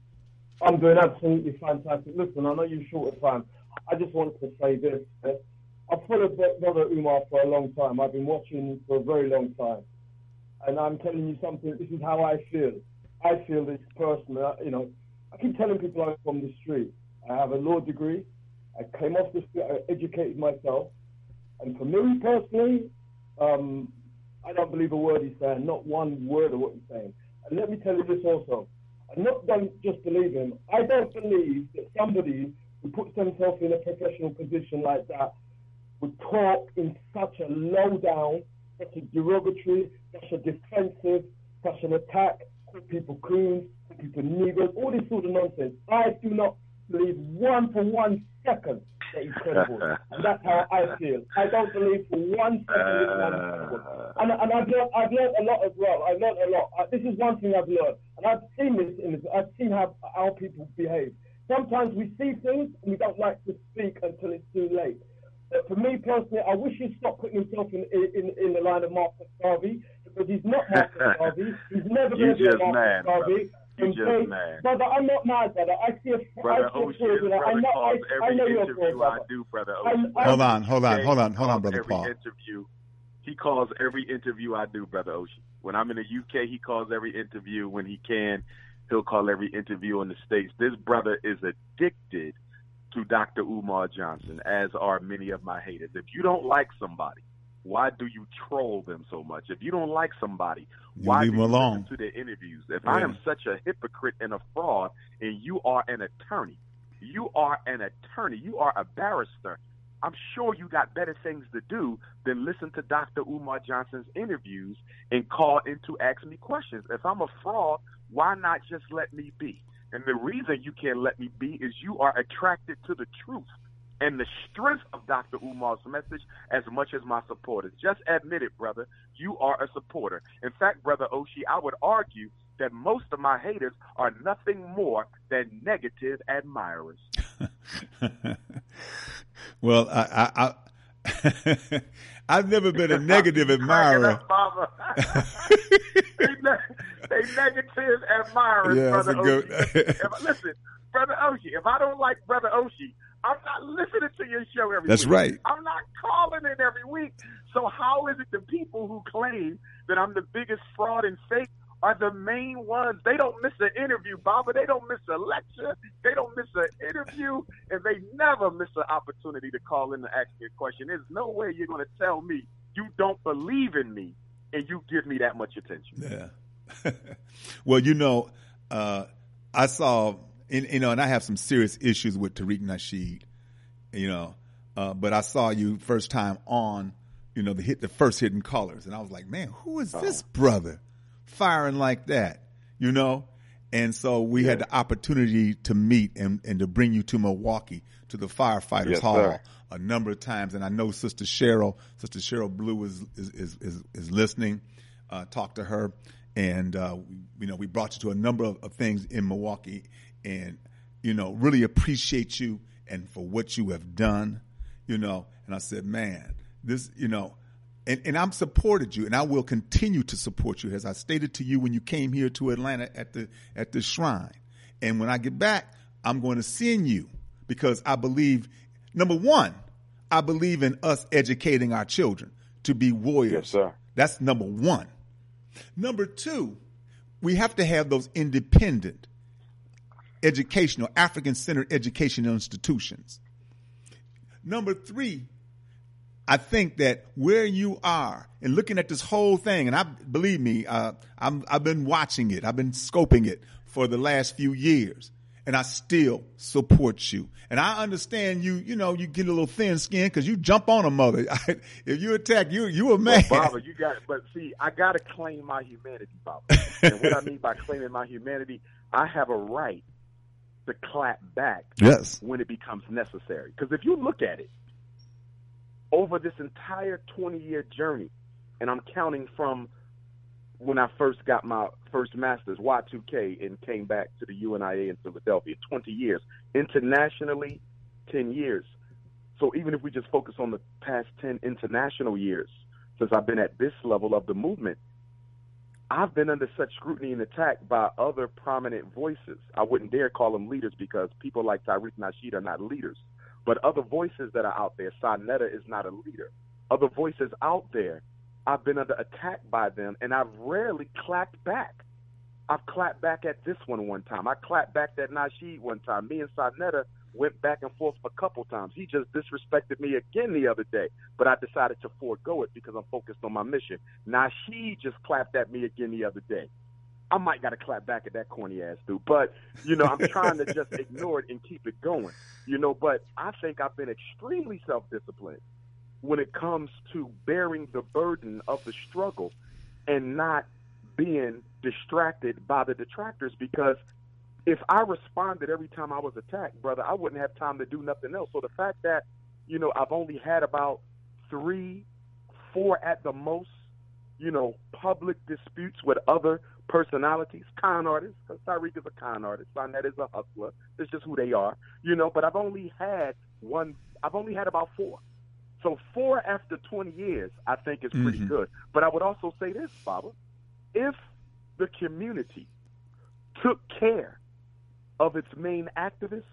I'm doing absolutely fantastic. Listen, I know you're short of time. I just wanted to say this. I've followed Brother Umar for a long time. I've been watching for a very long time. And I'm telling you something, this is how I feel. I feel this person, you know, I keep telling people I'm from the street. I have a law degree. I came off the street, I educated myself. And for me personally, um, I don't believe a word he's saying, not one word of what he's saying. And let me tell you this also. I not don't just believe him. I don't believe that somebody who puts themselves in a professional position like that would talk in such a low down, such a derogatory, such a defensive, such an attack, call people coons, call people niggers, all this sort of nonsense. I do not believe one for one second that he's credible. And that's how I feel. I don't believe for one second this man is credible. And, and I've, learned, I've learned a lot as well. I've learned a lot. I, this is one thing I've learned. And I've seen this, in this I've seen how, how people behave. Sometimes we see things and we don't like to speak until it's too late. But for me personally, I wish he'd stop putting himself in in, in the line of Marcus Garvey, because he's not Marcus Garvey. He's never going to be Marcus mad, Garvey. You just mad. Brother, I'm not mad, brother. I see a brother I see Ocean, a brother. I know, calls I, every I know you're interview brother. I do, brother Ocean. I, I, hold on, hold on, hold on, hold on, brother every Paul. Interview, he calls every interview I do, brother Ocean. When I'm in the U K, he calls every interview. When he can, he'll call every interview in the States. This brother is addicted to Doctor Umar Johnson, as are many of my haters. If you don't like somebody, why do you troll them so much? If you don't like somebody, you why leave do them you alone. listen to their interviews? If Yeah. I am such a hypocrite and a fraud, and you are an attorney, you are an attorney, you are a barrister, I'm sure you got better things to do than listen to Doctor Umar Johnson's interviews and call in to ask me questions. If I'm a fraud, why not just let me be? And the reason you can't let me be is you are attracted to the truth and the strength of Doctor Umar's message as much as my supporters. Just admit it, brother. You are a supporter. In fact, Brother Oshi, I would argue that most of my haters are nothing more than negative admirers. Well, I, I, I I've never been a negative admirer. Up, they, ne- they negative admirers, Yeah, Brother that's a good- Oshi. If, listen, Brother Oshi, if I don't like Brother Oshi, I'm not listening to your show every That's week. right. I'm not calling in every week. So how is it the people who claim that I'm the biggest fraud and fake are the main ones? They don't miss an interview, Baba. They don't miss a lecture. They don't miss an interview. And they never miss an opportunity to call in and ask me a question. There's no way you're going to tell me you don't believe in me and you give me that much attention. Yeah. Well, you know, uh, I saw, and, you know, and I have some serious issues with Tariq Nasheed, you know, uh, but I saw you first time on, you know, the hit, the first Hidden Colors, and I was like, man, who is this brother firing like that, you know? And so we yeah. had the opportunity to meet and, and to bring you to Milwaukee, to the Firefighters yes, Hall sir. a number of times. And I know Sister Cheryl, Sister Cheryl Blue is, is, is, is, is listening. Uh, talk to her. And, uh, you know, we brought you to a number of, of things in Milwaukee and, you know, really appreciate you and for what you have done, you know. And I said, man, this, you know, and, and I'm supported you and I will continue to support you, as I stated to you when you came here to Atlanta at the, at the shrine. And when I get back, I'm going to send you because I believe, number one, I believe in us educating our children to be warriors. Yes, sir. That's number one. Number two, we have to have those independent educational, African-centered educational institutions. Number three, I think that where you are and looking at this whole thing, and I believe me, uh, I'm, I've been watching it, I've been scoping it for the last few years, and I still support you. And I understand you, you know, you get a little thin skin because you jump on a mother. If you attack, you you a man. Well, Baba, you got, but see, I got to claim my humanity, Baba. And what I mean by claiming my humanity, I have a right to clap back yes. when it becomes necessary. Because if you look at it, over this entire twenty-year journey, and I'm counting from when I first got my first master's, Y two K, and came back to the U N I A in Philadelphia, twenty years. Internationally, ten years. So even if we just focus on the past ten international years, since I've been at this level of the movement, I've been under such scrutiny and attack by other prominent voices. I wouldn't dare call them leaders because people like Tariq Nasheed are not leaders. But other voices that are out there, Sarnetta is not a leader. Other voices out there, I've been under attack by them, and I've rarely clapped back. I've clapped back at this one one time. I clapped back at Nasheed one time. Me and Sarnetta went back and forth a couple times. He just disrespected me again the other day, but I decided to forego it because I'm focused on my mission. Nasheed just clapped at me again the other day. I might got to clap back at that corny ass dude, but, you know, I'm trying to just ignore it and keep it going, you know, but I think I've been extremely self-disciplined when it comes to bearing the burden of the struggle and not being distracted by the detractors, because if I responded every time I was attacked, brother, I wouldn't have time to do nothing else. So the fact that, you know, I've only had about three, four at the most, you know, public disputes with other personalities, con artists, because Tariq is a con artist, Sarnetta is a hustler. It's just who they are, you know, but I've only had one, I've only had about four. So four after twenty years, I think is pretty Mm-hmm. good. But I would also say this, Baba, if the community took care of its main activists,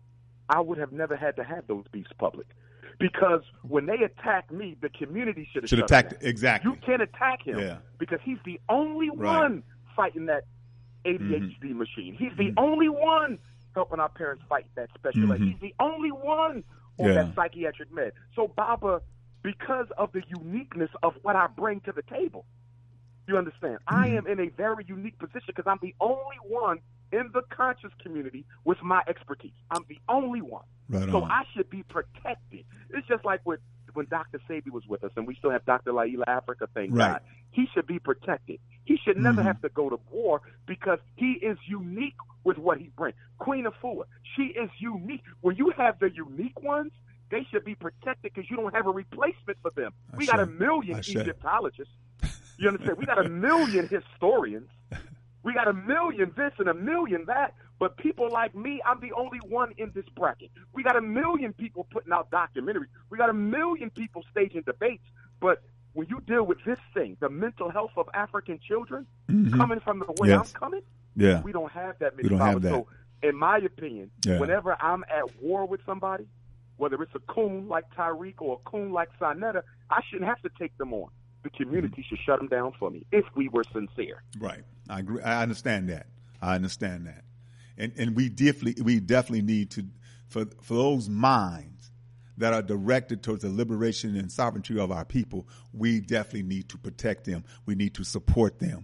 I would have never had to have those beefs public. Because when they attack me, the community should have Should shut attack him down. exactly. You can't attack him Yeah. because he's the only Right. one fighting that A D H D machine. He's the only one helping our parents fight that special ed. Mhm. He's the only one on Yeah. that psychiatric med. So, Baba, because of the uniqueness of what I bring to the table, you understand, I am in a very unique position because I'm the only one in the conscious community with my expertise. I'm the only one. Right so on. I should be protected. It's just like with, when Doctor Sabi was with us, and we still have Doctor Laila Africa, thank Right. God. He should be protected. He should never Mhm. have to go to war because he is unique with what he brings. Queen Afua, she is unique. When you have the unique ones, they should be protected because you don't have a replacement for them. We got a million Ashe. Egyptologists. You understand? We got a million historians. We got a million this and a million that. But people like me, I'm the only one in this bracket. We got a million people putting out documentaries. We got a million people staging debates. But when you deal with this thing, the mental health of African children, Mhm. coming from the way Yes. I'm coming, Yeah. we don't have that many We don't have powers. that. So, in my opinion, Yeah. whenever I'm at war with somebody, whether it's a coon like Tariq or a coon like Sarnetta, I shouldn't have to take them on. The community should shut them down for me if we were sincere. Right. I agree. I understand that. I understand that. And and we definitely we definitely need to for for those minds that are directed towards the liberation and sovereignty of our people, we definitely need to protect them. We need to support them.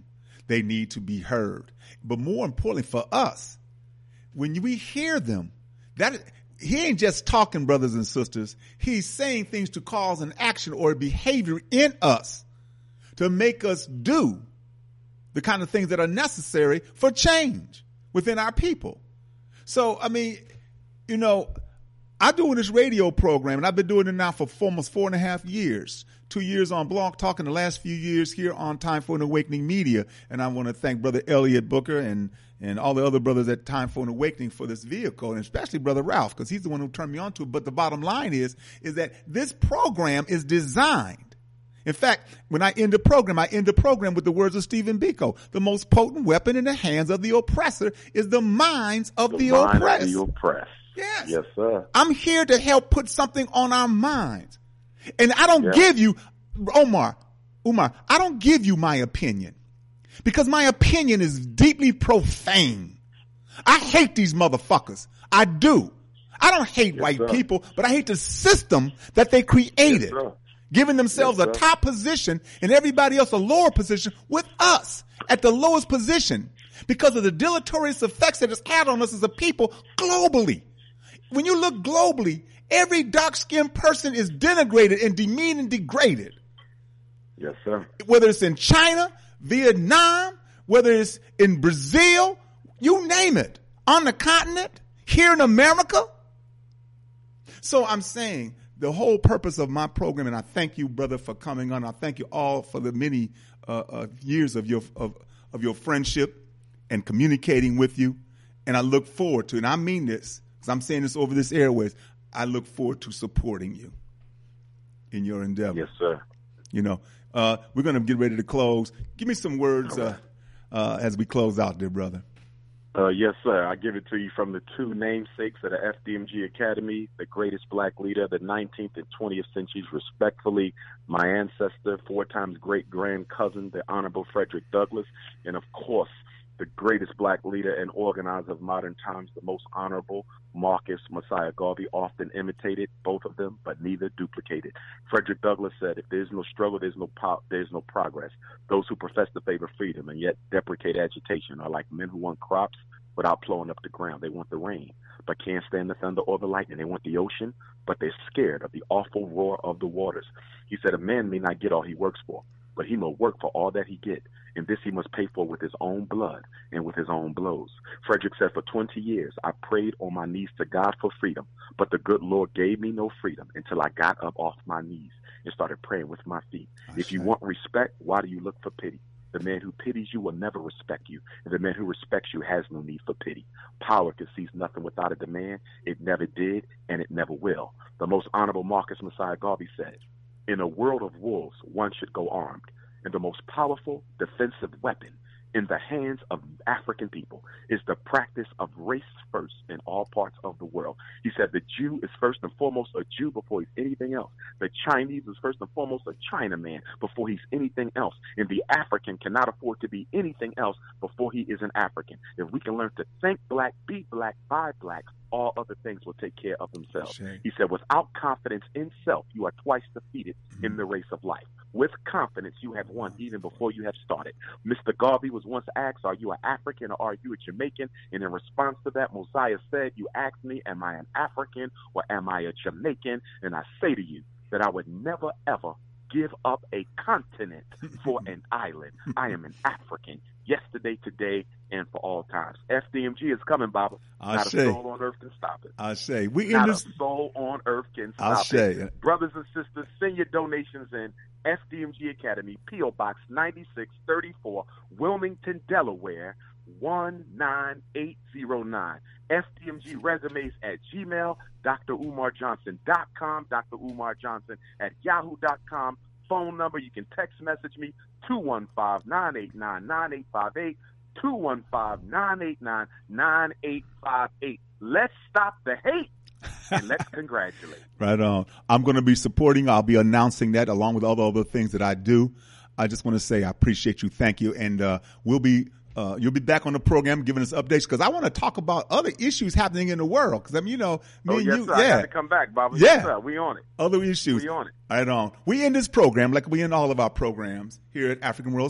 they need to be heard. But more importantly for us, when we hear them, that he ain't just talking, brothers and sisters. He's saying things to cause an action or a behavior in us to make us do the kind of things that are necessary for change within our people. So, I mean, you know, I'm doing this radio program, and I've been doing it now for almost four and a half years. Two years on Blog Talk, and the last few years here on Time for an Awakening Media. And I want to thank Brother Elliot Booker and, and all the other brothers at Time for an Awakening for this vehicle, and especially Brother Ralph, because he's the one who turned me on to it. But the bottom line is, is that this program is designed. In fact, when I end the program, I end the program with the words of Stephen Biko. The most potent weapon in the hands of the oppressor is the minds of the, the mind oppressed. Of the oppressed. Yes. Yes, sir. I'm here to help put something on our minds. And I don't yeah. give you, Omar, Umar, I don't give you my opinion because my opinion is deeply profane. I hate these motherfuckers. I do. I don't hate yes, white sir. people, but I hate the system that they created, yes, giving themselves yes, a top position and everybody else a lower position with us at the lowest position because of the deleterious effects that it's had on us as a people globally. When you look globally, every dark-skinned person is denigrated and demeaned and degraded. Yes, sir. Whether it's in China, Vietnam, whether it's in Brazil, you name it, on the continent, here in America. So I'm saying the whole purpose of my program, and I thank you, brother, for coming on. I thank you all for the many uh, uh, years of your of, of your friendship and communicating with you. And I look forward to, and I mean this, because I'm saying this over this airways, I look forward to supporting you in your endeavor. Yes, sir. You know, uh, we're going to get ready to close. Give me some words uh, uh, as we close out there, brother. Uh, yes, sir. I give it to you from the two namesakes of the F D M G Academy, the greatest black leader of the nineteenth and twentieth centuries, respectfully, my ancestor, four times great-grand cousin, the Honorable Frederick Douglass, and, of course, the greatest black leader and organizer of modern times, the most honorable Marcus Messiah Garvey, often imitated, both of them, but neither duplicated. Frederick Douglass said, if there's no struggle, there's no po- there's no progress. Those who profess to favor freedom and yet deprecate agitation are like men who want crops without plowing up the ground. They want the rain, but can't stand the thunder or the lightning. They want the ocean, but they're scared of the awful roar of the waters. He said, a man may not get all he works for, but he must work for all that he get, and this he must pay for with his own blood and with his own blows. Frederick said, for twenty years I prayed on my knees to God for freedom, but the good Lord gave me no freedom until I got up off my knees and started praying with my feet. I if say. you want respect, why do you look for pity? The man who pities you will never respect you, and the man who respects you has no need for pity. Power conceives nothing without a demand. It never did, and it never will. The most honorable Marcus Messiah Garvey said, in a world of wolves, one should go armed, and the most powerful defensive weapon in the hands of African people is the practice of race first in all parts of the world. He said the Jew is first and foremost a Jew before he's anything else. The Chinese is first and foremost a Chinaman before he's anything else. And the African cannot afford to be anything else before he is an African. If we can learn to think black, be black, buy black, all other things will take care of themselves. Sure. He said, without confidence in self, you are twice defeated mm-hmm. in the race of life. With confidence, you have won even before you have started. Mister Garvey was once asked, are you an African or are you a Jamaican? And in response to that, Mosiah said, you asked me, am I an African or am I a Jamaican? And I say to you that I would never, ever give up a continent for an island. I am an African, yesterday, today, and for all times. F D M G is coming, Baba. I Not say, a soul on earth can stop it. I say. We Not in this... a soul on earth can I stop say. it. Brothers and sisters, send your donations in. F D M G Academy, P O Box ninety-six thirty-four, Wilmington, Delaware, one nine eight zero nine. F D M G resumes at Gmail, D R Umar Johnson dot com, D R Umar Johnson at yahoo dot com. Phone number, you can text message me, two one five, nine eight nine, nine eight five eight, two one five, nine eight nine, nine eight five eight. Let's stop the hate. And let's congratulate. Right on. I'm going to be supporting. I'll be announcing that along with all the other things that I do. I just want to say I appreciate you. Thank you. And uh, we'll be uh, you'll be back on the program giving us updates because I want to talk about other issues happening in the world. Because I mean, you know, me oh, and yes, you, sir. yeah, I got to come back, Bob. Yeah, yes, sir. We on it. Other issues. We on it. Right on. We end this program like we end all of our programs here at African World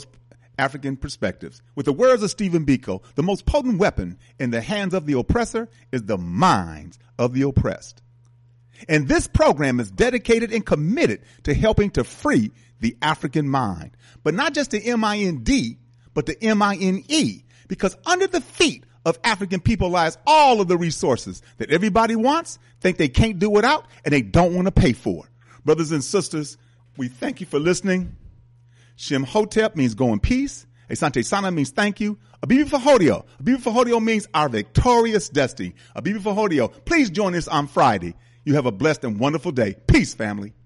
African Perspectives. With the words of Stephen Biko, the most potent weapon in the hands of the oppressor is the minds of the oppressed. And this program is dedicated and committed to helping to free the African mind. But not just the M I N D, but the M I N E. Because under the feet of African people lies all of the resources that everybody wants, think they can't do without, and they don't want to pay for. Brothers and sisters, we thank you for listening. Shem Hotep means go in peace. Asante Sana means thank you. Abibi Fahodio. Abibi Fahodio means our victorious destiny. Abibi Fahodio, please join us on Friday. You have a blessed and wonderful day. Peace, family.